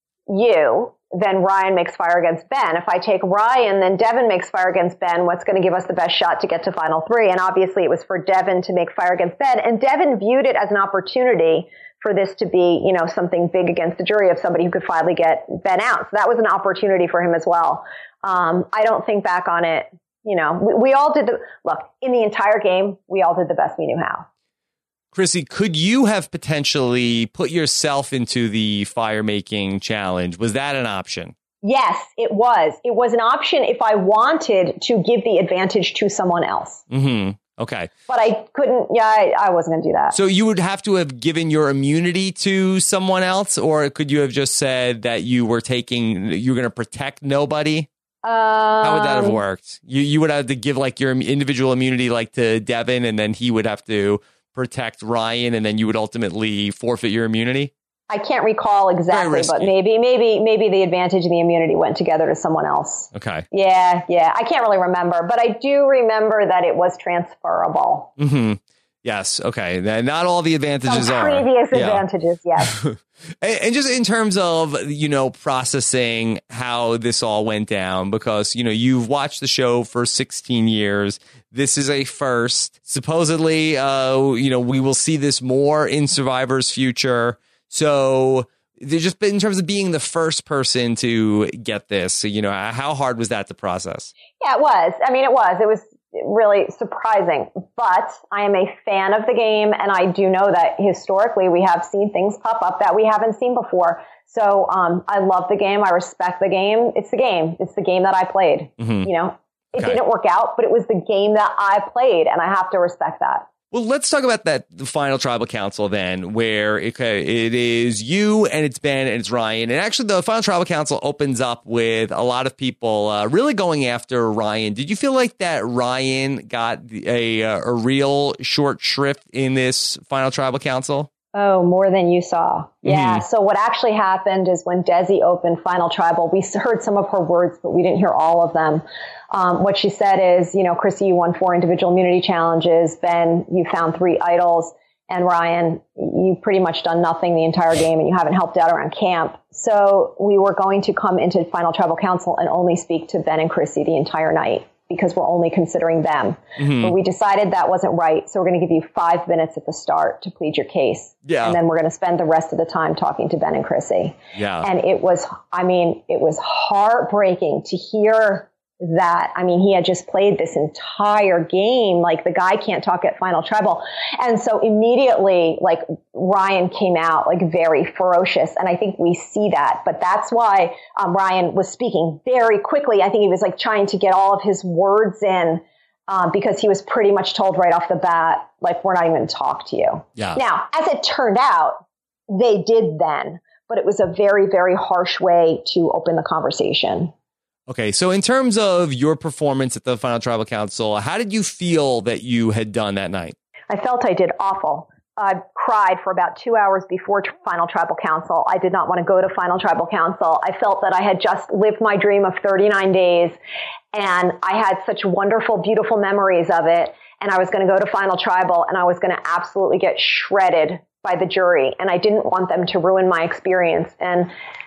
you, then Ryan makes fire against Ben. If I take Ryan, then Devin makes fire against Ben. What's going to give us the best shot to get to final three? And obviously it was for Devin to make fire against Ben. And Devin viewed it as an opportunity for this to be, you know, something big against the jury of somebody who could finally get Ben out. So that was an opportunity for him as well. Um, I don't think back on it. You know, we, we all did the, look, in the entire game, we all did the best we knew how. Chrissy, could you have potentially put yourself into the fire making challenge? Was that an option? Yes, it was. It was an option if I wanted to give the advantage to someone else. Mm-hmm. Okay. But I couldn't, yeah, I, I wasn't going to do that. So you would have to have given your immunity to someone else, or could you have just said that you were taking, you were going to protect nobody? Um, How would that have worked? You you would have to give like your individual immunity like to Devin, and then he would have to protect Ryan, and then you would ultimately forfeit your immunity? I can't recall exactly, but maybe maybe maybe the advantage and the immunity went together to someone else. Okay. Yeah, yeah. I can't really remember, but I do remember that it was transferable. Mm-hmm. Yes. Okay. Not all the advantages Some are. previous Yeah. advantages, yes. and, and just in terms of, you know, processing how this all went down, because, you know, you've watched the show for sixteen years. This is a first. Supposedly, uh, you know, we will see this more in Survivor's future. So there's just been in terms of being the first person to get this, so, you know, how hard was that to process? Yeah, it was. I mean, it was. It was really surprising, but I am a fan of the game, and I do know that historically we have seen things pop up that we haven't seen before. So um, I love the game. I respect the game. It's the game. It's the game that I played. Mm-hmm. You know, it okay. didn't work out, but it was the game that I played, and I have to respect that. Well, let's talk about that the final tribal council then, where it, it is you and it's Ben and it's Ryan. And actually, the final tribal council opens up with a lot of people uh, really going after Ryan. Did you feel like that Ryan got a, a real short shrift in this final tribal council? Oh, more than you saw. Yeah. Mm-hmm. So what actually happened is when Desi opened Final Tribal, we heard some of her words, but we didn't hear all of them. Um, what she said is, you know, Chrissy, you won four individual immunity challenges. Ben, you found three idols. And Ryan, you pretty much done nothing the entire game and you haven't helped out around camp. So we were going to come into Final Tribal Council and only speak to Ben and Chrissy the entire night, because we're only considering them. Mm-hmm. But we decided that wasn't right. So we're going to give you five minutes at the start to plead your case. Yeah. And then we're going to spend the rest of the time talking to Ben and Chrissy. Yeah. And it was, I mean, it was heartbreaking to hear that. I mean, he had just played this entire game. Like, the guy can't talk at Final Tribal. And so immediately, like, Ryan came out like very ferocious. And I think we see that. But that's why um, Ryan was speaking very quickly. I think he was like trying to get all of his words in um, because he was pretty much told right off the bat, like, we're not even going to talk to you. Yeah. Now, as it turned out, they did then. But it was a very, very harsh way to open the conversation. Okay, so in terms of your performance at the Final Tribal Council, how did you feel that you had done that night? I felt I did awful. I cried for about two hours before Final Tribal Council. I did not want to go to Final Tribal Council. I felt that I had just lived my dream of thirty-nine days, and I had such wonderful, beautiful memories of it. And I was going to go to Final Tribal, and I was going to absolutely get shredded by the jury. And I didn't want them to ruin my experience. And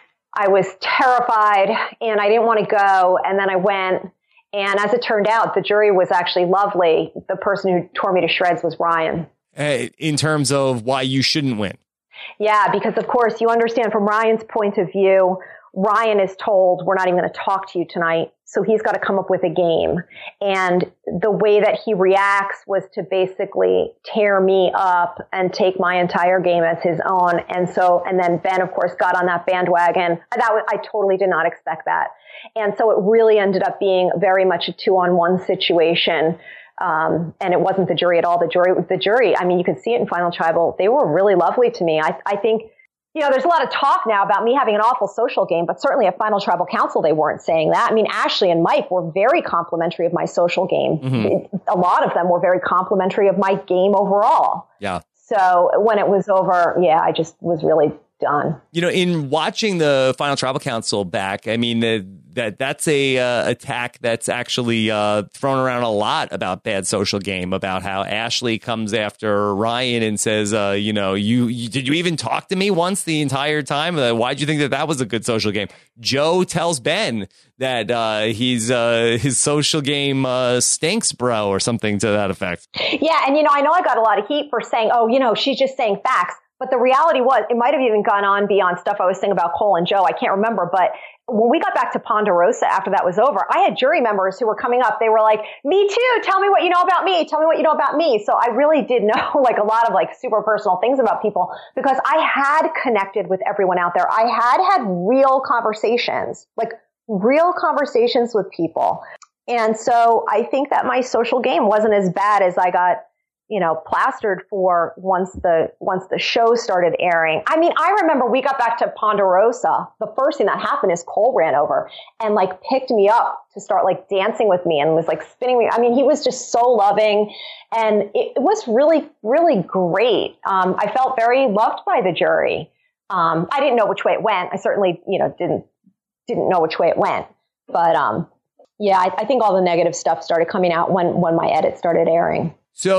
I was terrified and I didn't want to go. And then I went. And as it turned out, the jury was actually lovely. The person who tore me to shreds was Ryan. Uh, in terms of why you shouldn't win. Yeah, because of course you understand from Ryan's point of view, Ryan is told, we're not even going to talk to you tonight. So he's got to come up with a game. And the way that he reacts was to basically tear me up and take my entire game as his own. And so, and then Ben, of course, got on that bandwagon. That was, I totally did not expect that. And so it really ended up being very much a two on one situation. Um, and it wasn't the jury at all. The jury, the jury, I mean, you can see it in Final Tribal. They were really lovely to me. I, I think, you know, there's a lot of talk now about me having an awful social game, but certainly at Final Tribal Council, they weren't saying that. I mean, Ashley and Mike were very complimentary of my social game. Mm-hmm. It, a lot of them were very complimentary of my game overall. Yeah. So when it was over, yeah, I just was really done. You know, in watching the Final Tribal Council back, I mean, the, that that's a uh, attack that's actually uh, thrown around a lot about bad social game, about how Ashley comes after Ryan and says, uh, you know, you, you did you even talk to me once the entire time? Uh, why'd you think that that was a good social game? Joe tells Ben that uh, he's uh, his social game uh, stinks, bro, or something to that effect. Yeah, and you know, I know I got a lot of heat for saying, oh, you know, she's just saying facts. But the reality was, it might have even gone on beyond stuff I was saying about Cole and Joe. I can't remember. But when we got back to Ponderosa after that was over, I had jury members who were coming up. They were like, me too. Tell me what you know about me. Tell me what you know about me. So I really did know like a lot of like super personal things about people because I had connected with everyone out there. I had had real conversations, like real conversations with people. And so I think that my social game wasn't as bad as I got, you know, plastered for once the, once the show started airing. I mean, I remember we got back to Ponderosa. The first thing that happened is Cole ran over and like picked me up to start like dancing with me and was like spinning me. I mean, he was just so loving and it, it was really, really great. Um, I felt very loved by the jury. Um, I didn't know which way it went. I certainly, you know, didn't, didn't know which way it went, but, um, yeah, I, I think all the negative stuff started coming out when, when my edit started airing. So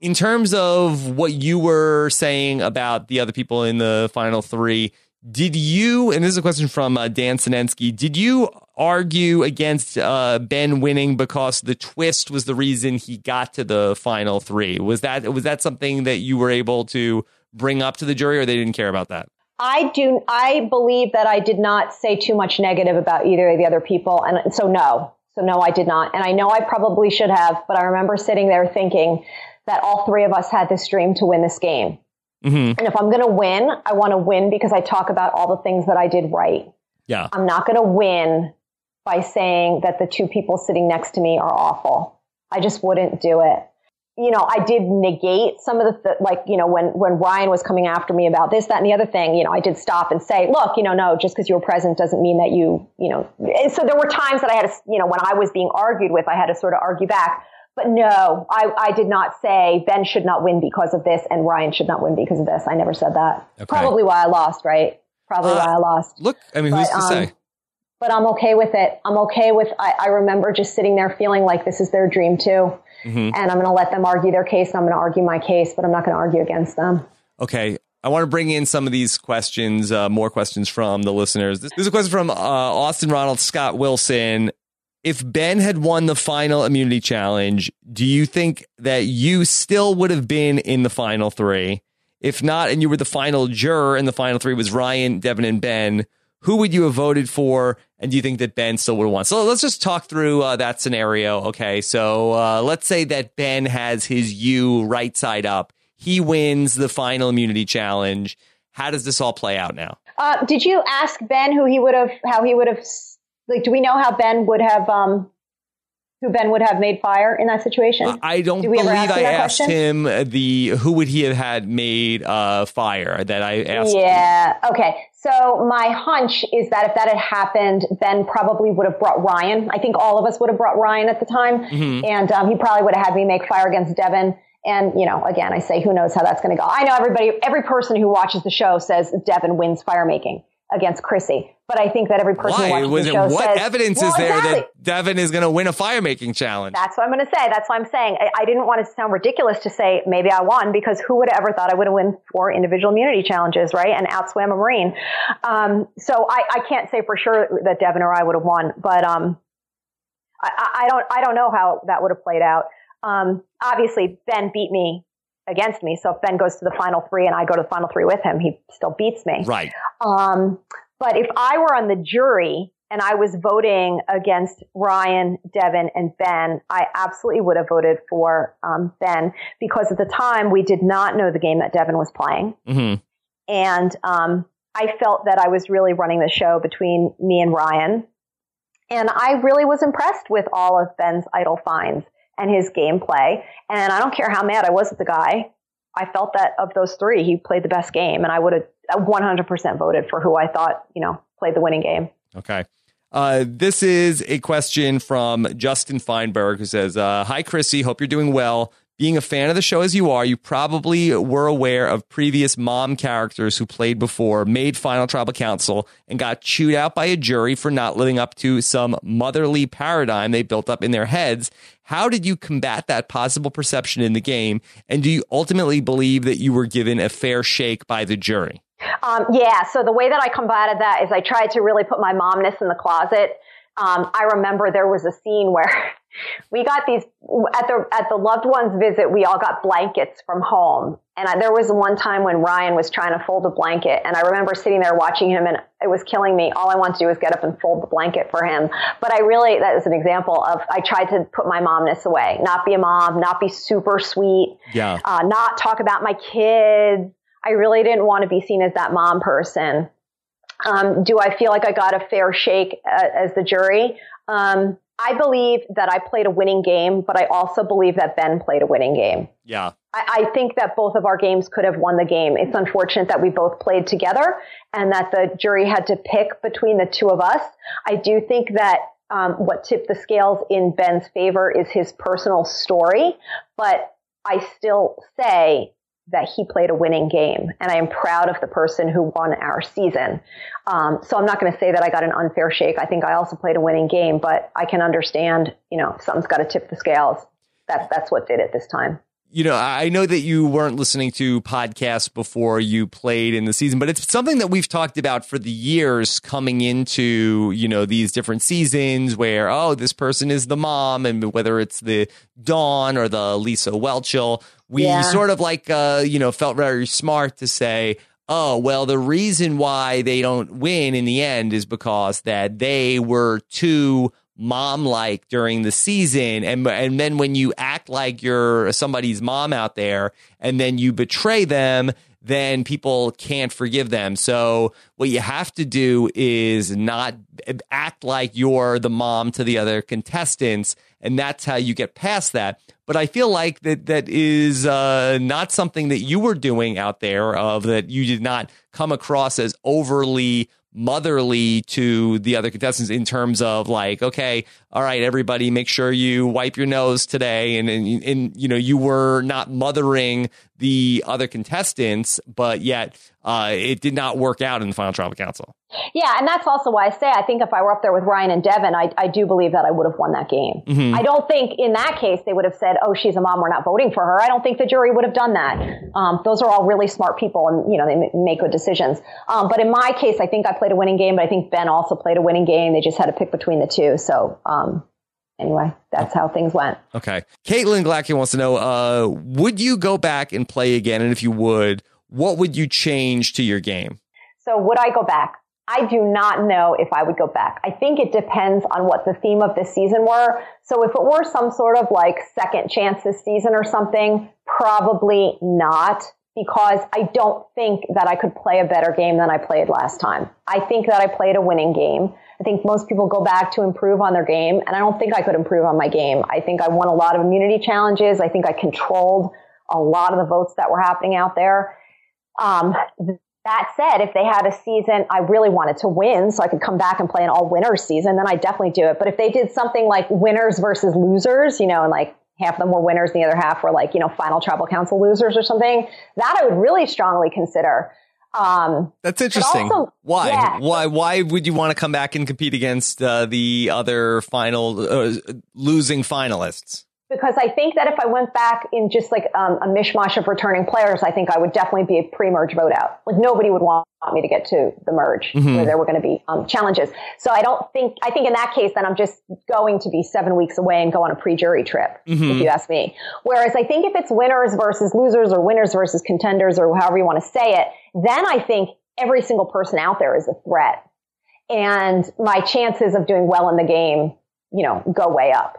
in terms of what you were saying about the other people in the final three, did you, and this is a question from uh, Dan Sinensky, did you argue against uh, Ben winning because the twist was the reason he got to the final three? Was that was that something that you were able to bring up to the jury, or they didn't care about that? I do. I believe that I did not say too much negative about either of the other people. And so no, so no, I did not. And I know I probably should have, but I remember sitting there thinking that all three of us had this dream to win this game. Mm-hmm. And if I'm going to win, I want to win because I talk about all the things that I did right. Yeah. I'm not going to win by saying that the two people sitting next to me are awful. I just wouldn't do it. You know, I did negate some of the, th- like, you know, when, when Ryan was coming after me about this, that, and the other thing, you know, I did stop and say, look, you know, no, just because you were present doesn't mean that you, you know, so there were times that I had to, you know, when I was being argued with, I had to sort of argue back. But no, I, I did not say Ben should not win because of this and Ryan should not win because of this. I never said that. Okay. Probably why I lost, right? Probably uh, why I lost. Look, I mean, but, who's to um, say? But I'm okay with it. I'm okay with, I, I remember just sitting there feeling like this is their dream too. Mm-hmm. And I'm going to let them argue their case and I'm going to argue my case, but I'm not going to argue against them. Okay. I want to bring in some of these questions, uh, more questions from the listeners. This, this is a question from uh, Austin Ronald Scott Wilson. If Ben had won the final immunity challenge, do you think that you still would have been in the final three? If not, and you were the final juror and the final three was Ryan, Devin, and Ben, who would you have voted for? And do you think that Ben still would have won? So let's just talk through uh, that scenario. Okay, so uh, let's say that Ben has his U right side up. He wins the final immunity challenge. How does this all play out now? Uh, did you ask Ben who he would have, how he would have, like, do we know how Ben would have, um, who Ben would have made fire in that situation? I don't believe I asked him the, who would he have had made uh, fire that I asked. Yeah. Him. Okay. So my hunch is that if that had happened, Ben probably would have brought Ryan. I think all of us would have brought Ryan at the time. Mm-hmm. And um, he probably would have had me make fire against Devin. And, you know, again, I say, who knows how that's going to go. I know everybody, every person who watches the show says Devin wins fire making against Chrissy. But I think that every person Why? who watches the show what says... evidence well, is there exactly. that Devin is going to win a fire-making challenge? That's what I'm going to say. That's what I'm saying. I, I didn't want it to sound ridiculous to say maybe I won, because who would have ever thought I would have won four individual immunity challenges, right? And outswam a Marine. Um, so I, I can't say for sure that Devin or I would have won, but um, I, I don't I don't know how that would have played out. Um, obviously, Ben beat me against me. So if Ben goes to the final three and I go to the final three with him, he still beats me. Right. Um, but if I were on the jury and I was voting against Ryan, Devin, and Ben, I absolutely would have voted for um, Ben, because at the time we did not know the game that Devin was playing. Mm-hmm. And um, I felt that I was really running the show between me and Ryan. And I really was impressed with all of Ben's idle finds and his gameplay. And I don't care how mad I was at the guy. I felt that of those three, he played the best game. And I would have one hundred percent voted for who I thought, you know, played the winning game. Okay. Uh, this is a question from Justin Feinberg, who says, uh, hi, Chrissy. Hope you're doing well. Being a fan of the show as you are, you probably were aware of previous mom characters who played before, made Final Tribal Council, and got chewed out by a jury for not living up to some motherly paradigm they built up in their heads. How did you combat that possible perception in the game? And do you ultimately believe that you were given a fair shake by the jury? Um, yeah. So the way that I combated that is I tried to really put my momness in the closet. Um, I remember there was a scene where we got these at the at the loved ones visit. We all got blankets from home, and I, there was one time when Ryan was trying to fold a blanket, and I remember sitting there watching him, and it was killing me. All I wanted to do was get up and fold the blanket for him. But I really, that is an example of I tried to put my momness away, not be a mom, not be super sweet, yeah, uh, not talk about my kids. I really didn't want to be seen as that mom person. Um, do I feel like I got a fair shake uh, as the jury? Um, I believe that I played a winning game, but I also believe that Ben played a winning game. Yeah. I, I think that both of our games could have won the game. It's unfortunate that we both played together and that the jury had to pick between the two of us. I do think that um, what tipped the scales in Ben's favor is his personal story, but I still say that he played a winning game, and I am proud of the person who won our season. Um, so I'm not going to say that I got an unfair shake. I think I also played a winning game, but I can understand, you know, if something's got to tip the scales. That, that's what did it this time. you know, I know that you weren't listening to podcasts before you played in the season, but it's something that we've talked about for the years coming into, you know, these different seasons where, oh, this person is the mom, and whether it's the Dawn or the Lisa Whelchel, we yeah. sort of like, uh, you know, felt very smart to say, oh, well, the reason why they don't win in the end is because that they were too mom-like during the season, and and then when you act like you're somebody's mom out there and then you betray them, then people can't forgive them. So what you have to do is not act like you're the mom to the other contestants, and that's how you get past that. But I feel like that that is uh, not something that you were doing out there, of that you did not come across as overly motherly to the other contestants in terms of like, okay, all right, everybody, make sure you wipe your nose today. And, and, and you know, you were not mothering the other contestants, but yet uh, it did not work out in the final tribal council. Yeah, and that's also why I say I think if I were up there with Ryan and Devin, I, I do believe that I would have won that game. Mm-hmm. I don't think in that case they would have said, oh, she's a mom, we're not voting for her. I don't think the jury would have done that. Um, those are all really smart people, and you know they make good decisions. Um, but in my case, I think I played a winning game, but I think Ben also played a winning game. They just had to pick between the two. So um, anyway, that's how things went. Okay. Caitlin Glackian wants to know, uh, would you go back and play again? And if you would, what would you change to your game? So would I go back? I do not know if I would go back. I think it depends on what the theme of this season were. So if it were some sort of like second chance this season or something, probably not, because I don't think that I could play a better game than I played last time. I think that I played a winning game. I think most people go back to improve on their game, and I don't think I could improve on my game. I think I won a lot of immunity challenges. I think I controlled a lot of the votes that were happening out there. Um, That said, if they had a season I really wanted to win so I could come back and play an all winners season, then I'd definitely do it. But if they did something like winners versus losers, you know, and like half of them were winners and the other half were like, you know, final tribal council losers or something, that I would really strongly consider. Um, That's interesting. Also, why? Yeah. Why? Why would you want to come back and compete against uh, the other final uh, losing finalists? Because I think that if I went back in just like um, a mishmash of returning players, I think I would definitely be a pre-merge vote out. Like nobody would want me to get to the merge mm-hmm. where there were going to be um, challenges. So I don't think, I think in that case, then I'm just going to be seven weeks away and go on a pre-jury trip, mm-hmm. if you ask me. Whereas I think if it's winners versus losers or winners versus contenders or however you want to say it, then I think every single person out there is a threat. And my chances of doing well in the game, you know, go way up.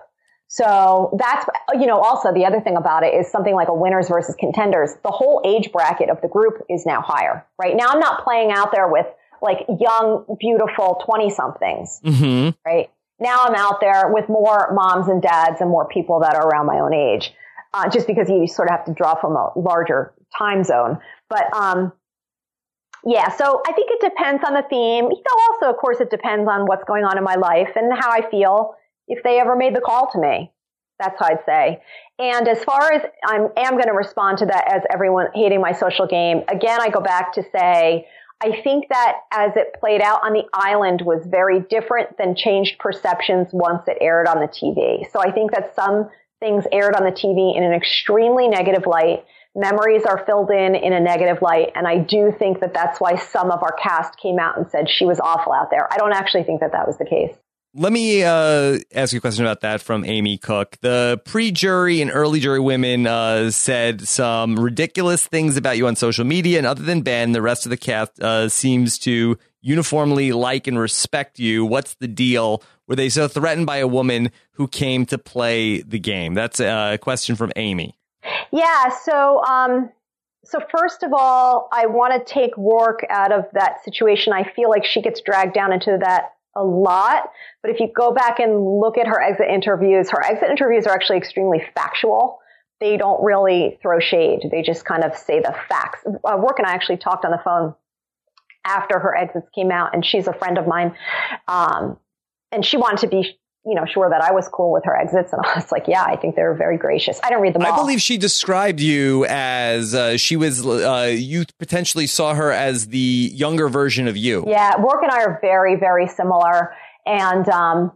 So that's, you know, also the other thing about it is something like a winners versus contenders. The whole age bracket of the group is now higher, right? Now I'm not playing out there with like young, beautiful twenty somethings, mm-hmm. right? Now I'm out there with more moms and dads and more people that are around my own age, uh, just because you sort of have to draw from a larger time zone. But, um, yeah, so I think it depends on the theme. You know, also, of course, it depends on what's going on in my life and how I feel. If they ever made the call to me, that's how I'd say. And as far as I am going to respond to that as everyone hating my social game, again, I go back to say, I think that as it played out on the island was very different than changed perceptions once it aired on the T V. So I think that some things aired on the T V in an extremely negative light. Memories are filled in in a negative light. And I do think that that's why some of our cast came out and said she was awful out there. I don't actually think that that was the case. Let me uh, ask you a question about that from Amy Cook. The pre-jury and early jury women uh, said some ridiculous things about you on social media. And other than Ben, the rest of the cast uh, seems to uniformly like and respect you. What's the deal? Were they so threatened by a woman who came to play the game? That's a question from Amy. Yeah. So, um, so first of all, I want to take Rourke out of that situation. I feel like she gets dragged down into that a lot. But if you go back and look at her exit interviews, her exit interviews are actually extremely factual. They don't really throw shade. They just kind of say the facts. Uh, Rourke and I actually talked on the phone after her exits came out, and she's a friend of mine. Um, and she wanted to be, you know, sure that I was cool with her exits. And I was like, yeah, I think they're very gracious. I didn't read them all. I believe she described you as uh, she was, uh, you potentially saw her as the younger version of you. Yeah, Rourke and I are very, very similar. And, um,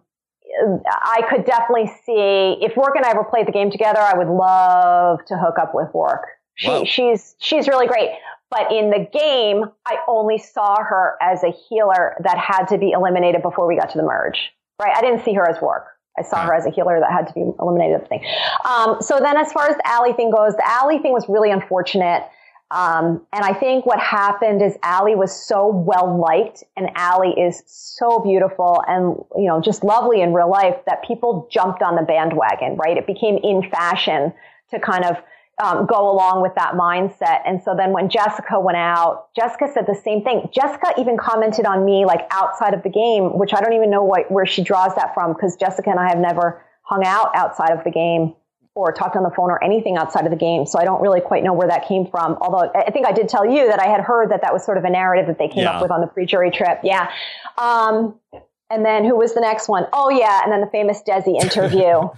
I could definitely see if Rourke and I ever played the game together, I would love to hook up with Rourke. She, wow. she's, she's really great. But in the game, I only saw her as a healer that had to be eliminated before we got to the merge, right? I didn't see her as Rourke. I saw her as a healer that had to be eliminated at the thing. Um, so then as far as the Allie thing goes, the Allie thing was really unfortunate. Um, and I think what happened is Allie was so well liked, and Allie is so beautiful and, you know, just lovely in real life that people jumped on the bandwagon, right? It became in fashion to kind of um, go along with that mindset. And so then when Jessica went out, Jessica said the same thing. Jessica even commented on me like outside of the game, which I don't even know what, where she draws that from, because Jessica and I have never hung out outside of the game or talked on the phone or anything outside of the game. So I don't really quite know where that came from. Although I think I did tell you that I had heard that that was sort of a narrative that they came yeah. up with on the pre-jury trip. Yeah. Um, and then who was the next one? Oh yeah. And then the famous Desi interview.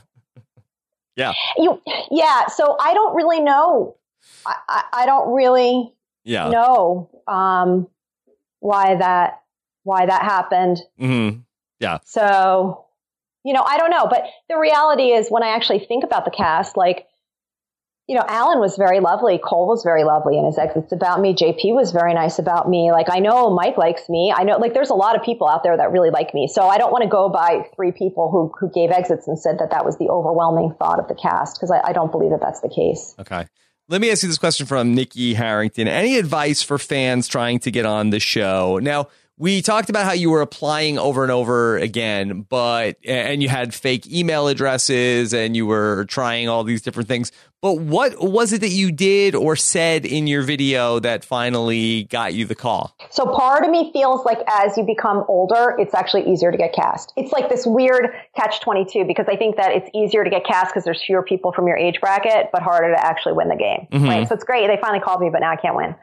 yeah. You, yeah. So I don't really know. I, I, I don't really yeah. know, um, why that, why that happened. Mm-hmm. Yeah. So, you know, I don't know, but the reality is when I actually think about the cast, like, you know, Alan was very lovely. Cole was very lovely in his exits about me. J P was very nice about me. Like, I know Mike likes me. I know, like, there's a lot of people out there that really like me. So I don't want to go by three people who, who gave exits and said that that was the overwhelming thought of the cast, because I, I don't believe that that's the case. Okay. Let me ask you this question from Nikki Harrington. Any advice for fans trying to get on the show? Now, we talked about how you were applying over and over again, but and you had fake email addresses and you were trying all these different things. But what was it that you did or said in your video that finally got you the call? So part of me feels like as you become older, it's actually easier to get cast. It's like this weird catch twenty-two, because I think that it's easier to get cast because there's fewer people from your age bracket, but harder to actually win the game. Mm-hmm. Right? So it's great. They finally called me, but now I can't win.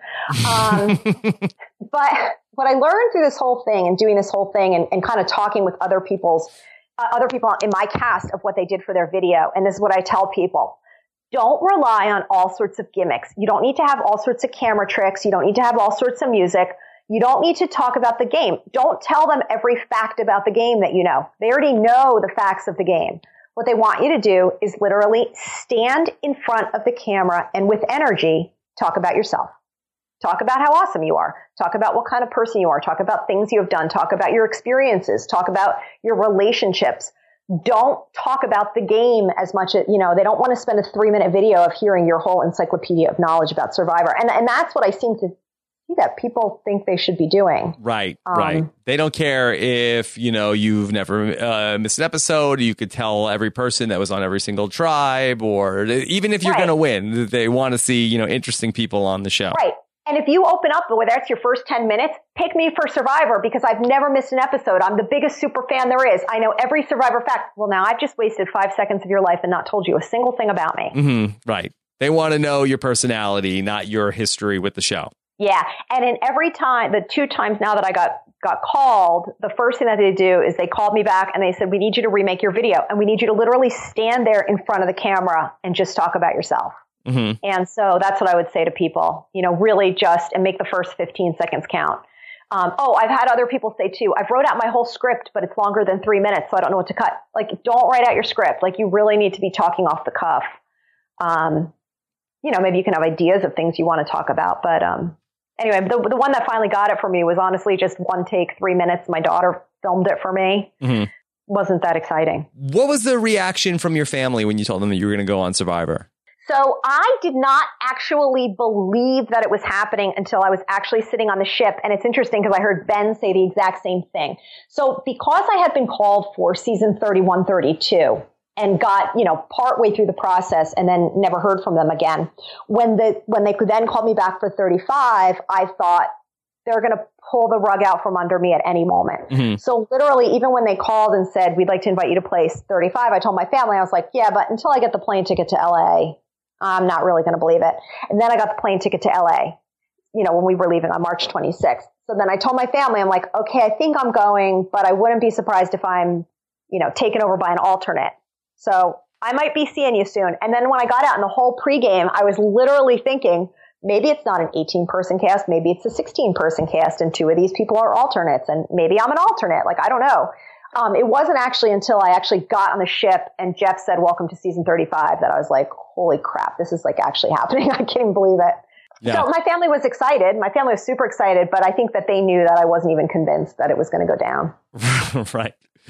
Um, but what I learned through this whole thing and doing this whole thing and, and kind of talking with other people's, uh, other people in my cast of what they did for their video. And this is what I tell people. Don't rely on all sorts of gimmicks. You don't need to have all sorts of camera tricks. You don't need to have all sorts of music. You don't need to talk about the game. Don't tell them every fact about the game that you know. They already know the facts of the game. What they want you to do is literally stand in front of the camera and with energy, talk about yourself. Talk about how awesome you are. Talk about what kind of person you are. Talk about things you have done. Talk about your experiences. Talk about your relationships. Don't talk about the game as much as, you know, they don't want to spend a three minute video of hearing your whole encyclopedia of knowledge about Survivor. And, and that's what I seem to see that people think they should be doing. Right, um, right. They don't care if, you know, you've never uh, missed an episode. You could tell every person that was on every single tribe, or even if you're right. going to win, they want to see, you know, interesting people on the show. Right. And if you open up, whether that's your first ten minutes, pick me for Survivor, because I've never missed an episode. I'm the biggest super fan there is. I know every Survivor fact. Well, now I've just wasted five seconds of your life and not told you a single thing about me. Mm-hmm. Right. They want to know your personality, not your history with the show. Yeah. And in every time, the two times now that I got, got called, the first thing that they do is they called me back and they said, we need you to remake your video. And we need you to literally stand there in front of the camera and just talk about yourself. Mm-hmm. And so that's what I would say to people, you know, really just, and make the first fifteen seconds count. Um, oh, I've had other people say too, I've wrote out my whole script, but it's longer than three minutes. So I don't know what to cut. Like, don't write out your script. Like, you really need to be talking off the cuff. Um, you know, maybe you can have ideas of things you want to talk about. But um, anyway, the, the one that finally got it for me was honestly just one take, three minutes. My daughter filmed it for me. Mm-hmm. Wasn't that exciting. What was the reaction from your family when you told them that you were going to go on Survivor? So I did not actually believe that it was happening until I was actually sitting on the ship. And it's interesting because I heard Ben say the exact same thing. So because I had been called for season thirty-one, thirty-two and got, you know, partway through the process and then never heard from them again, when the when they could then call me back for thirty-five, I thought they're going to pull the rug out from under me at any moment. Mm-hmm. So literally, even when they called and said, we'd like to invite you to place thirty-five, I told my family, I was like, yeah, but until I get the plane ticket to L A, I'm not really going to believe it. And then I got the plane ticket to L A, you know, when we were leaving on March twenty-sixth. So then I told my family, I'm like, okay, I think I'm going, but I wouldn't be surprised if I'm, you know, taken over by an alternate. So I might be seeing you soon. And then when I got out in the whole pregame, I was literally thinking, maybe it's not an eighteen person cast. Maybe it's a sixteen person cast. And two of these people are alternates. And maybe I'm an alternate. Like, I don't know. Um, it wasn't actually until I actually got on the ship and Jeff said, welcome to season thirty-five, that I was like, holy crap, this is like actually happening. I can't even believe it. Yeah. So my family was excited. My family was super excited, but I think that they knew that I wasn't even convinced that it was going to go down. Right.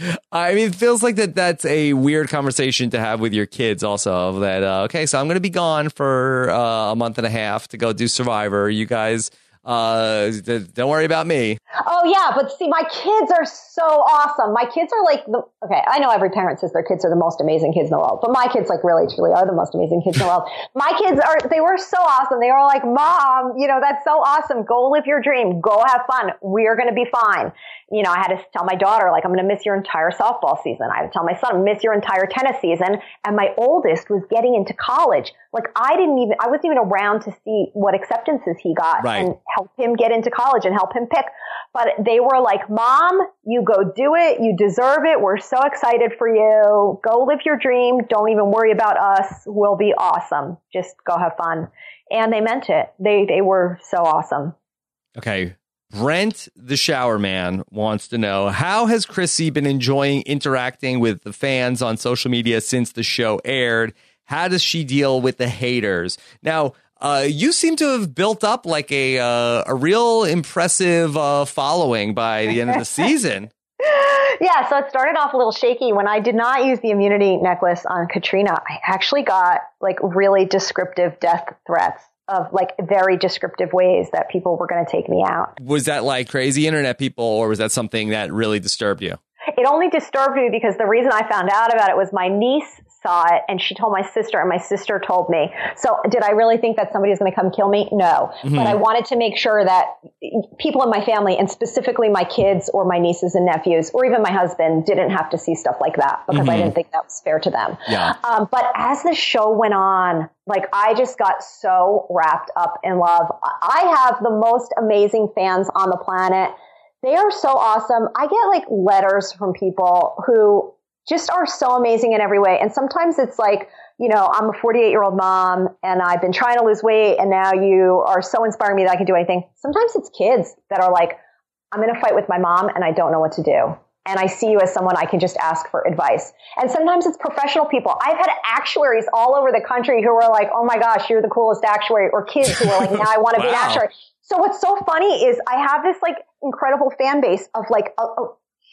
I mean, it feels like that that's a weird conversation to have with your kids also, that, uh, okay, so I'm going to be gone for uh, a month and a half to go do Survivor. You guys, uh, don't worry about me. Oh, yeah. But see, my kids are so awesome. My kids are like, the, okay, I know every parent says their kids are the most amazing kids in the world, but my kids like really, truly are the most amazing kids in the world. My kids are, they were so awesome. They were like, Mom, you know, that's so awesome. Go live your dream. Go have fun. We're going to be fine. You know, I had to tell my daughter, like, I'm going to miss your entire softball season. I had to tell my son, miss your entire tennis season. And my oldest was getting into college. Like, I didn't even, I wasn't even around to see what acceptances he got right. and help him get into college and help him pick. But they were like, Mom, you go do it. You deserve it. We're so excited for you. Go live your dream. Don't even worry about us. We'll be awesome. Just go have fun. And they meant it. They, they were so awesome. Okay. Brent, the shower man, wants to know, how has Chrissy been enjoying interacting with the fans on social media since the show aired? How does she deal with the haters? Now, uh, you seem to have built up like a uh, a real impressive uh, following by the end of the season. Yeah, so it started off a little shaky. When I did not use the immunity necklace on Katrina, I actually got like really descriptive death threats of like very descriptive ways that people were going to take me out. Was that like crazy internet people, or was that something that really disturbed you? It only disturbed me because the reason I found out about it was my niece saw it and she told my sister and my sister told me. So did I really think that somebody was going to come kill me? No. Mm-hmm. But I wanted to make sure that people in my family, and specifically my kids or my nieces and nephews or even my husband, didn't have to see stuff like that because mm-hmm. I didn't think that was fair to them. Yeah. Um, but as the show went on, like I just got so wrapped up in love. I have the most amazing fans on the planet. They are so awesome. I get like letters from people who just are so amazing in every way. And sometimes it's like, you know, I'm a forty-eight year old mom and I've been trying to lose weight and now you are so inspiring me that I can do anything. Sometimes it's kids that are like, I'm in a fight with my mom and I don't know what to do. And I see you as someone I can just ask for advice. And sometimes it's professional people. I've had actuaries all over the country who are like, oh my gosh, you're the coolest actuary, or kids who are like, now I want to wow. be an actuary. So what's so funny is I have this like incredible fan base of like a, a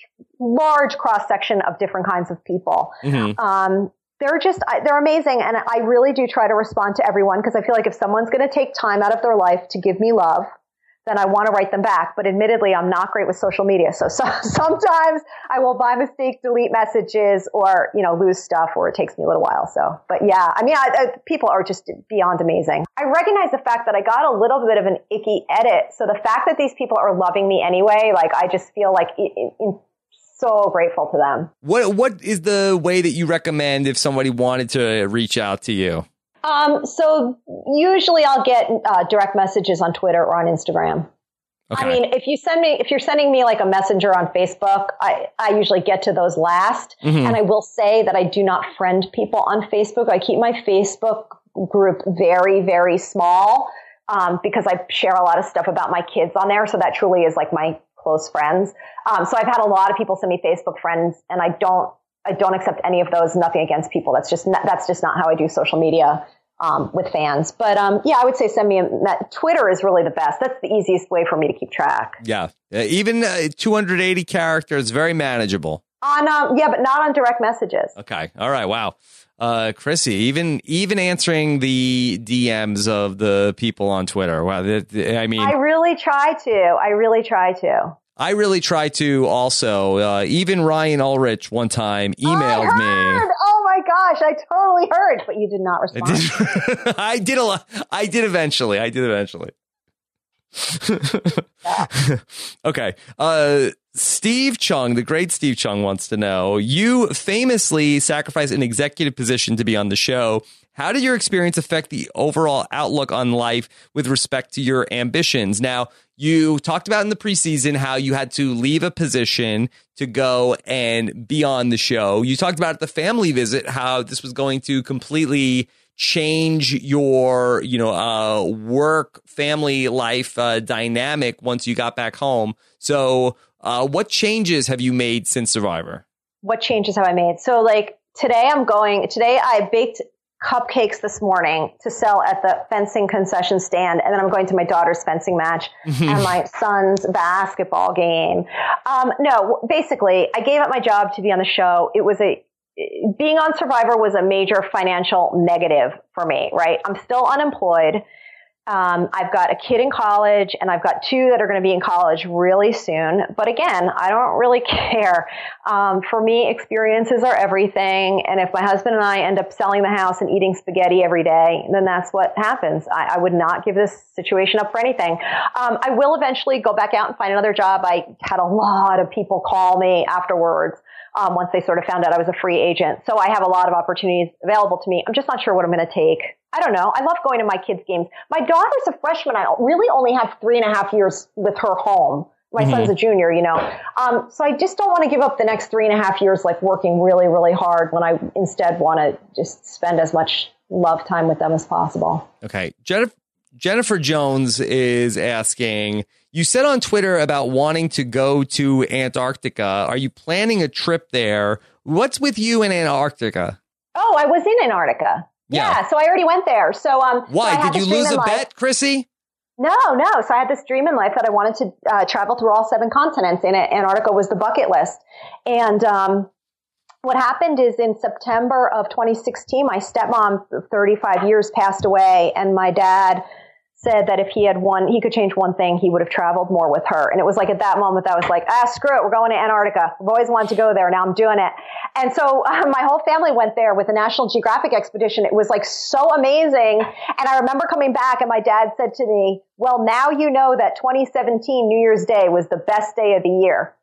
large cross section of different kinds of people. Mm-hmm. Um, they're just, they're amazing. And I really do try to respond to everyone because I feel like if someone's going to take time out of their life to give me love, then I want to write them back. But admittedly, I'm not great with social media. So, so sometimes I will by mistake delete messages or, you know, lose stuff, or it takes me a little while. So, but yeah, I mean, I, I, people are just beyond amazing. I recognize the fact that I got a little bit of an icky edit. So the fact that these people are loving me anyway, like I just feel like it, it, it, so grateful to them. What What is the way that you recommend if somebody wanted to reach out to you? Um, so usually I'll get uh, direct messages on Twitter or on Instagram. Okay. I mean, if you send me, if you're sending me like a messenger on Facebook, I, I usually get to those last. Mm-hmm. And I will say that I do not friend people on Facebook. I keep my Facebook group very, very small um, because I share a lot of stuff about my kids on there. So that truly is like my close friends. Um, so I've had a lot of people send me Facebook friends, and I don't, I don't accept any of those. Nothing against people. That's just not, that's just not how I do social media um, with fans. But um, yeah, I would say send me a, that Twitter is really the best. That's the easiest way for me to keep track. Yeah, uh, even uh, two hundred eighty characters, very manageable. On um, yeah, but not on direct messages. Okay, all right, wow. Uh, Chrissy, even even answering the D Ms of the people on Twitter. Wow, I mean, I really try to. I really try to. I really try to also. Uh, even Ryan Ulrich one time emailed I me. Oh my gosh, I totally heard, but you did not respond. I did, I did a lot. I did eventually. I did eventually. Yeah. Okay. Uh, Steve Chung, the great Steve Chung, wants to know, you famously sacrificed an executive position to be on the show. How did your experience affect the overall outlook on life with respect to your ambitions? Now, you talked about in the preseason how you had to leave a position to go and be on the show. You talked about at the family visit how this was going to completely change your, you know, uh, work family life uh, dynamic once you got back home. So Uh, what changes have you made since Survivor? What changes have I made? So like today I'm going, today I baked cupcakes this morning to sell at the fencing concession stand. And then I'm going to my daughter's fencing match and my son's basketball game. Um, no, basically I gave up my job to be on the show. It was a, being on Survivor was a major financial negative for me, right? I'm still unemployed. Um, I've got a kid in college and I've got two that are going to be in college really soon. But again, I don't really care. Um, for me, experiences are everything. And if my husband and I end up selling the house and eating spaghetti every day, then that's what happens. I, I would not give this situation up for anything. Um, I will eventually go back out and find another job. I had a lot of people call me afterwards. Um, once they sort of found out I was a free agent. So I have a lot of opportunities available to me. I'm just not sure what I'm going to take. I don't know. I love going to my kids' games. My daughter's a freshman. I really only have three and a half years with her home. My mm-hmm. son's a junior, you know. Um, so I just don't want to give up the next three and a half years like working really, really hard when I instead want to just spend as much love time with them as possible. Okay. Jennifer, Jennifer Jones is asking, you said on Twitter about wanting to go to Antarctica. Are you planning a trip there? What's with you in Antarctica? Oh, I was in Antarctica. Yeah, yeah so I already went there. So um, why so did you lose a life. bet, Chrissy? No, no. So I had this dream in life that I wanted to uh, travel through all seven continents, and Antarctica was the bucket list. And um, what happened is in September of twenty sixteen, my stepmom of thirty-five years passed away, and my dad said that if he had one, he could change one thing, he would have traveled more with her. And it was like at that moment that I was like, ah, screw it, we're going to Antarctica. I've always wanted to go there. Now I'm doing it. And so uh, my whole family went there with a National Geographic expedition. It was like so amazing. And I remember coming back and my dad said to me, well, now you know that twenty seventeen New Year's Day was the best day of the year,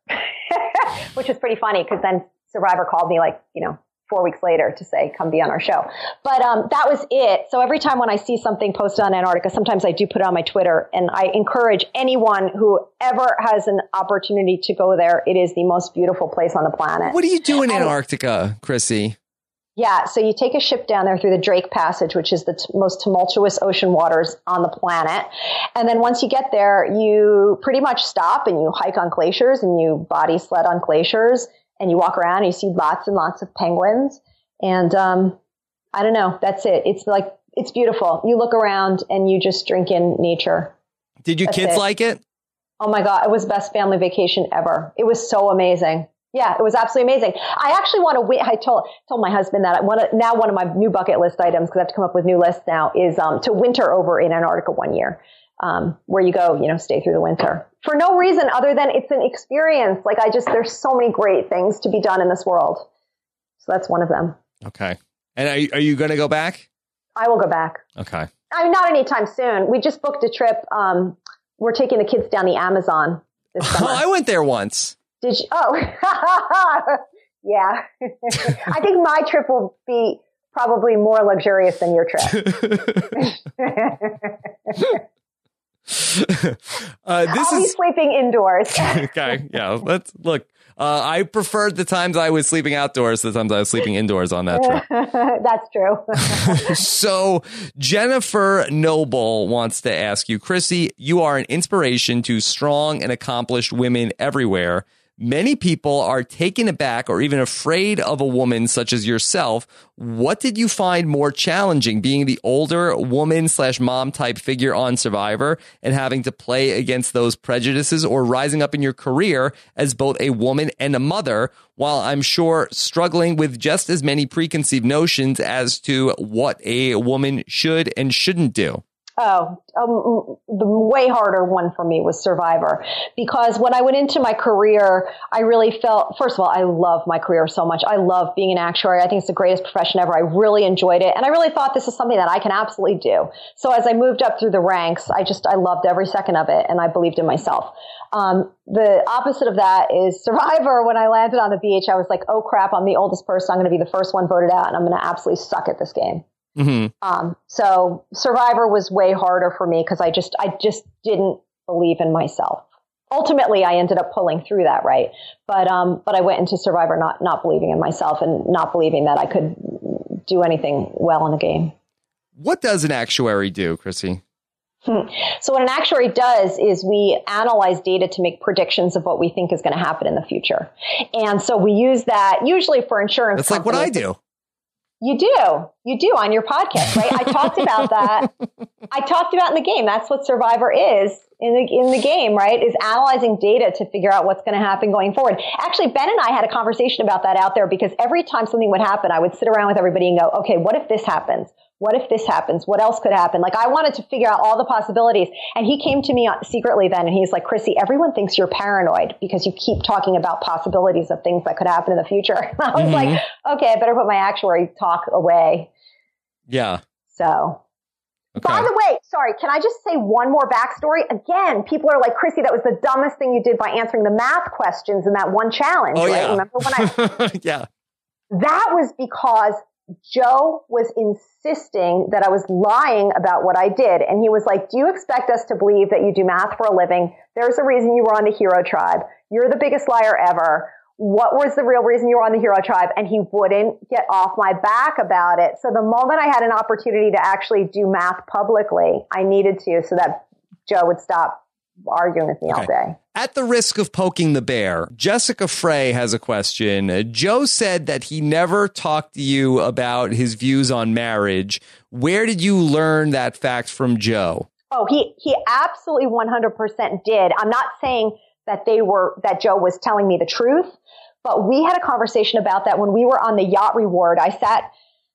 which was pretty funny because then Survivor called me like, you know, four weeks later to say, come be on our show. But um, that was it. So every time when I see something posted on Antarctica, sometimes I do put it on my Twitter, and I encourage anyone who ever has an opportunity to go there. It is the most beautiful place on the planet. What do you do in and, Antarctica, Chrissy? Yeah, so you take a ship down there through the Drake Passage, which is the t- most tumultuous ocean waters on the planet. And then once you get there, you pretty much stop and you hike on glaciers and you body sled on glaciers. And you walk around and you see lots and lots of penguins. And um, I don't know. That's it. It's like, it's beautiful. You look around and you just drink in nature. Did your That's kids it. like it? Oh, my God. It was the best family vacation ever. It was so amazing. Yeah, it was absolutely amazing. I actually want to win. I told told my husband that I want to, now one of my new bucket list items, because I have to come up with new lists now, is um, to winter over in Antarctica one year. Um, where you go, you know, stay through the winter for no reason other than it's an experience. Like I just, there's so many great things to be done in this world. So that's one of them. Okay. And are you, are you going to go back? I will go back. Okay. I mean, not anytime soon. We just booked a trip. Um, we're taking the kids down the Amazon this summer. Oh, I went there once. Did you? Oh, yeah. I think my trip will be probably more luxurious than your trip. uh, this I'll is be sleeping indoors. Okay, yeah. Let's look. Uh, I preferred the times I was sleeping outdoors to the times I was sleeping indoors on that trip. That's true. So Jennifer Noble wants to ask you, Chrissy, you are an inspiration to strong and accomplished women everywhere. Many people are taken aback or even afraid of a woman such as yourself. What did you find more challenging, being the older woman slash mom type figure on Survivor and having to play against those prejudices, or rising up in your career as both a woman and a mother, while I'm sure struggling with just as many preconceived notions as to what a woman should and shouldn't do? Oh, um, the way harder one for me was Survivor, because when I went into my career, I really felt, first of all, I love my career so much. I love being an actuary. I think it's the greatest profession ever. I really enjoyed it. And I really thought this is something that I can absolutely do. So as I moved up through the ranks, I just, I loved every second of it. And I believed in myself. Um, the opposite of that is Survivor. When I landed on the beach, I was like, oh crap, I'm the oldest person. I'm going to be the first one voted out, and I'm going to absolutely suck at this game. Mm-hmm. Um, so Survivor was way harder for me because I just, I just didn't believe in myself. Ultimately, I ended up pulling through that, right? But, um, but I went into Survivor not, not believing in myself and not believing that I could do anything well in the game. What does an actuary do, Chrissy? So what an actuary does is we analyze data to make predictions of what we think is going to happen in the future. And so we use that usually for insurance. That's like what I do. You do. You do on your podcast, right? I talked about that. I talked about in the game. That's what Survivor is in the in the game, right? Is analyzing data to figure out what's going to happen going forward. Actually, Ben and I had a conversation about that out there because every time something would happen, I would sit around with everybody and go, okay, what if this happens? What if this happens? What else could happen? Like I wanted to figure out all the possibilities. And he came to me secretly then and he's like, Chrissy, everyone thinks you're paranoid because you keep talking about possibilities of things that could happen in the future. And I was mm-hmm. like, okay, I better put my actuary talk away. Yeah. So, okay. By the way, sorry, can I just say one more backstory? Again, people are like, Chrissy, that was the dumbest thing you did by answering the math questions in that one challenge. Oh, right? yeah. Remember when I, yeah. That was because Joe was insisting that I was lying about what I did. And he was like, do you expect us to believe that you do math for a living? There's a reason you were on the Hero Tribe. You're the biggest liar ever. What was the real reason you were on the Hero Tribe? And he wouldn't get off my back about it. So the moment I had an opportunity to actually do math publicly, I needed to so that Joe would stop arguing with me okay. all day. At the risk of poking the bear, Jessica Frey has a question. Joe said that he never talked to you about his views on marriage. Where did you learn that fact from Joe? Oh, he, he absolutely one hundred percent did. I'm not saying that they were, that Joe was telling me the truth, but we had a conversation about that when we were on the Yacht Reward. I sat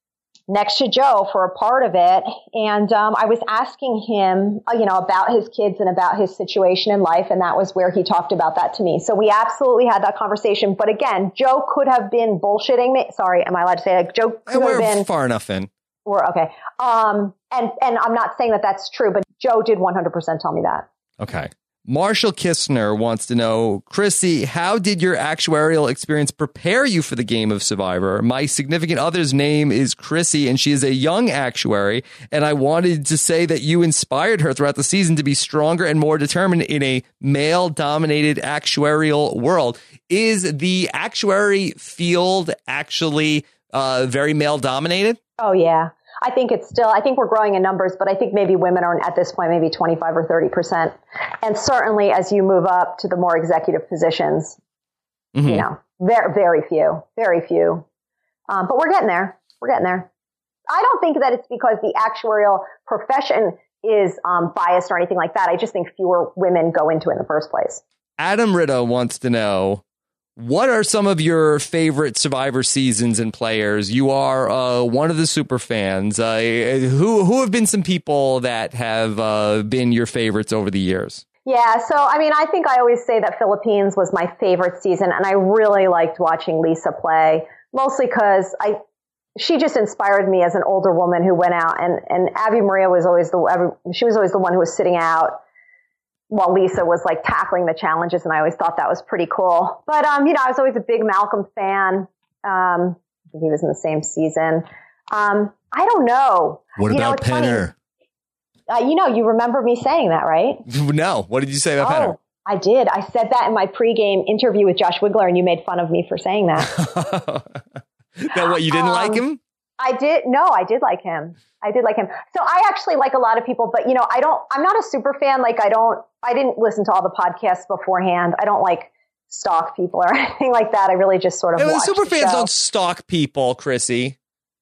next to Joe for a part of it. And um, I was asking him, uh, you know, about his kids and about his situation in life. And that was where he talked about that to me. So we absolutely had that conversation. But again, Joe could have been bullshitting me. Sorry, am I allowed to say that? Joe could We're have been far enough in. We're okay. Um, and, and I'm not saying that that's true, but Joe did one hundred percent tell me that. Okay. Marshall Kistner wants to know, Chrissy, how did your actuarial experience prepare you for the game of Survivor? My significant other's name is Chrissy, and she is a young actuary, and I wanted to say that you inspired her throughout the season to be stronger and more determined in a male-dominated actuarial world. Is the actuary field actually uh, very male-dominated? Oh, yeah. I think it's still, I think we're growing in numbers, but I think maybe women are at this point, maybe twenty-five or thirty percent. And certainly as you move up to the more executive positions, mm-hmm. you know, very, very few, very few. Um, but we're getting there. We're getting there. I don't think that it's because the actuarial profession is um, biased or anything like that. I just think fewer women go into it in the first place. Adam Ritta wants to know, what are some of your favorite Survivor seasons and players? You are uh, one of the super fans. Uh, who who have been some people that have uh, been your favorites over the years? Yeah, so I mean, I think I always say that Philippines was my favorite season, and I really liked watching Lisa play, mostly because I she just inspired me as an older woman who went out, and and Abby Maria was always the she was always the one who was sitting out while Lisa was like tackling the challenges, and I always thought that was pretty cool. But, um, you know, I was always a big Malcolm fan. Um, I think he was in the same season. Um, I don't know. What you about know, Penner? Uh, you know, you remember me saying that, right? No. What did you say about oh, Penner? I did. I said that in my pregame interview with Josh Wigler, and you made fun of me for saying that. Now, what, you didn't um, like him? I did. No, I did like him. I did like him. So I actually like a lot of people, but you know, I don't, I'm not a super fan. Like I don't, I didn't listen to all the podcasts beforehand. I don't like stalk people or anything like that. I really just sort of yeah, watch super the fans show. Don't stalk people, Chrissy.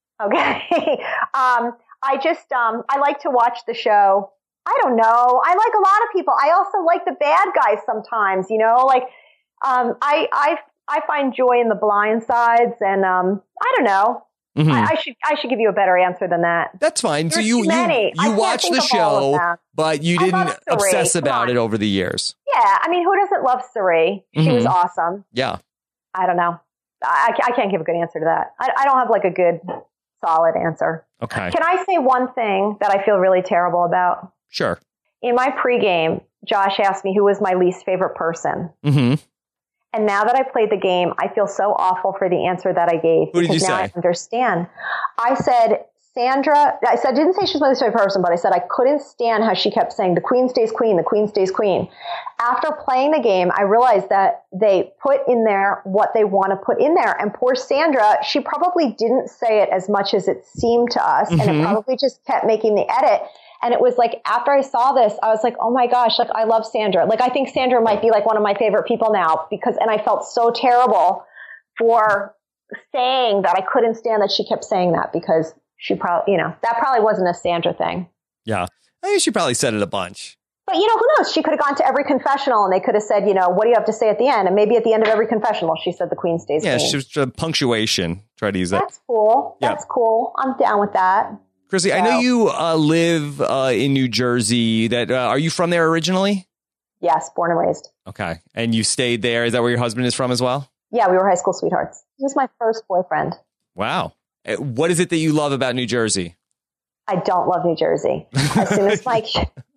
Okay. um, I just, um, I like to watch the show. I don't know. I like a lot of people. I also like the bad guys sometimes, you know, like, um, I, I, I find joy in the blind sides, and, um, I don't know. Mm-hmm. I, I should I should give you a better answer than that. That's fine. There's so you you, you watched the show, but you didn't obsess about it over the years. Yeah, I mean, who doesn't love Cirie? She mm-hmm. was awesome. Yeah. I don't know. I, I can't give a good answer to that. I, I don't have like a good, solid answer. Okay. Can I say one thing that I feel really terrible about? Sure. In my pregame, Josh asked me who was my least favorite person. Mm-hmm. And now that I played the game, I feel so awful for the answer that I gave. Who did you now say? I understand. I said, Sandra, I said, I didn't say she was my least favorite person, but I said I couldn't stand how she kept saying the queen stays queen, the queen stays queen. After playing the game, I realized that they put in there what they want to put in there. And poor Sandra, she probably didn't say it as much as it seemed to us. Mm-hmm. And it probably just kept making the edit. And it was like, after I saw this, I was like, oh my gosh, like I love Sandra. Like I think Sandra might be like one of my favorite people now because, and I felt so terrible for saying that. I couldn't stand that she kept saying that because she probably, you know, that probably wasn't a Sandra thing. Yeah. I think she probably said it a bunch. But, you know, who knows? She could have gone to every confessional and they could have said, you know, what do you have to say at the end? And maybe at the end of every confessional, she said the queen stays Yeah, queen. she was uh, punctuation. Try to use that. That's cool. Yeah. That's cool. I'm down with that. Chrissy, so. I know you uh, live uh, in New Jersey. That uh, are you from there originally? Yes, born and raised. Okay. And you stayed there. Is that where your husband is from as well? Yeah, we were high school sweethearts. He was my first boyfriend. Wow. What is it that you love about New Jersey? I don't love New Jersey. As soon as Mike,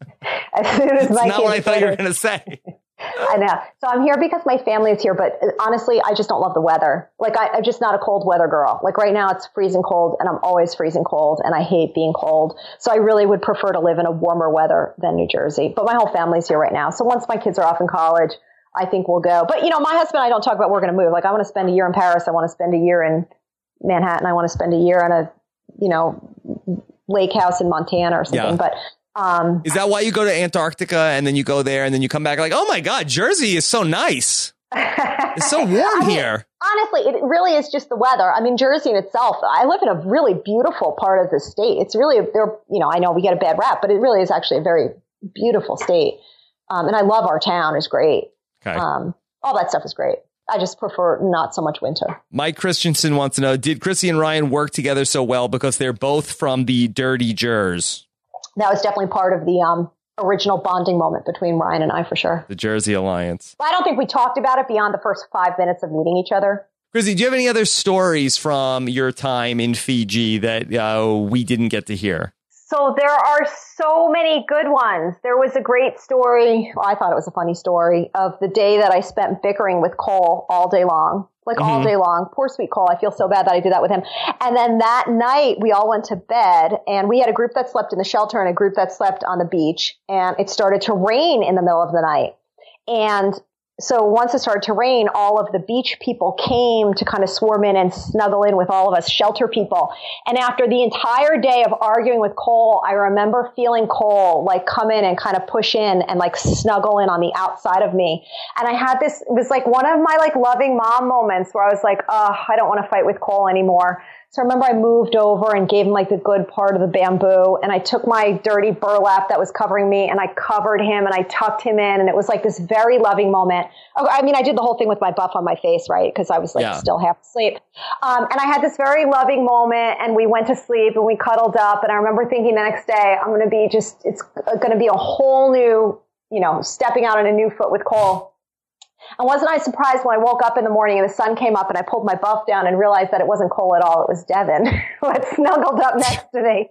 as soon as Mike, not what I thought you were going to say. I know. So I'm here because my family is here, but honestly, I just don't love the weather. Like I, I'm just not a cold weather girl. Like right now, it's freezing cold, and I'm always freezing cold, and I hate being cold. So I really would prefer to live in a warmer weather than New Jersey. But my whole family's here right now. So once my kids are off in college, I think we'll go. But you know, my husband and I don't talk about we're going to move. Like I want to spend a year in Paris. I want to spend a year in Manhattan. I want to spend a year on a, you know, lake house in Montana or something. Yeah. But um, is that why you go to Antarctica and then you go there and then you come back like, oh my God, Jersey is so nice. It's so warm I mean, here. Honestly, it really is just the weather. I mean, Jersey in itself, I live in a really beautiful part of the state. It's really, there. You know, I know we get a bad rap, but it really is actually a very beautiful state. Um, and I love our town. It's great. Okay. Um, all that stuff is great. I just prefer not so much winter. Mike Christensen wants to know, did Chrissy and Ryan work together so well because they're both from the Dirty Jers? That was definitely part of the um, original bonding moment between Ryan and I, for sure. The Jersey Alliance. I don't think we talked about it beyond the first five minutes of meeting each other. Chrissy, do you have any other stories from your time in Fiji that uh, we didn't get to hear? So there are so many good ones. There was a great story. Well, I thought it was a funny story of the day that I spent bickering with Cole all day long, like mm-hmm. all day long. Poor sweet Cole. I feel so bad that I did that with him. And then that night we all went to bed and we had a group that slept in the shelter and a group that slept on the beach. And it started to rain in the middle of the night. And so once it started to rain, all of the beach people came to kind of swarm in and snuggle in with all of us shelter people. And after the entire day of arguing with Cole, I remember feeling Cole like come in and kind of push in and like snuggle in on the outside of me. And I had this, it was like one of my like loving mom moments where I was like, oh, I don't want to fight with Cole anymore. So I remember I moved over and gave him like the good part of the bamboo, and I took my dirty burlap that was covering me and I covered him and I tucked him in, and it was like this very loving moment. I mean, I did the whole thing with my buff on my face, right? Because I was like yeah. still half asleep. Um, and I had this very loving moment, and we went to sleep and we cuddled up. And I remember thinking the next day, I'm going to be just, it's going to be a whole new, you know, stepping out on a new foot with Cole. And wasn't I surprised when I woke up in the morning and the sun came up and I pulled my buff down and realized that it wasn't Cole at all. It was Devin who had snuggled up next to me.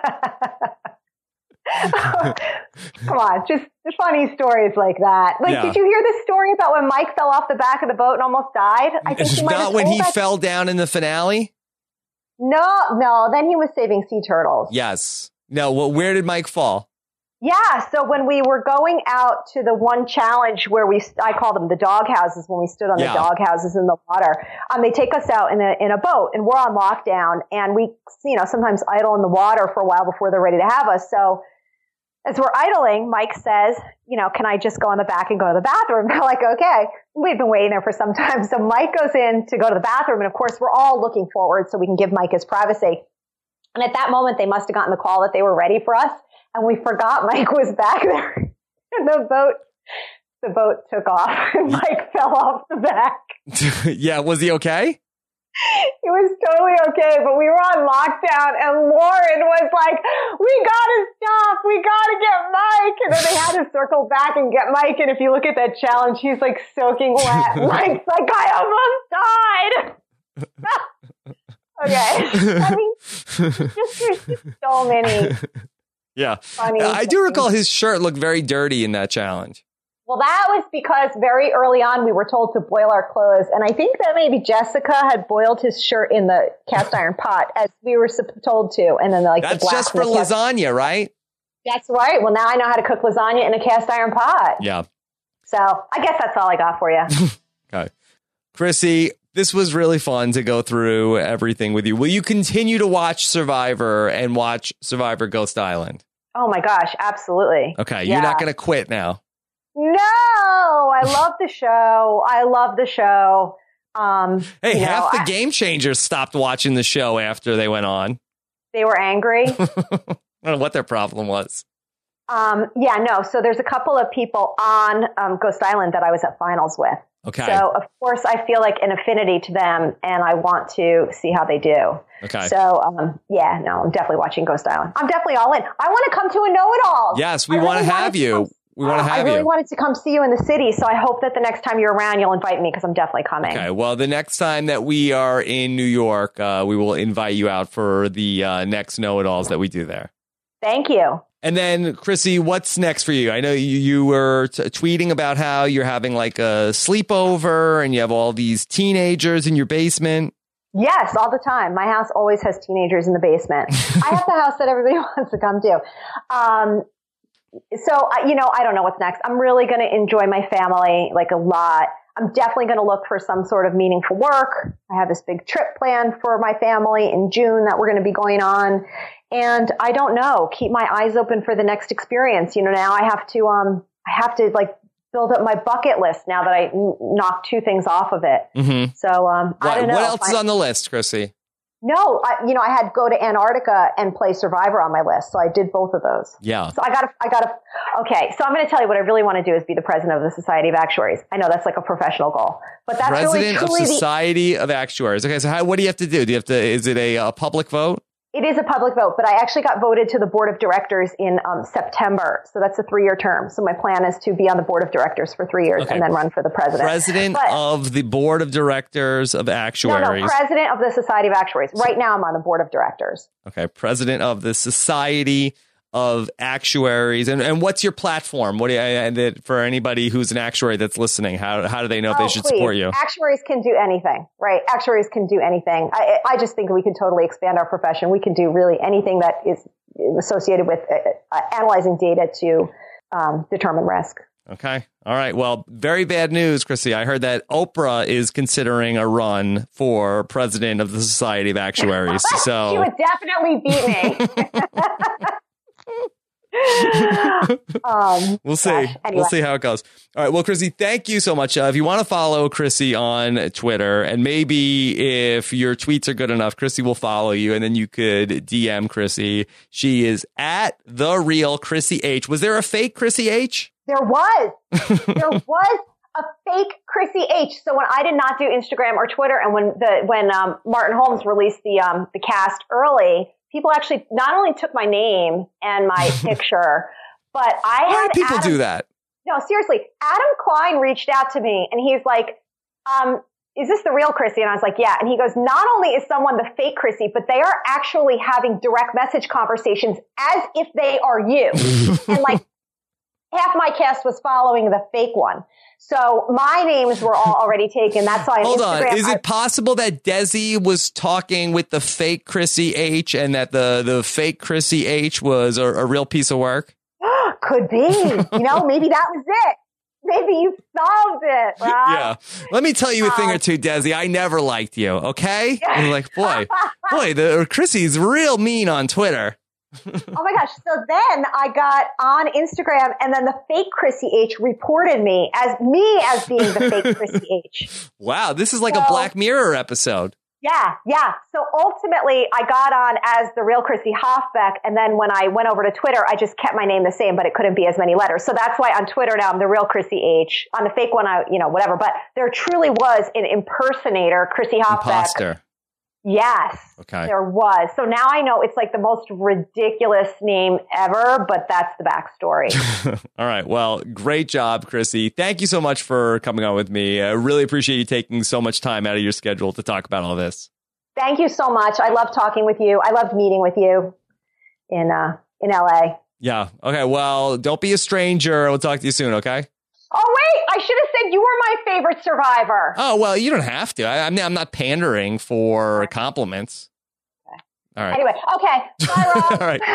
Come on, just funny stories like that. Like, yeah. Did you hear the story about when Mike fell off the back of the boat and almost died? I think it's not when he that. fell down in the finale? No, no. Then he was saving sea turtles. Yes. No, well, where did Mike fall? Yeah, so when we were going out to the one challenge where we, I call them the dog houses, when we stood on yeah. the dog houses in the water, um, they take us out in a in a boat, and we're on lockdown, and we, you know, sometimes idle in the water for a while before they're ready to have us. So as we're idling, Mike says, you know, can I just go in the back and go to the bathroom? They're like, okay. We've been waiting there for some time. So Mike goes in to go to the bathroom, and of course, we're all looking forward so we can give Mike his privacy. And at that moment, they must have gotten the call that they were ready for us. And we forgot Mike was back there. And the boat, the boat took off and Mike fell off the back. Yeah. Was he okay? He was totally okay, but we were on lockdown and Lauren was like, we gotta stop. We gotta get Mike. And then they had to circle back and get Mike. And if you look at that challenge, he's like soaking wet. Mike's like, I almost died. Okay. I mean, just, there's just so many. Yeah. Funny I do recall his shirt looked very dirty in that challenge. Well, that was because very early on we were told to boil our clothes. And I think that maybe Jessica had boiled his shirt in the cast iron pot as we were told to. And then like That's the just for lasagna, right? That's right. Well, now I know how to cook lasagna in a cast iron pot. Yeah. So I guess that's all I got for you. Okay. Chrissy, this was really fun to go through everything with you. Will you continue to watch Survivor and watch Survivor Ghost Island? Oh my gosh, absolutely. Okay, yeah. You're not going to quit now. No, I love the show. I love the show. Um, hey, you know, half the I, Game Changers stopped watching the show after they went on. They were angry. I don't know what their problem was. Um, yeah, no. So there's a couple of people on um, Ghost Island that I was at finals with. Okay. So, of course, I feel like an affinity to them, and I want to see how they do. Okay. So, um, yeah, no, I'm definitely watching Ghost Island. I'm definitely all in. I want to come to a know-it-all. Yes, we want to have you. Come, we want to have you. I really you. wanted to come see you in the city, so I hope that the next time you're around, you'll invite me because I'm definitely coming. Okay. Well, the next time that we are in New York, uh, we will invite you out for the uh, next know-it-alls that we do there. Thank you. And then, Chrissy, what's next for you? I know you, you were t- tweeting about how you're having like a sleepover and you have all these teenagers in your basement. Yes, all the time. My house always has teenagers in the basement. I have the house that everybody wants to come to. Um, so, you know, I don't know what's next. I'm really going to enjoy my family like a lot. I'm definitely going to look for some sort of meaningful work. I have this big trip planned for my family in June that we're going to be going on. And I don't know, keep my eyes open for the next experience. You know, now I have to, um, I have to like build up my bucket list now that I n- knocked two things off of it. Mm-hmm. So, um, what, I don't know. What else I, is on the list, Chrissy? No, I, you know, I had go to Antarctica and play Survivor on my list. So I did both of those. Yeah. So I got to, I got to, okay. So I'm going to tell you what I really want to do is be the president of the Society of Actuaries. I know that's like a professional goal, but that's president really truly of Society the, of Actuaries. Okay. So how, what do you have to do? Do you have to, is it a, a public vote? It is a public vote, but I actually got voted to the board of directors in um, September. So that's a three-year term. So my plan is to be on the board of directors for three years okay. and then run for the president. President but, of the board of directors of actuaries. No, no, president of the Society of Actuaries. Right now I'm on the board of directors. Okay, president of the Society of Actuaries. And and what's your platform? What do you, and for anybody who's an actuary that's listening, how how do they know if oh, they should please. support you? Actuaries can do anything, right? Actuaries can do anything. I, I just think we can totally expand our profession. We can do really anything that is associated with uh, analyzing data to um, determine risk. Okay. All right. Well, very bad news, Chrissy. I heard that Oprah is considering a run for president of the Society of Actuaries. So she would definitely beat me. um, we'll see. Gosh, anyway. We'll see how it goes. All right. Well, Chrissy, thank you so much. Uh, if you want to follow Chrissy on Twitter, and maybe if your tweets are good enough, Chrissy will follow you, and then you could D M Chrissy. She is at the real Chrissy H. Was there a fake Chrissy H? There was. There was a fake Chrissy H. So when I did not do Instagram or Twitter, and when the when um, Martin Holmes released the um, the cast early, people actually not only took my name and my picture, but I Why had do people Adam, do that? No, seriously. Adam Klein reached out to me and he's like, um, is this the real Chrissy? And I was like, yeah. And he goes, not only is someone the fake Chrissy, but they are actually having direct message conversations as if they are you. And like half my cast was following the fake one. So my names were all already taken. That's why on Hold Instagram, on. Is I, it possible that Desi was talking with the fake Chrissy H and that the, the fake Chrissy H was a, a real piece of work? Could be. You know, maybe that was it. Maybe you solved it, Rob. Yeah. Let me tell you a thing um, or two, Desi. I never liked you, okay? I was like, boy, boy, the Chrissy's real mean on Twitter. Oh my gosh. So then I got on Instagram and then the fake Chrissy H reported me as me as being the fake Chrissy H. Wow. This is like so, a Black Mirror episode. Yeah. Yeah. So ultimately I got on as the real Chrissy Hofbeck. And then when I went over to Twitter, I just kept my name the same, but it couldn't be as many letters. So that's why on Twitter now I'm the real Chrissy H. On the fake one, I, you know, whatever. But there truly was an impersonator, Chrissy Hofbeck. Imposter. Yes, okay. There was. So now I know it's like the most ridiculous name ever, but that's the backstory. All right. Well, great job, Chrissy. Thank you so much for coming on with me. I really appreciate you taking so much time out of your schedule to talk about all this. Thank you so much. I love talking with you. I loved meeting with you in uh, in L A. Yeah. Okay. Well, don't be a stranger. We'll talk to you soon. Okay. Oh, wait, I should have said you were my favorite Survivor. Oh, well, you don't have to. I, I'm, I'm not pandering for compliments. Okay. All right. Anyway, okay. Bye, Rob. All right.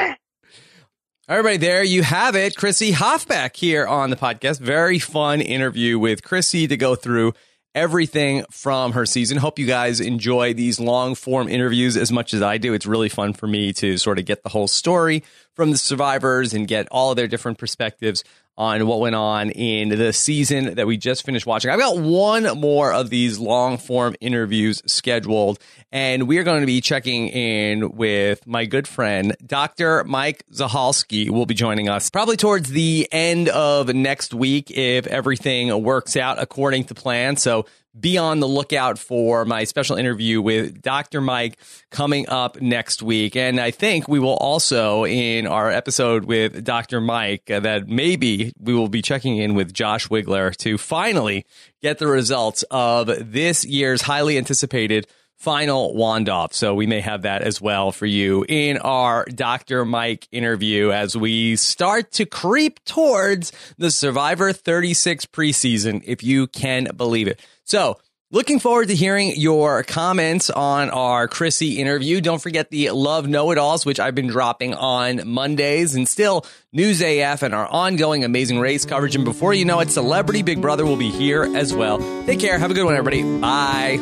All right, there you have it. Chrissy Hofbeck here on the podcast. Very fun interview with Chrissy to go through everything from her season. Hope you guys enjoy these long form interviews as much as I do. It's really fun for me to sort of get the whole story from the survivors and get all of their different perspectives on what went on in the season that we just finished watching. I've got one more of these long form interviews scheduled, and we are going to be checking in with my good friend, Doctor Mike Zachalski, will be joining us probably towards the end of next week if everything works out according to plan. So be on the lookout for my special interview with Doctor Mike coming up next week. And I think we will also, in our episode with Doctor Mike, uh, that maybe we will be checking in with Josh Wigler to finally get the results of this year's highly anticipated final wand-off. So we may have that as well for you in our Doctor Mike interview as we start to creep towards the Survivor thirty-six preseason, if you can believe it. So looking forward to hearing your comments on our Chrissy interview. Don't forget the Love Know-It-Alls, which I've been dropping on Mondays, and still News A F and our ongoing Amazing Race coverage. And before you know it, Celebrity Big Brother will be here as well. Take care. Have a good one, everybody. Bye.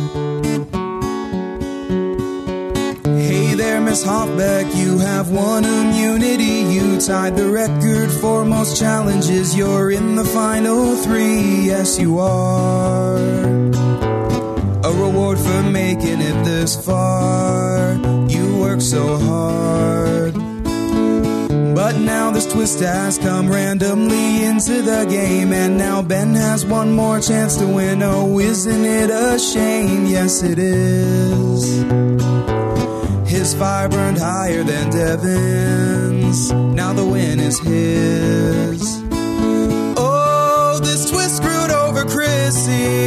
Hey there, Miss Hoffbeck, you have one immunity. You tied the record for most challenges. You're in the final three, yes you are. A reward for making it this far. You work so hard. But now this twist has come randomly into the game, and now Ben has one more chance to win. Oh, isn't it a shame? Yes, it is. His fire burned higher than Devin's. Now the win is his. Oh, this twist screwed over Chrissy.